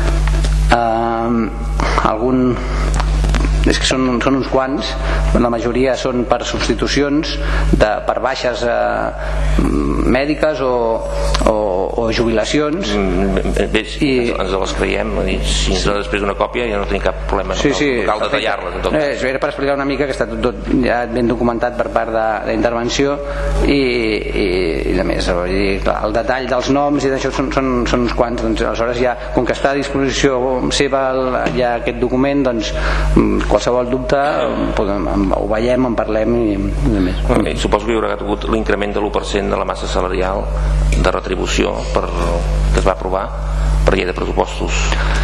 Eh, algun és que són, són uns quants, la majoria són per substitucions de, per baixes eh, mèdiques o, o, o jubilacions. Bé, i ens les creiem, si ens donen després una còpia ja no tenim cap problema, sí, sí, no cal detallar-les. Eh, era per explicar una mica que està tot, tot ja ben documentat per part de la intervenció i, i, i de més, dir, clar, el detall dels noms i d'això són, són, són uns quants, doncs, aleshores ja, com que està a disposició seva ja aquest document, doncs qualsevol dubte podem, ho veiem, en parlem i, i més. Okay, suposo que hi haurà hagut l'increment de l'u per cent de la massa salarial de retribució per, que es va aprovar per llei de pressupostos.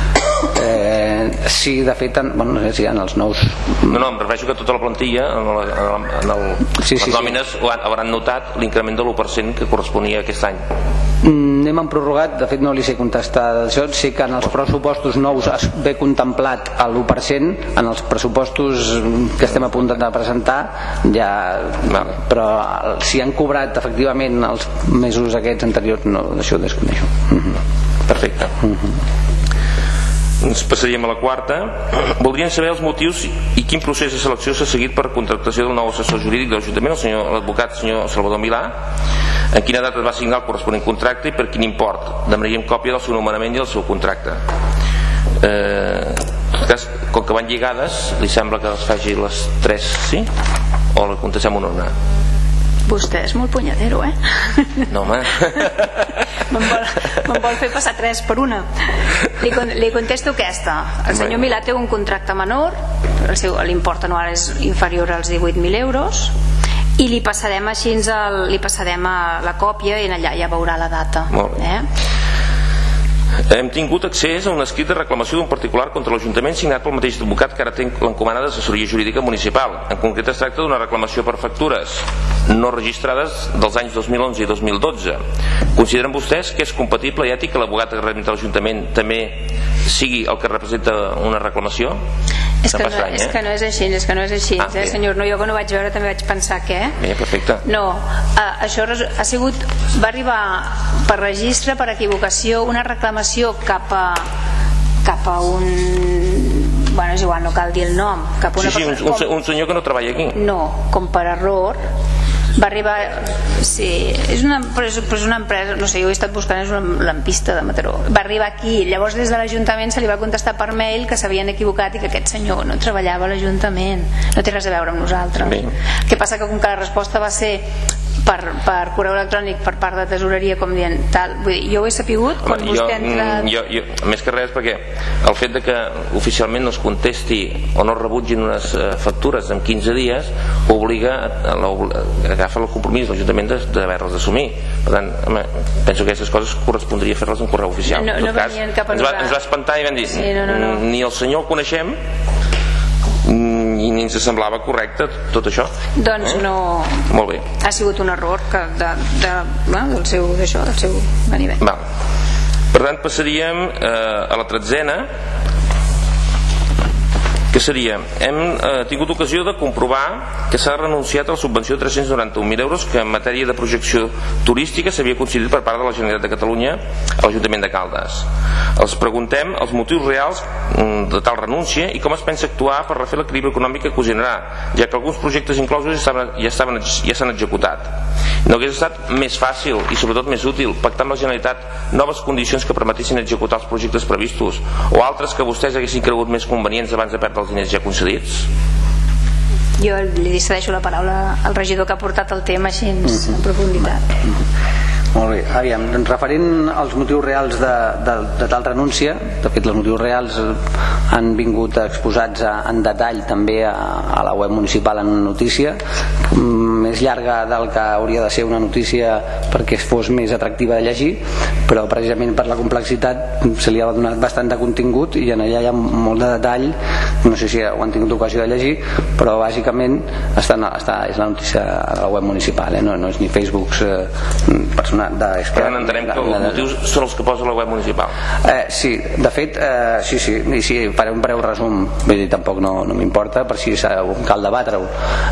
Eh, sí, de fet en, bueno, no sé si en els nous no, no, em refereixo que tota la plantilla en, la, en, el, en el, sí, les sí, nòmines sí. Hauran notat l'increment de l'u per cent que corresponia a aquest any. Mm, anem en prorrogat, de fet no li sé contestar d'això, sé que en els pressupostos nous es ve contemplat l'u per cent, en els pressupostos que estem a punt de presentar ja, vale. Però si han cobrat efectivament els mesos aquests anteriors, no, d'això ho desconeixo. Mm-hmm. Perfecte. Mm-hmm. Ens passaríem a la quarta. Voldríem saber els motius i quin procés de selecció s'ha seguit per contractació del nou assessor jurídic de l'Ajuntament, el senyor l'advocat senyor Salvador Milà, en quina data es va signar el corresponent contracte i per quin import. Demanaríem còpia del seu nomenament i del seu contracte. Eh, en tot cas, com que van lligades, li sembla que les faci les tres, sí? O li contestem una una? Vostè és molt punyadero, eh? No, home. Me'n vol, me'n vol fer passar tres per una. Li, li contesto aquesta. El senyor Milà té un contracte menor, l'import anual és inferior als divuit mil euros, i li passarem així el, li passarem a la còpia i allà ja veurà la data. Molt bé. Eh? Hem tingut accés a un escrit de reclamació d'un particular contra l'Ajuntament signat pel mateix advocat que ara té l'encomana d'assessoria jurídica municipal. En concret es tracta d'una reclamació per factures no registrades dels anys dos mil onze i dos mil dotze. Consideren vostès que és compatible i ètic que l'advocat que representa l'Ajuntament també sigui el que representa una reclamació? És que, no, estrany, és eh? que no és així, és que no és així, ah, eh, senyor. No, jo que no vaig veure també vaig pensar que... Bé, perfecte. No, eh, això ha sigut... Va arribar per registre, per equivocació, una reclamació cap a, cap a un... Bueno, és igual, no cal dir el nom. Cap a una sí, sí, persona, un, un, un senyor que no treballa aquí. No, com per error... Va arribar... Sí, és una, però és, però és una empresa, no sé, jo he estat buscant, és una lampista de Mataró. Va arribar aquí, llavors des de l'Ajuntament se li va contestar per mail que s'havien equivocat i que aquest senyor no treballava a l'Ajuntament, no té res a veure amb nosaltres. Bé. El que passa que com que la resposta va ser per, per correu electrònic per part de tesoreria, com dient tal, vull dir, jo ho he sapigut quan Home, vostè ha entrat... Jo, jo, més que res perquè el fet de que oficialment no es contesti o no rebutgin unes uh, factures en quinze dies obliga a, a, a agafa el compromís de l'Ajuntament d'haver-les d'assumir. Per tant, home, penso que aquestes coses correspondria fer-les en correu oficial. No, en no tot cas, ens va, ens va espantar i vam dir sí, no, no, no. ni el senyor el coneixem i ni ens semblava correcte tot això. Doncs eh? No. Molt bé. Ha sigut un error que de, de, bueno, del seu d'això, del seu veniment. Val. Per tant, passaríem eh, a la tretzena. que seria, hem eh, tingut ocasió de comprovar que s'ha renunciat a la subvenció de tres-cents noranta-un mil euros que en matèria de projecció turística s'havia concedit per part de la Generalitat de Catalunya a l'Ajuntament de Caldes. Els preguntem els motius reals de tal renúncia i com es pensa actuar per refer l'equilibri econòmic que ocasionarà, ja que alguns projectes inclosos ja s'han ja estaven, ja s'han executat. No hagués estat més fàcil i sobretot més útil pactar amb la Generalitat noves condicions que permetessin executar els projectes previstos o altres que vostès haguessin cregut més convenients abans de perdre els diners ja concedits? Jo li cedeixo la paraula al regidor que ha portat el tema així en profunditat. Molt bé, aviam, referent als motius reals de, de, de tal renúncia, de fet els motius reals han vingut exposats a, en detall també a, a la web municipal en una notícia més llarga del que hauria de ser una notícia perquè fos més atractiva de llegir, però precisament per la complexitat se li ha donat bastant de contingut i en allà hi ha molt de detall, no sé si ho han tingut ocasió de llegir, però bàsicament està, està, és la notícia de la web municipal, eh? no, no és ni Facebook eh, personal de, és que, per tant entenem que els motius són els que posa la web municipal. Eh, sí, de fet eh, sí, sí, i sí, faré un breu resum, vull dir, tampoc no, no m'importa per si cal debatre-ho.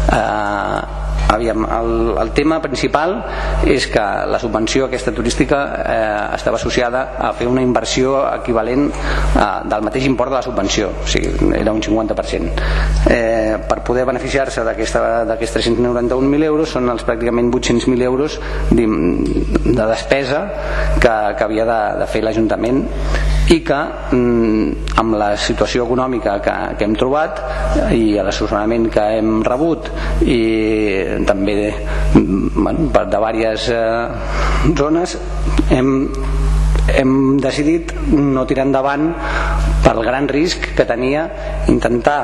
eh, Aviam, el, el tema principal és que la subvenció aquesta turística eh, estava associada a fer una inversió equivalent eh, del mateix import de la subvenció, o sigui, era un cinquanta per cent. Eh, per poder beneficiar-se d'aquests tres-cents noranta-un mil euros són els pràcticament vuit-cents mil euros de, de despesa que, que havia de, de fer l'Ajuntament i que mm, amb la situació econòmica que, que hem trobat i l'assessorament que hem rebut i també de, bueno, de diverses eh, zones hem, hem decidit no tirar endavant pel gran risc que tenia intentar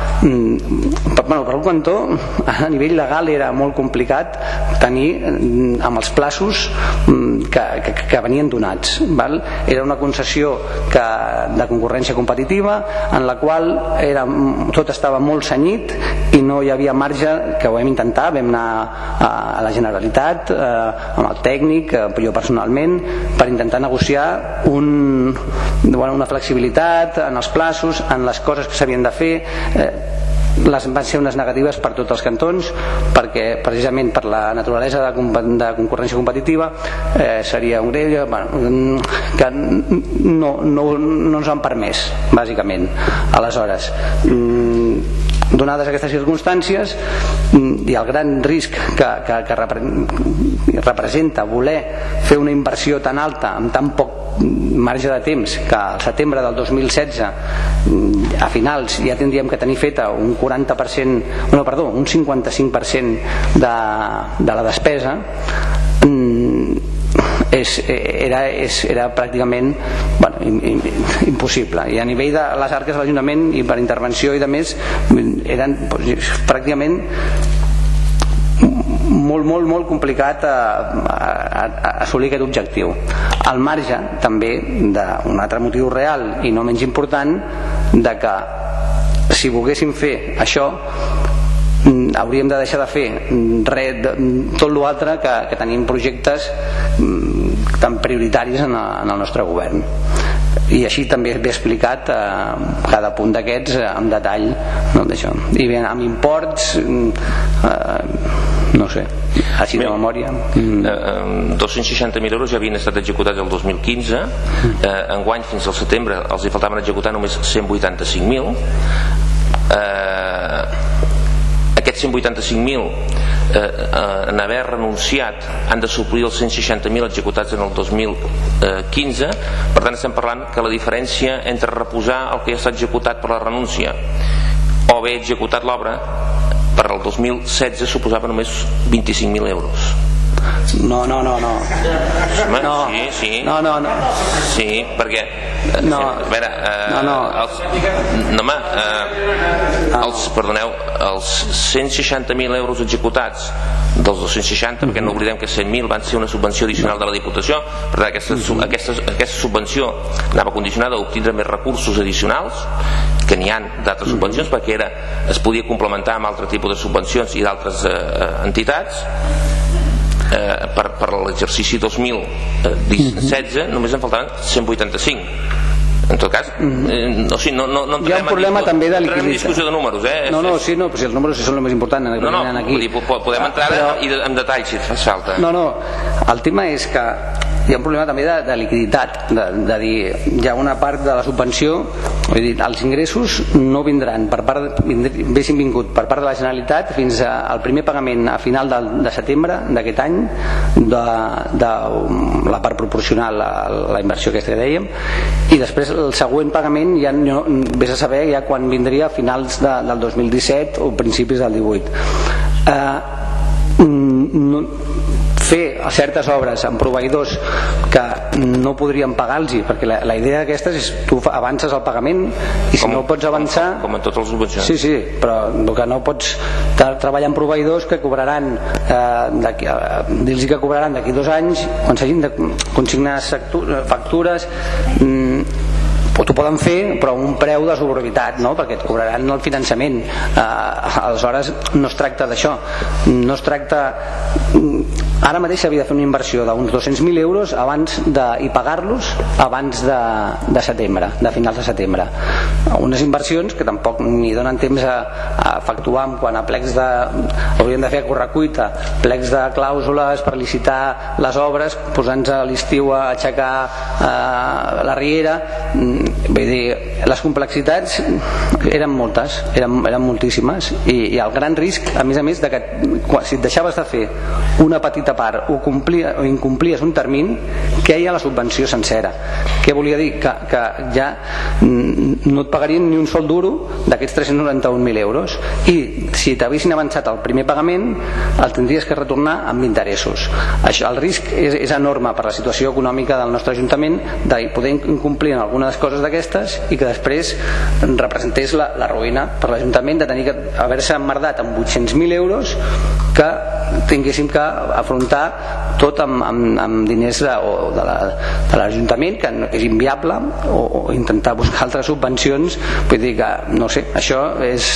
per, bueno, per un cantó a nivell legal era molt complicat tenir amb els plaços que, que, que venien donats, val? Era una concessió que, de concurrència competitiva en la qual era, tot estava molt cenyit i no hi havia marge, que ho vam intentar, vam anar a, a la Generalitat eh, amb el tècnic, eh, jo personalment, per intentar negociar un, bueno, una flexibilitat en els plaços, en les coses que s'havien de fer. eh, les van ser unes negatives per tots els cantons perquè precisament per la naturalesa de, de concurrència competitiva eh, seria un greu bueno, que no, no, no ens han permès bàsicament. Aleshores mm, donades aquestes circumstàncies i el gran risc que, que, que representa voler fer una inversió tan alta amb tan poc marge de temps que al setembre del dos mil setze a finals ja tindríem que tenir feta un quaranta per cent, no, perdó, un cinquanta-cinc per cent de, de la despesa és, era, és, era pràcticament bueno, impossible i a nivell de les arques de l'Ajuntament i per intervenció i de més eren doncs, pràcticament molt, molt, molt complicat a, a, a assolir aquest objectiu. Al marge també d'un altre motiu real i no menys important de que si volguéssim fer això hauríem de deixar de fer res, tot l'altre que, que tenim projectes tan prioritaris en, a, en el nostre govern i així també ve explicat eh, cada punt d'aquests eh, en detall no, d'això. I bé, amb imports eh, no sé, així de memòria mm. eh, dos-cents seixanta mil euros ja havien estat executats el dos mil quinze eh, enguany fins al setembre els hi faltaven executar només cent vuitanta-cinc mil eh, aquests cent vuitanta-cinc mil eh, eh, en haver renunciat han de suplir els cent seixanta mil executats en el dos mil quinze, per tant estem parlant que la diferència entre reposar el que ja s'ha executat per la renúncia o haver executat l'obra per al dos mil setze suposava només vint-i-cinc mil euros. No, no, no, no. Home, no. Sí, sí. No, no, no. Sí, perquè no. A veure, eh, no, no. Els, no, home, eh, els, perdoneu, els cent seixanta mil euros executats dels dos-cents seixanta, mm-hmm. perquè no oblidem que cent mil van ser una subvenció addicional de la Diputació, per tant aquesta, mm-hmm. aquesta, aquesta subvenció anava condicionada a obtindre més recursos addicionals que n'hi ha d'altres subvencions, mm-hmm. perquè era, es podia complementar amb altre tipus de subvencions i d'altres eh, entitats. Eh, per, per l'exercici dos mil setze només en faltaven cent vuitanta-cinc en tot cas eh, o sigui, no, no, no hi ha un problema discu- també de liquiditat. En discussió de números, eh? No, no, sí, no, però si els números són el més important en no, no, aquí. Dir, podem entrar però... i de, en detall si et fa falta. No, no, el tema és que hi ha un problema també de, de liquiditat, de, de dir, hi ha una part de la subvenció, vull dir, els ingressos no vindran per part, haguessin vingut per part de la Generalitat fins al primer pagament a final de, de setembre d'aquest any de, de la part proporcional a la inversió aquesta que dèiem, i després el següent pagament ja no, vés a saber ja quan vindria a finals de, del dos mil disset o principis del divuit. Eh, no, fer certes obres amb proveïdors que no podrien pagar-los, perquè la, la idea d'aquestes és tu avances el pagament i si com, no pots avançar com, com en totes les subvencions. Sí, sí, però el que no pots treballar amb proveïdors que cobraran eh, dir-los que cobraran d'aquí dos anys quan s'hagin de consignar factures mm, o t'ho poden fer però a un preu de sobrietat, no? Perquè et cobraran el finançament. Eh, aleshores no es tracta d'això, no es tracta, ara mateix s'havia de fer una inversió d'uns dos-cents mil euros abans de, i pagar-los abans de, de setembre, de finals de setembre, unes inversions que tampoc ni donen temps a, a efectuar quan a plecs de, hauríem de fer a correcuita, plecs de clàusules per licitar les obres, posant-nos a l'estiu a aixecar eh, la riera. Vull dir, les complexitats eren moltes, eren, eren moltíssimes, i, i el gran risc, a més a més, de que si et deixaves de fer una petita part o, complia, o incomplies un termini, que hi ha la subvenció sencera. Què volia dir? Que, que ja no et pagarien ni un sol duro d'aquests tres-cents noranta-un mil euros, i si t'haguessin avançat el primer pagament el tindries que retornar amb interessos. Això, el risc és, és enorme per la situació econòmica del nostre Ajuntament de poder incomplir en algunes coses d'aquestes i que després representés la, la ruïna per l'Ajuntament de tenir que haver-se emmerdat amb vuit-cents mil euros que tinguéssim que afrontar tot amb, amb, amb diners de, o de, la, de l'Ajuntament, que és inviable, o, o intentar buscar altres subvencions. Vull dir que, no sé, això és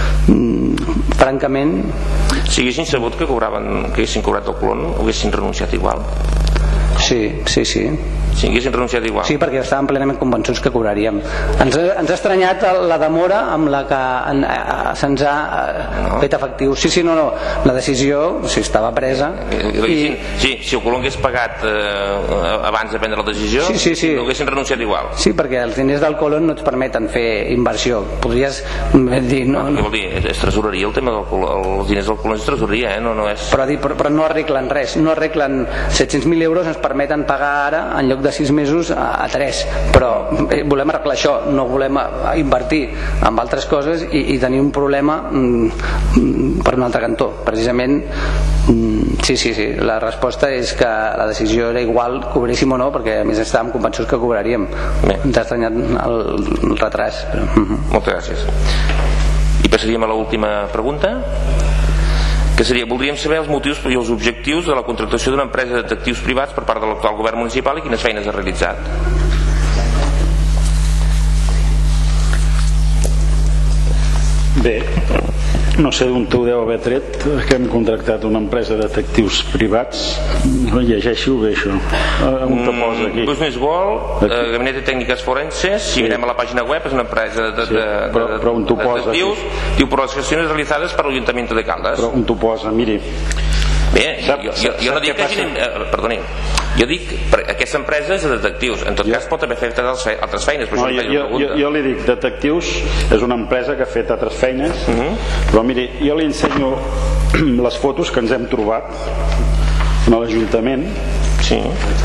mm, francament... Si haguessin sabut que cobraven, que haguessin cobrat el Colón, ho haguessin renunciat igual? Sí, sí, sí. Si haguessin renunciat igual? Sí, perquè estàvem plenament convençuts que cobraríem. Ens, ens ha estranyat la demora amb la que en, a, se'ns ha no. fet efectiu. Sí, sí, no, no. La decisió o sigui, estava presa. I... Sí, si el Colón hagués pagat eh, abans de prendre la decisió, sí, sí, sí. no haguessin renunciat igual. Sí, perquè els diners del Colón no et permeten fer inversió. Podries dir... No, no. Què vol dir? És tresoreria el tema del Colón. Els diners del Colón és tresoreria, eh? no, no és... Però, però, però no arreglen res. No arreglen set-cents mil euros, ens permeten pagar ara en lloc de sis mesos a, a tres, però eh, volem arreglar això, no volem a, a invertir en altres coses i, i tenir un problema mm, per un altre cantó. Precisament mm, sí, sí, sí, la resposta és que la decisió era igual, cobréssim o no, perquè a més estàvem convençuts que cobraríem. Bé. Ens ha estranyat el, el retras, però... mm-hmm. Moltes gràcies. I passaríem a l'última pregunta, que seria, voldríem saber els motius i els objectius de la contractació d'una empresa de detectius privats per part de l'actual govern municipal i quines feines ha realitzat. Bé, no sé d'on t'ho deu haver tret que hem contractat una empresa de detectius privats. No llegeixo bé això. On te posa aquí? Business World, eh, Gabinet de Tècniques Forenses. Si sí. mirem a la pàgina web, és una empresa de, de, sí, però, de, però on t'ho de posa detectius. Diu, por las gestiones realizadas per l'Ajuntament de Caldes. Però on t'ho posa, miri. Bé, sap, jo, jo, jo no dic que hagin... Eh, perdoni, jo dic aquesta empresa és de detectius, en tot jo. cas pot haver fet altres feines, però no, això jo, jo, jo li dic, detectius és una empresa que ha fet altres feines, uh -huh. però miri, jo li ensenyo les fotos que ens hem trobat a l'Ajuntament. Sí.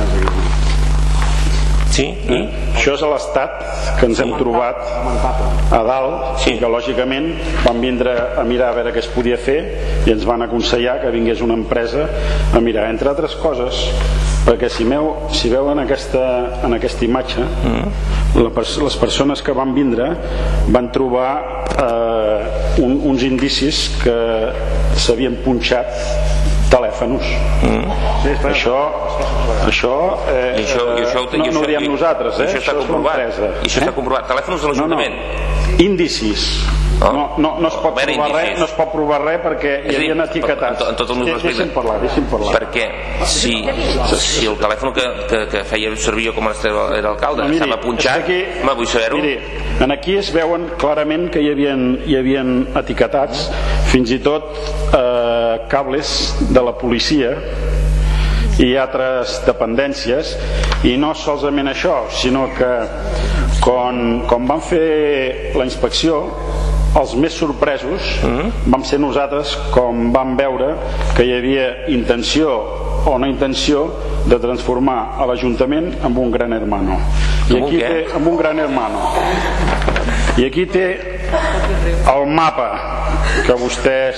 Sí, i? Eh? Això és l'estat que ens hem trobat a dalt, sí. que lògicament van vindre a mirar a veure què es podia fer i ens van aconsellar que vingués una empresa a mirar, entre altres coses, perquè si, meu, si veuen aquesta, en aquesta imatge, mm. la, les persones que van vindre van trobar eh, un, uns indicis que s'havien punxat telèfons. Això no ho diem nosaltres, això està comprovat. I això està comprovat. Telèfons de l'Ajuntament. Índicis. No, no, no es pot provar res, no es pot provar res perquè hi havien etiquetats. Deixi'm parlar, deixi'm parlar. Perquè si, si el telèfon que, que, que feia servir jo com a alcalde no, estava punxat, me vull saber-ho. Miri, aquí es veuen clarament que hi havia, hi havia etiquetats, fins i tot eh, cables de la policia i altres dependències, i no solament això, sinó que quan, quan van fer la inspecció, els més sorpresos vam ser nosaltres com vam veure que hi havia intenció o no intenció de transformar a l'Ajuntament en un gran hermano. I aquí té, en un gran hermano. I aquí té el mapa que vostès,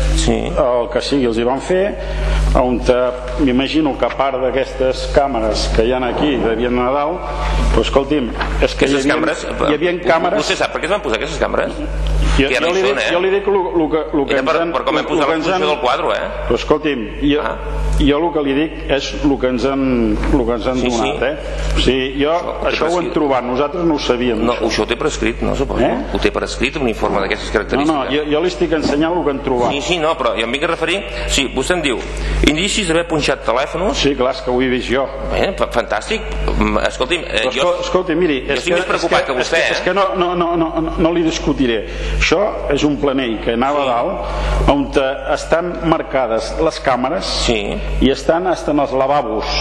el que sigui, els hi van fer, on m'imagino que a part d'aquestes càmeres que hi ha aquí devien anar a dalt, però escolti'm, és que hi havia, hi havia càmeres... Vostè sap per què es van posar aquestes càmeres? Jo, jo, li, dic, jo li dic el que, el que per, per com hem posat la funció del quadre, eh? Però escolti'm, jo, ah. jo el que li dic és el que ens han, el que ens han sí, donat, sí. eh? O sigui, jo això, això ho hem trobat, nosaltres no ho sabíem. No, això ho té per escrit, no suposo? Eh? Ho té per escrit, un informe d'aquestes característiques? No, no, jo, jo li estic ensenyant el que hem trobat. Sí, sí, no, però jo em vinc a referir... Sí, vostè em diu, indicis d'haver punxat telèfons... Sí, clar, és que ho he vist jo. Bé, fantàstic. Escolti'm, eh, jo... Escolti'm, miri... Jo estic més preocupat que vostè, eh? És que no, no, no, no, no li discutiré. Això és un planell que anava a dalt on estan marcades les càmeres i estan fins als lavabos.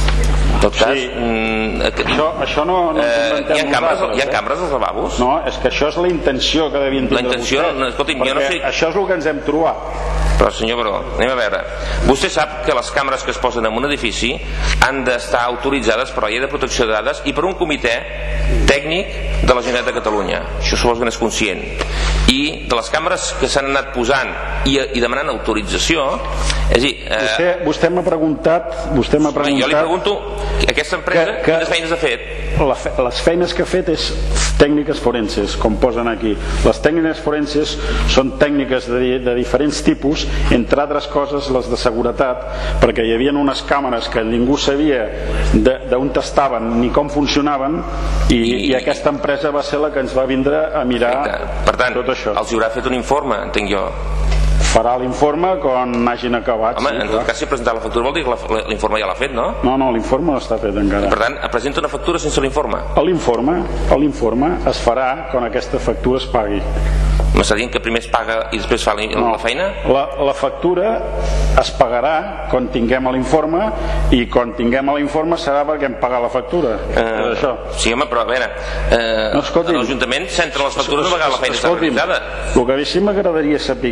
En tot cas, sí. mm, això, això no, no ens inventem hi ha càmeres, nosaltres. Hi ha càmeres als lavabos? No, és que això és la intenció que devien tindre la intenció, vostès. No, escolti'm, perquè jo no sé... això és el que ens hem trobat. Però senyor Baró, anem a veure. Vostè sap que les càmeres que es posen en un edifici han d'estar autoritzades per la llei de protecció de dades i per un comitè tècnic de la Generalitat de Catalunya. Això suposo que n'és conscient. I de les càmeres que s'han anat posant i, i demanant autorització, és a dir... Eh, vostè vostè m'ha preguntat... Vostè m'ha preguntat... Jo li pregunto, aquesta empresa, que, que quines feines ha fet? La fe, les feines que ha fet és tècniques forenses, com posen aquí. Les tècniques forenses són tècniques de, de diferents tipus, entre altres coses les de seguretat, perquè hi havia unes càmeres que ningú sabia d'on estaven ni com funcionaven, i, I, i aquesta empresa va ser la que ens va vindre a mirar. Perfecte. Per tant, tot això. Els haurà fet un informe, entenc jo. Farà l'informe quan hagin acabat. Home, sí, en tot cas, si ha presentat la factura vol dir que l'informe ja l'ha fet, no? No, no, l'informe no està fet encara. Per tant, presenta una factura sense l'informe? L'informe l'informe es farà quan aquesta factura es pagui. M'està dient que primer es paga i després fa la, no, la feina? La, la factura es pagarà quan tinguem l'informe, i quan tinguem l'informe serà perquè hem pagat la factura. Eh, això. Sí, home, però a veure, eh, no, a l'Ajuntament s'entren les factures una vegada la feina està realitzada. El que sí m'agradaria saber,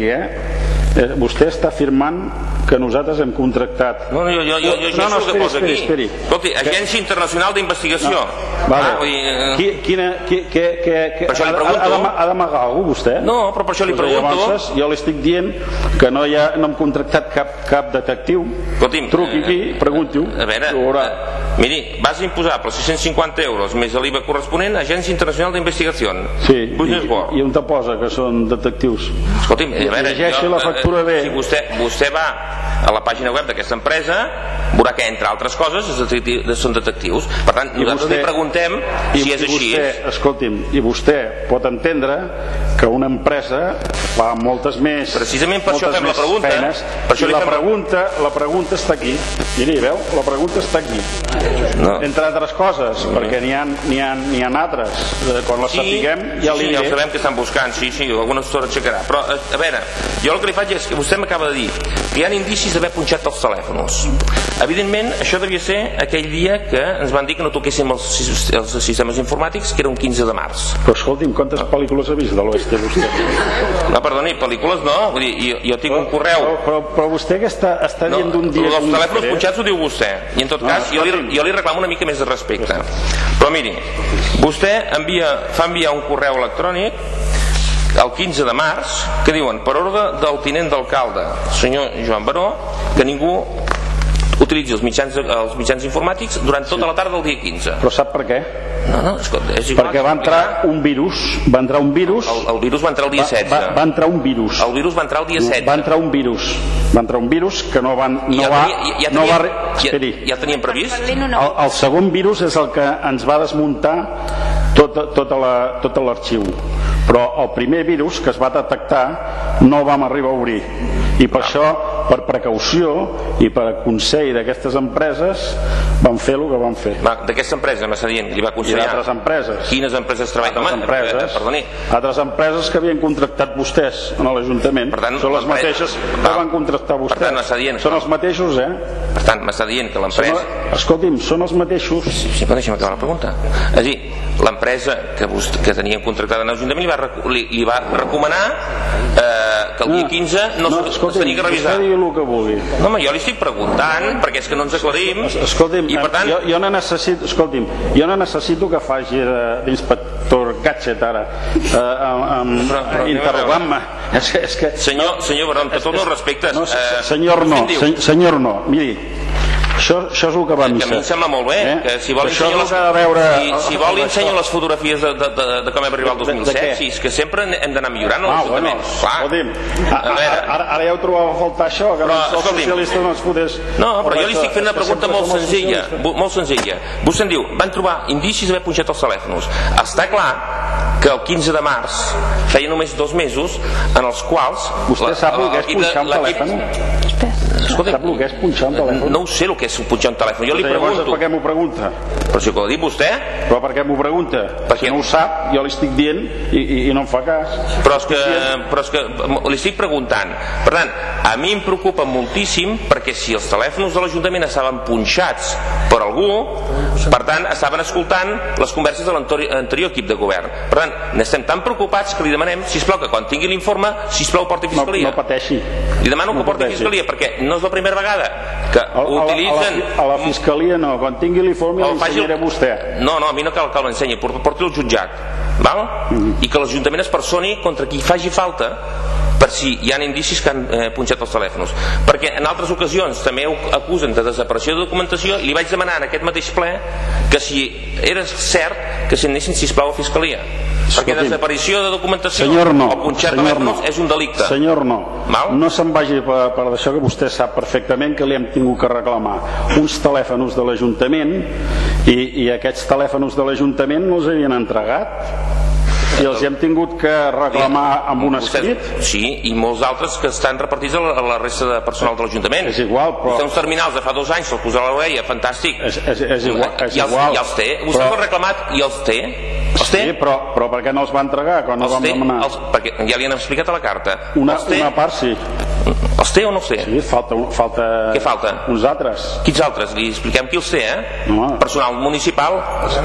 eh, vostè està afirmant que nosaltres hem contractat... No, no, jo, jo, jo, jo no, no, és el que posa aquí. Esperi, Escolti, Agència Internacional d'Investigació. No. Vale. Ah, dir, eh... Qui, quina, qui, que, que, que, per això li pregunto. Ha, ha d'amagar alguna cosa, vostè? No, però per això li pues pregunto. Llavors, jo li estic dient que no, ha, no hem contractat cap, cap detectiu. Escolti'm, truqui aquí, pregunti-ho. A veure, eh, miri, base imposable sis-cents cinquanta euros més l'I V A corresponent, Agència Internacional d'Investigació. Sí, i, i on te posa que són detectius? Escolti'm, a veure, llegeixi la factura bé. Si vostè, vostè va a la pàgina web d'aquesta empresa, veurà que entre altres coses són detectius. Per tant, nosaltres li preguntem si és així. Escolti'm, i vostè pot entendre que una empresa fa moltes més, precisament per això fem la pregunta, feines, per això i la pregunta, la pregunta està aquí. Miri, veu? La pregunta està aquí. No. Entre altres coses, no. perquè n'hi ha, n'hi ha, n'hi ha altres. Quan les sí, sapiguem, ja sí, li diré. Ja ho sabem que estan buscant, sí, sí, alguna estona aixecarà. Però, a veure, jo el que li faig és que vostè m'acaba de dir que hi ha indicis d'haver punxat els telèfons. Evidentment, això devia ser aquell dia que ens van dir que no toquéssim els, els sistemes informàtics, que era un quinze de març. Però escolti'm, quantes no. pel·lícules ha vist de l'Oest vostè? No, perdoni, pel·lícules no, vull dir, jo, jo tinc un correu. Però, però, però vostè que està, està dient no, d'un dia... Els telèfons punxats ho diu vostè, i en tot no, cas jo li, jo li reclamo una mica més de respecte. Però miri, vostè envia, fa enviar un correu electrònic el quinze de març que diuen, per ordre del tinent d'alcalde senyor Joan Baró, que ningú utilitzi els mitjans, els mitjans informàtics durant tota la tarda del dia quinze. Però sap per què? No, no, escolta, és igual. Perquè va entrar un virus, va entrar un virus... El, el virus va entrar el dia setze. Va, va entrar un virus. El virus va entrar el dia setze. Va entrar un virus. Va entrar un virus que no, van, no ja va... Tenia, ja, no tenia, va esperi. Ja, ja el teníem previst? El, el segon virus és el que ens va desmuntar tot, tot l'arxiu. Però el primer virus que es va detectar no el vam arribar a obrir. I per això, per precaució i per consell d'aquestes empreses, vam fer el que vam fer. D'aquesta empresa, m'està dient, li va aconsellar? I d'altres empreses. Quines empreses treballen? Altres empreses, Perdoni. altres empreses que havien contractat vostès en l'Ajuntament. Són les mateixes que van contractar vostès. Per tant, m'està dient... Són els mateixos, eh? Per tant, m'està dient que l'empresa... Escolti'm, són els mateixos. Sí, sí, però deixa'm acabar la pregunta. És a dir, l'empresa que, que tenien contractada en l'Ajuntament li, va, li, li va recomanar eh, que el dia quinze no, no es tenia que revisar. Vostè digui el que vulgui. No, home, jo li estic preguntant, perquè és que no ens aclarim. Escolti'm, i per tant... jo, jo, no necessito, escolti'm, jo no necessito que faci d'inspector Gadget ara, eh, interrogant-me. És que, és que, senyor, senyor Barón, amb tots els respectes... No, eh, senyor no, senyor no, miri, Això, això és el que va a missa. Que a mi em sembla molt bé, eh? que si vol això ensenyo les, veure... si, si vol li ensenyo les fotografies de, de, de, de com hem arribat al dos mil set, si és que sempre hem d'anar millorant els ah, ajuntaments. Bueno, ara, ara, ara ja ho trobava a faltar això, que però, els socialistes no es fotés... No, però jo li estic fent una pregunta molt senzilla, molt senzilla. Vostè em diu, van trobar indicis d'haver punxat els telèfons. Està clar que el quinze de març feia només dos mesos en els quals... Vostè sap el que és punxar un telèfon? Escolta, sap el que és punxar un telèfon? No ho sé el que és punxar un telèfon, jo li pregunto. Per què m'ho pregunta? Però si ho ha dit vostè? Però per què m'ho pregunta? Perquè no ho sap, jo li estic dient i, i, i no em fa cas. Però és que, però és que li estic preguntant. Per tant, a mi em preocupa moltíssim perquè si els telèfons de l'Ajuntament estaven punxats per algú, per tant, estaven escoltant les converses de l'anterior equip de govern. Per tant, n'estem tan preocupats que li demanem, sisplau, que quan tingui l'informe, sisplau, porti fiscalia. No, no pateixi. Li demano que porti fiscalia, perquè no és la primera vegada que a, utilitzen... A la, a la fiscalia no, quan tingui l'informe l'ensenyaré a vostè. No, no, a mi no cal que l'ensenyi, porti el jutjat, val? Mm. I que l'Ajuntament es personi contra qui faci falta per si hi ha indicis que han eh, punxat els telèfons, perquè en altres ocasions també acusen de desaparició de documentació i li vaig demanar en aquest mateix ple que si era cert que s'anessin sisplau a fiscalia. Perquè desaparició de documentació no, o punxar telèfons no. És un delicte. Senyor no, Mal? no se'n vagi per, per això que vostè sap perfectament que li hem tingut que reclamar uns telèfons de l'Ajuntament i, i aquests telèfons de l'Ajuntament no els havien entregat i els hem tingut que reclamar amb un escrit. Sí, i molts altres que estan repartits a la, a la resta de personal de l'Ajuntament. És igual, però... Vostè uns terminals de fa dos anys se'ls posarà a l'orella, fantàstic. És, és, és igual, és I els, igual. I els té, vostè però... els ha reclamat i els té. Els té? Sí, però, però per què no els va entregar quan els, els vam té, demanar? Els, perquè ja li han explicat a la carta. Una, una part sí. Els té o no els té? Sí, falta, falta... Què falta? Uns altres. Quins altres? Li expliquem qui els té, eh? No. Personal municipal.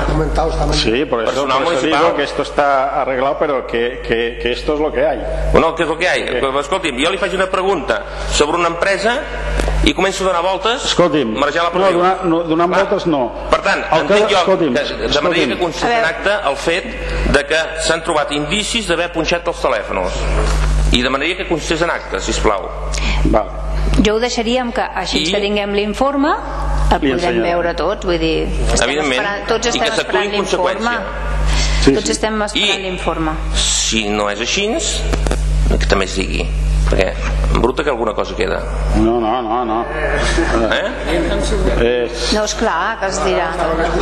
Sí, por eso, Personal por eso municipal. digo que esto está arreglado, pero que, que, que esto es lo que hay. Bueno, ¿qué es lo que hay? Sí. Escolti'm, jo li faig una pregunta sobre una empresa i començo a donar voltes. Escolti'm, marejar la no, donar, no, donar voltes no. Per tant, el entenc que, jo escolti'm, que, de manera que consta en acte el fet de que s'han trobat indicis d'haver punxat els telèfons. I de manera que constés en acte, sisplau. Val. Jo ho deixaríem que així I... que tinguem l'informe el podrem veure tots, vull dir, estem esperant, tots estem esperant l'informe. Sí, tots sí. estem esperant l'informe. Si no és així, que també es digui, perquè em bruta que alguna cosa queda. No, no, no, no. Eh? Eh... No, esclar, que es dirà.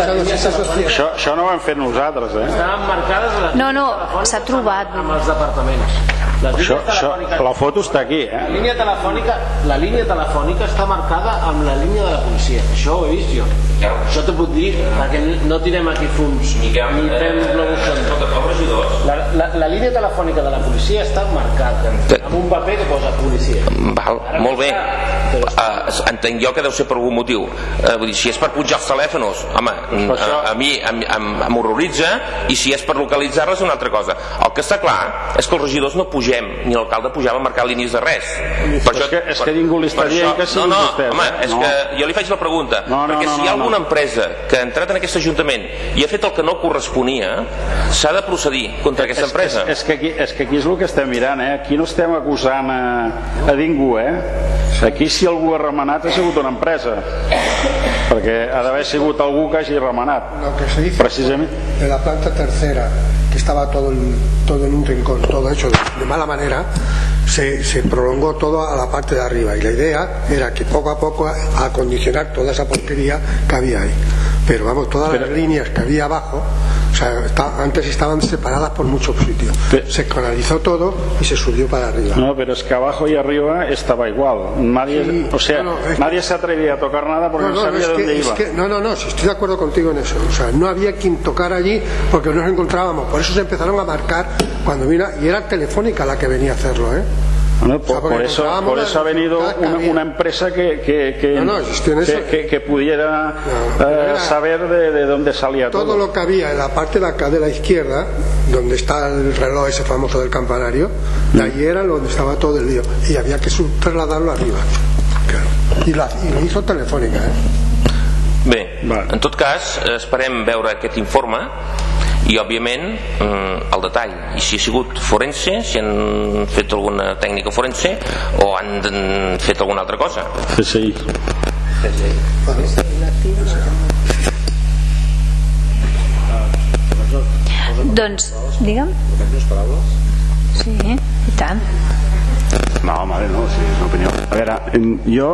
Això, això no ho hem fet nosaltres, eh? Estaven marcades les... No, no, s'ha trobat. Amb els departaments. La això, això, la foto està aquí, eh? La línia telefònica, la línia telefònica està marcada amb la línia de la policia. Això ho he vist jo. Ja. Això t'ho puc dir perquè no tirem aquí fums ni fem globus sonors. La, la, la línia telefònica de la policia està marcada amb un paper que posa policia. Val, molt bé. Uh, entenc jo que deu ser per algun motiu. Uh, vull dir, si és per pujar els telèfons, home, a, a mi m'horroritza, i si és per localitzar-les és una altra cosa. El que està clar és que els regidors no pugen pugem, ni l'alcalde pujava a marcar línies de res. Per és, això, que, és que ningú li està dient que siguin no, no, vostès. Home, és no. que jo li faig la pregunta, no, no, perquè no, si hi ha no, alguna no. empresa que ha entrat en aquest Ajuntament i ha fet el que no corresponia, s'ha de procedir contra aquesta és, empresa. És, és, que aquí, és que aquí és el que estem mirant, eh? Aquí no estem acusant a, a ningú, eh? Aquí si algú ha remenat ha sigut una empresa, perquè ha d'haver sigut algú que hagi remenat. Lo que se dice precisament de la planta tercera, que estaba todo, el, todo en un rincón, todo hecho de, de mala manera, se, se prolongó todo a la parte de arriba, y la idea era que poco a poco acondicionar toda esa porquería que había ahí. Pero vamos, todas Pero, las líneas que había abajo, o sea, está, antes estaban separadas por muchos sitios. Pero, se canalizó todo y se subió para arriba. No, pero es que abajo y arriba estaba igual. Nadie, sí, o sea, no, no, nadie que, se atrevía a tocar nada porque no, no, no sabía no, dónde que, iba. Es que, no, no, no, si estoy de acuerdo contigo en eso. O sea, no había quien tocara allí porque no nos encontrábamos. Por eso se empezaron a marcar cuando vino, y era Telefónica la que venía a hacerlo, ¿eh? No, por, o sea, por eso, por eso ha venido una, una empresa que, que, que, no, no, que, que, que pudiera no, uh, saber de, de dónde salía todo. Todo lo que había en la parte de acá de la izquierda, donde está el reloj ese famoso del campanario, de allí era donde estaba todo el lío. Y había que trasladarlo arriba. Claro. I, la, I lo hizo Telefònica, eh? Bé, vale. En tot cas, esperem veure aquest informe i òbviament el detall, i si ha sigut forense, si han fet alguna tècnica forense o han fet alguna altra cosa. Sí, sí. Doncs, digue'm. Sí, i tant. No, home, no, sí, és una opinió. A veure, jo...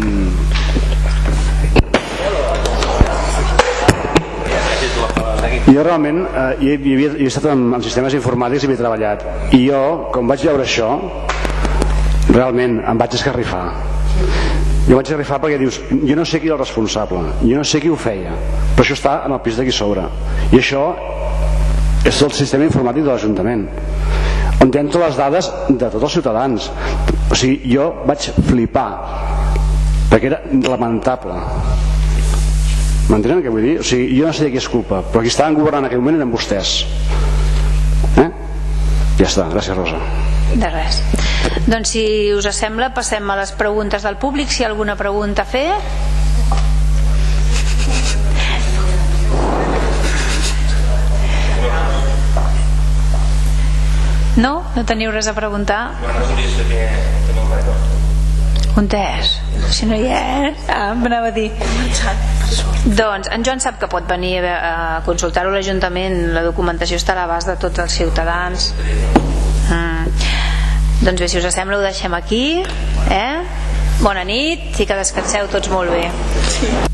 Jo realment eh, hi, havia, hi he estat en, en sistemes informàtics i havia treballat, i jo, quan vaig veure això, realment em vaig esgarrifar. Jo vaig esgarrifar perquè dius, jo no sé qui era el responsable, jo no sé qui ho feia, però això està en el pis d'aquí sobre, i això és el sistema informàtic de l'Ajuntament, on tenen totes les dades de tots els ciutadans. O sigui, jo vaig flipar perquè era lamentable. M'entenen què vull dir? O sigui, jo no sé de qui és culpa, però qui estaven governant en aquell moment eren vostès. Eh? Ja està, gràcies, Rosa. De res. Doncs si us sembla, passem a les preguntes del públic. Si hi ha alguna pregunta a fer. No? No teniu res a preguntar? On és? Si no hi és, ah, m'anava a dir. Doncs en Joan sap que pot venir a consultar-ho a l'Ajuntament, la documentació està a l'abast de tots els ciutadans. Mm. Doncs bé, si us sembla ho deixem aquí, eh? Bona nit i que descanseu tots molt bé.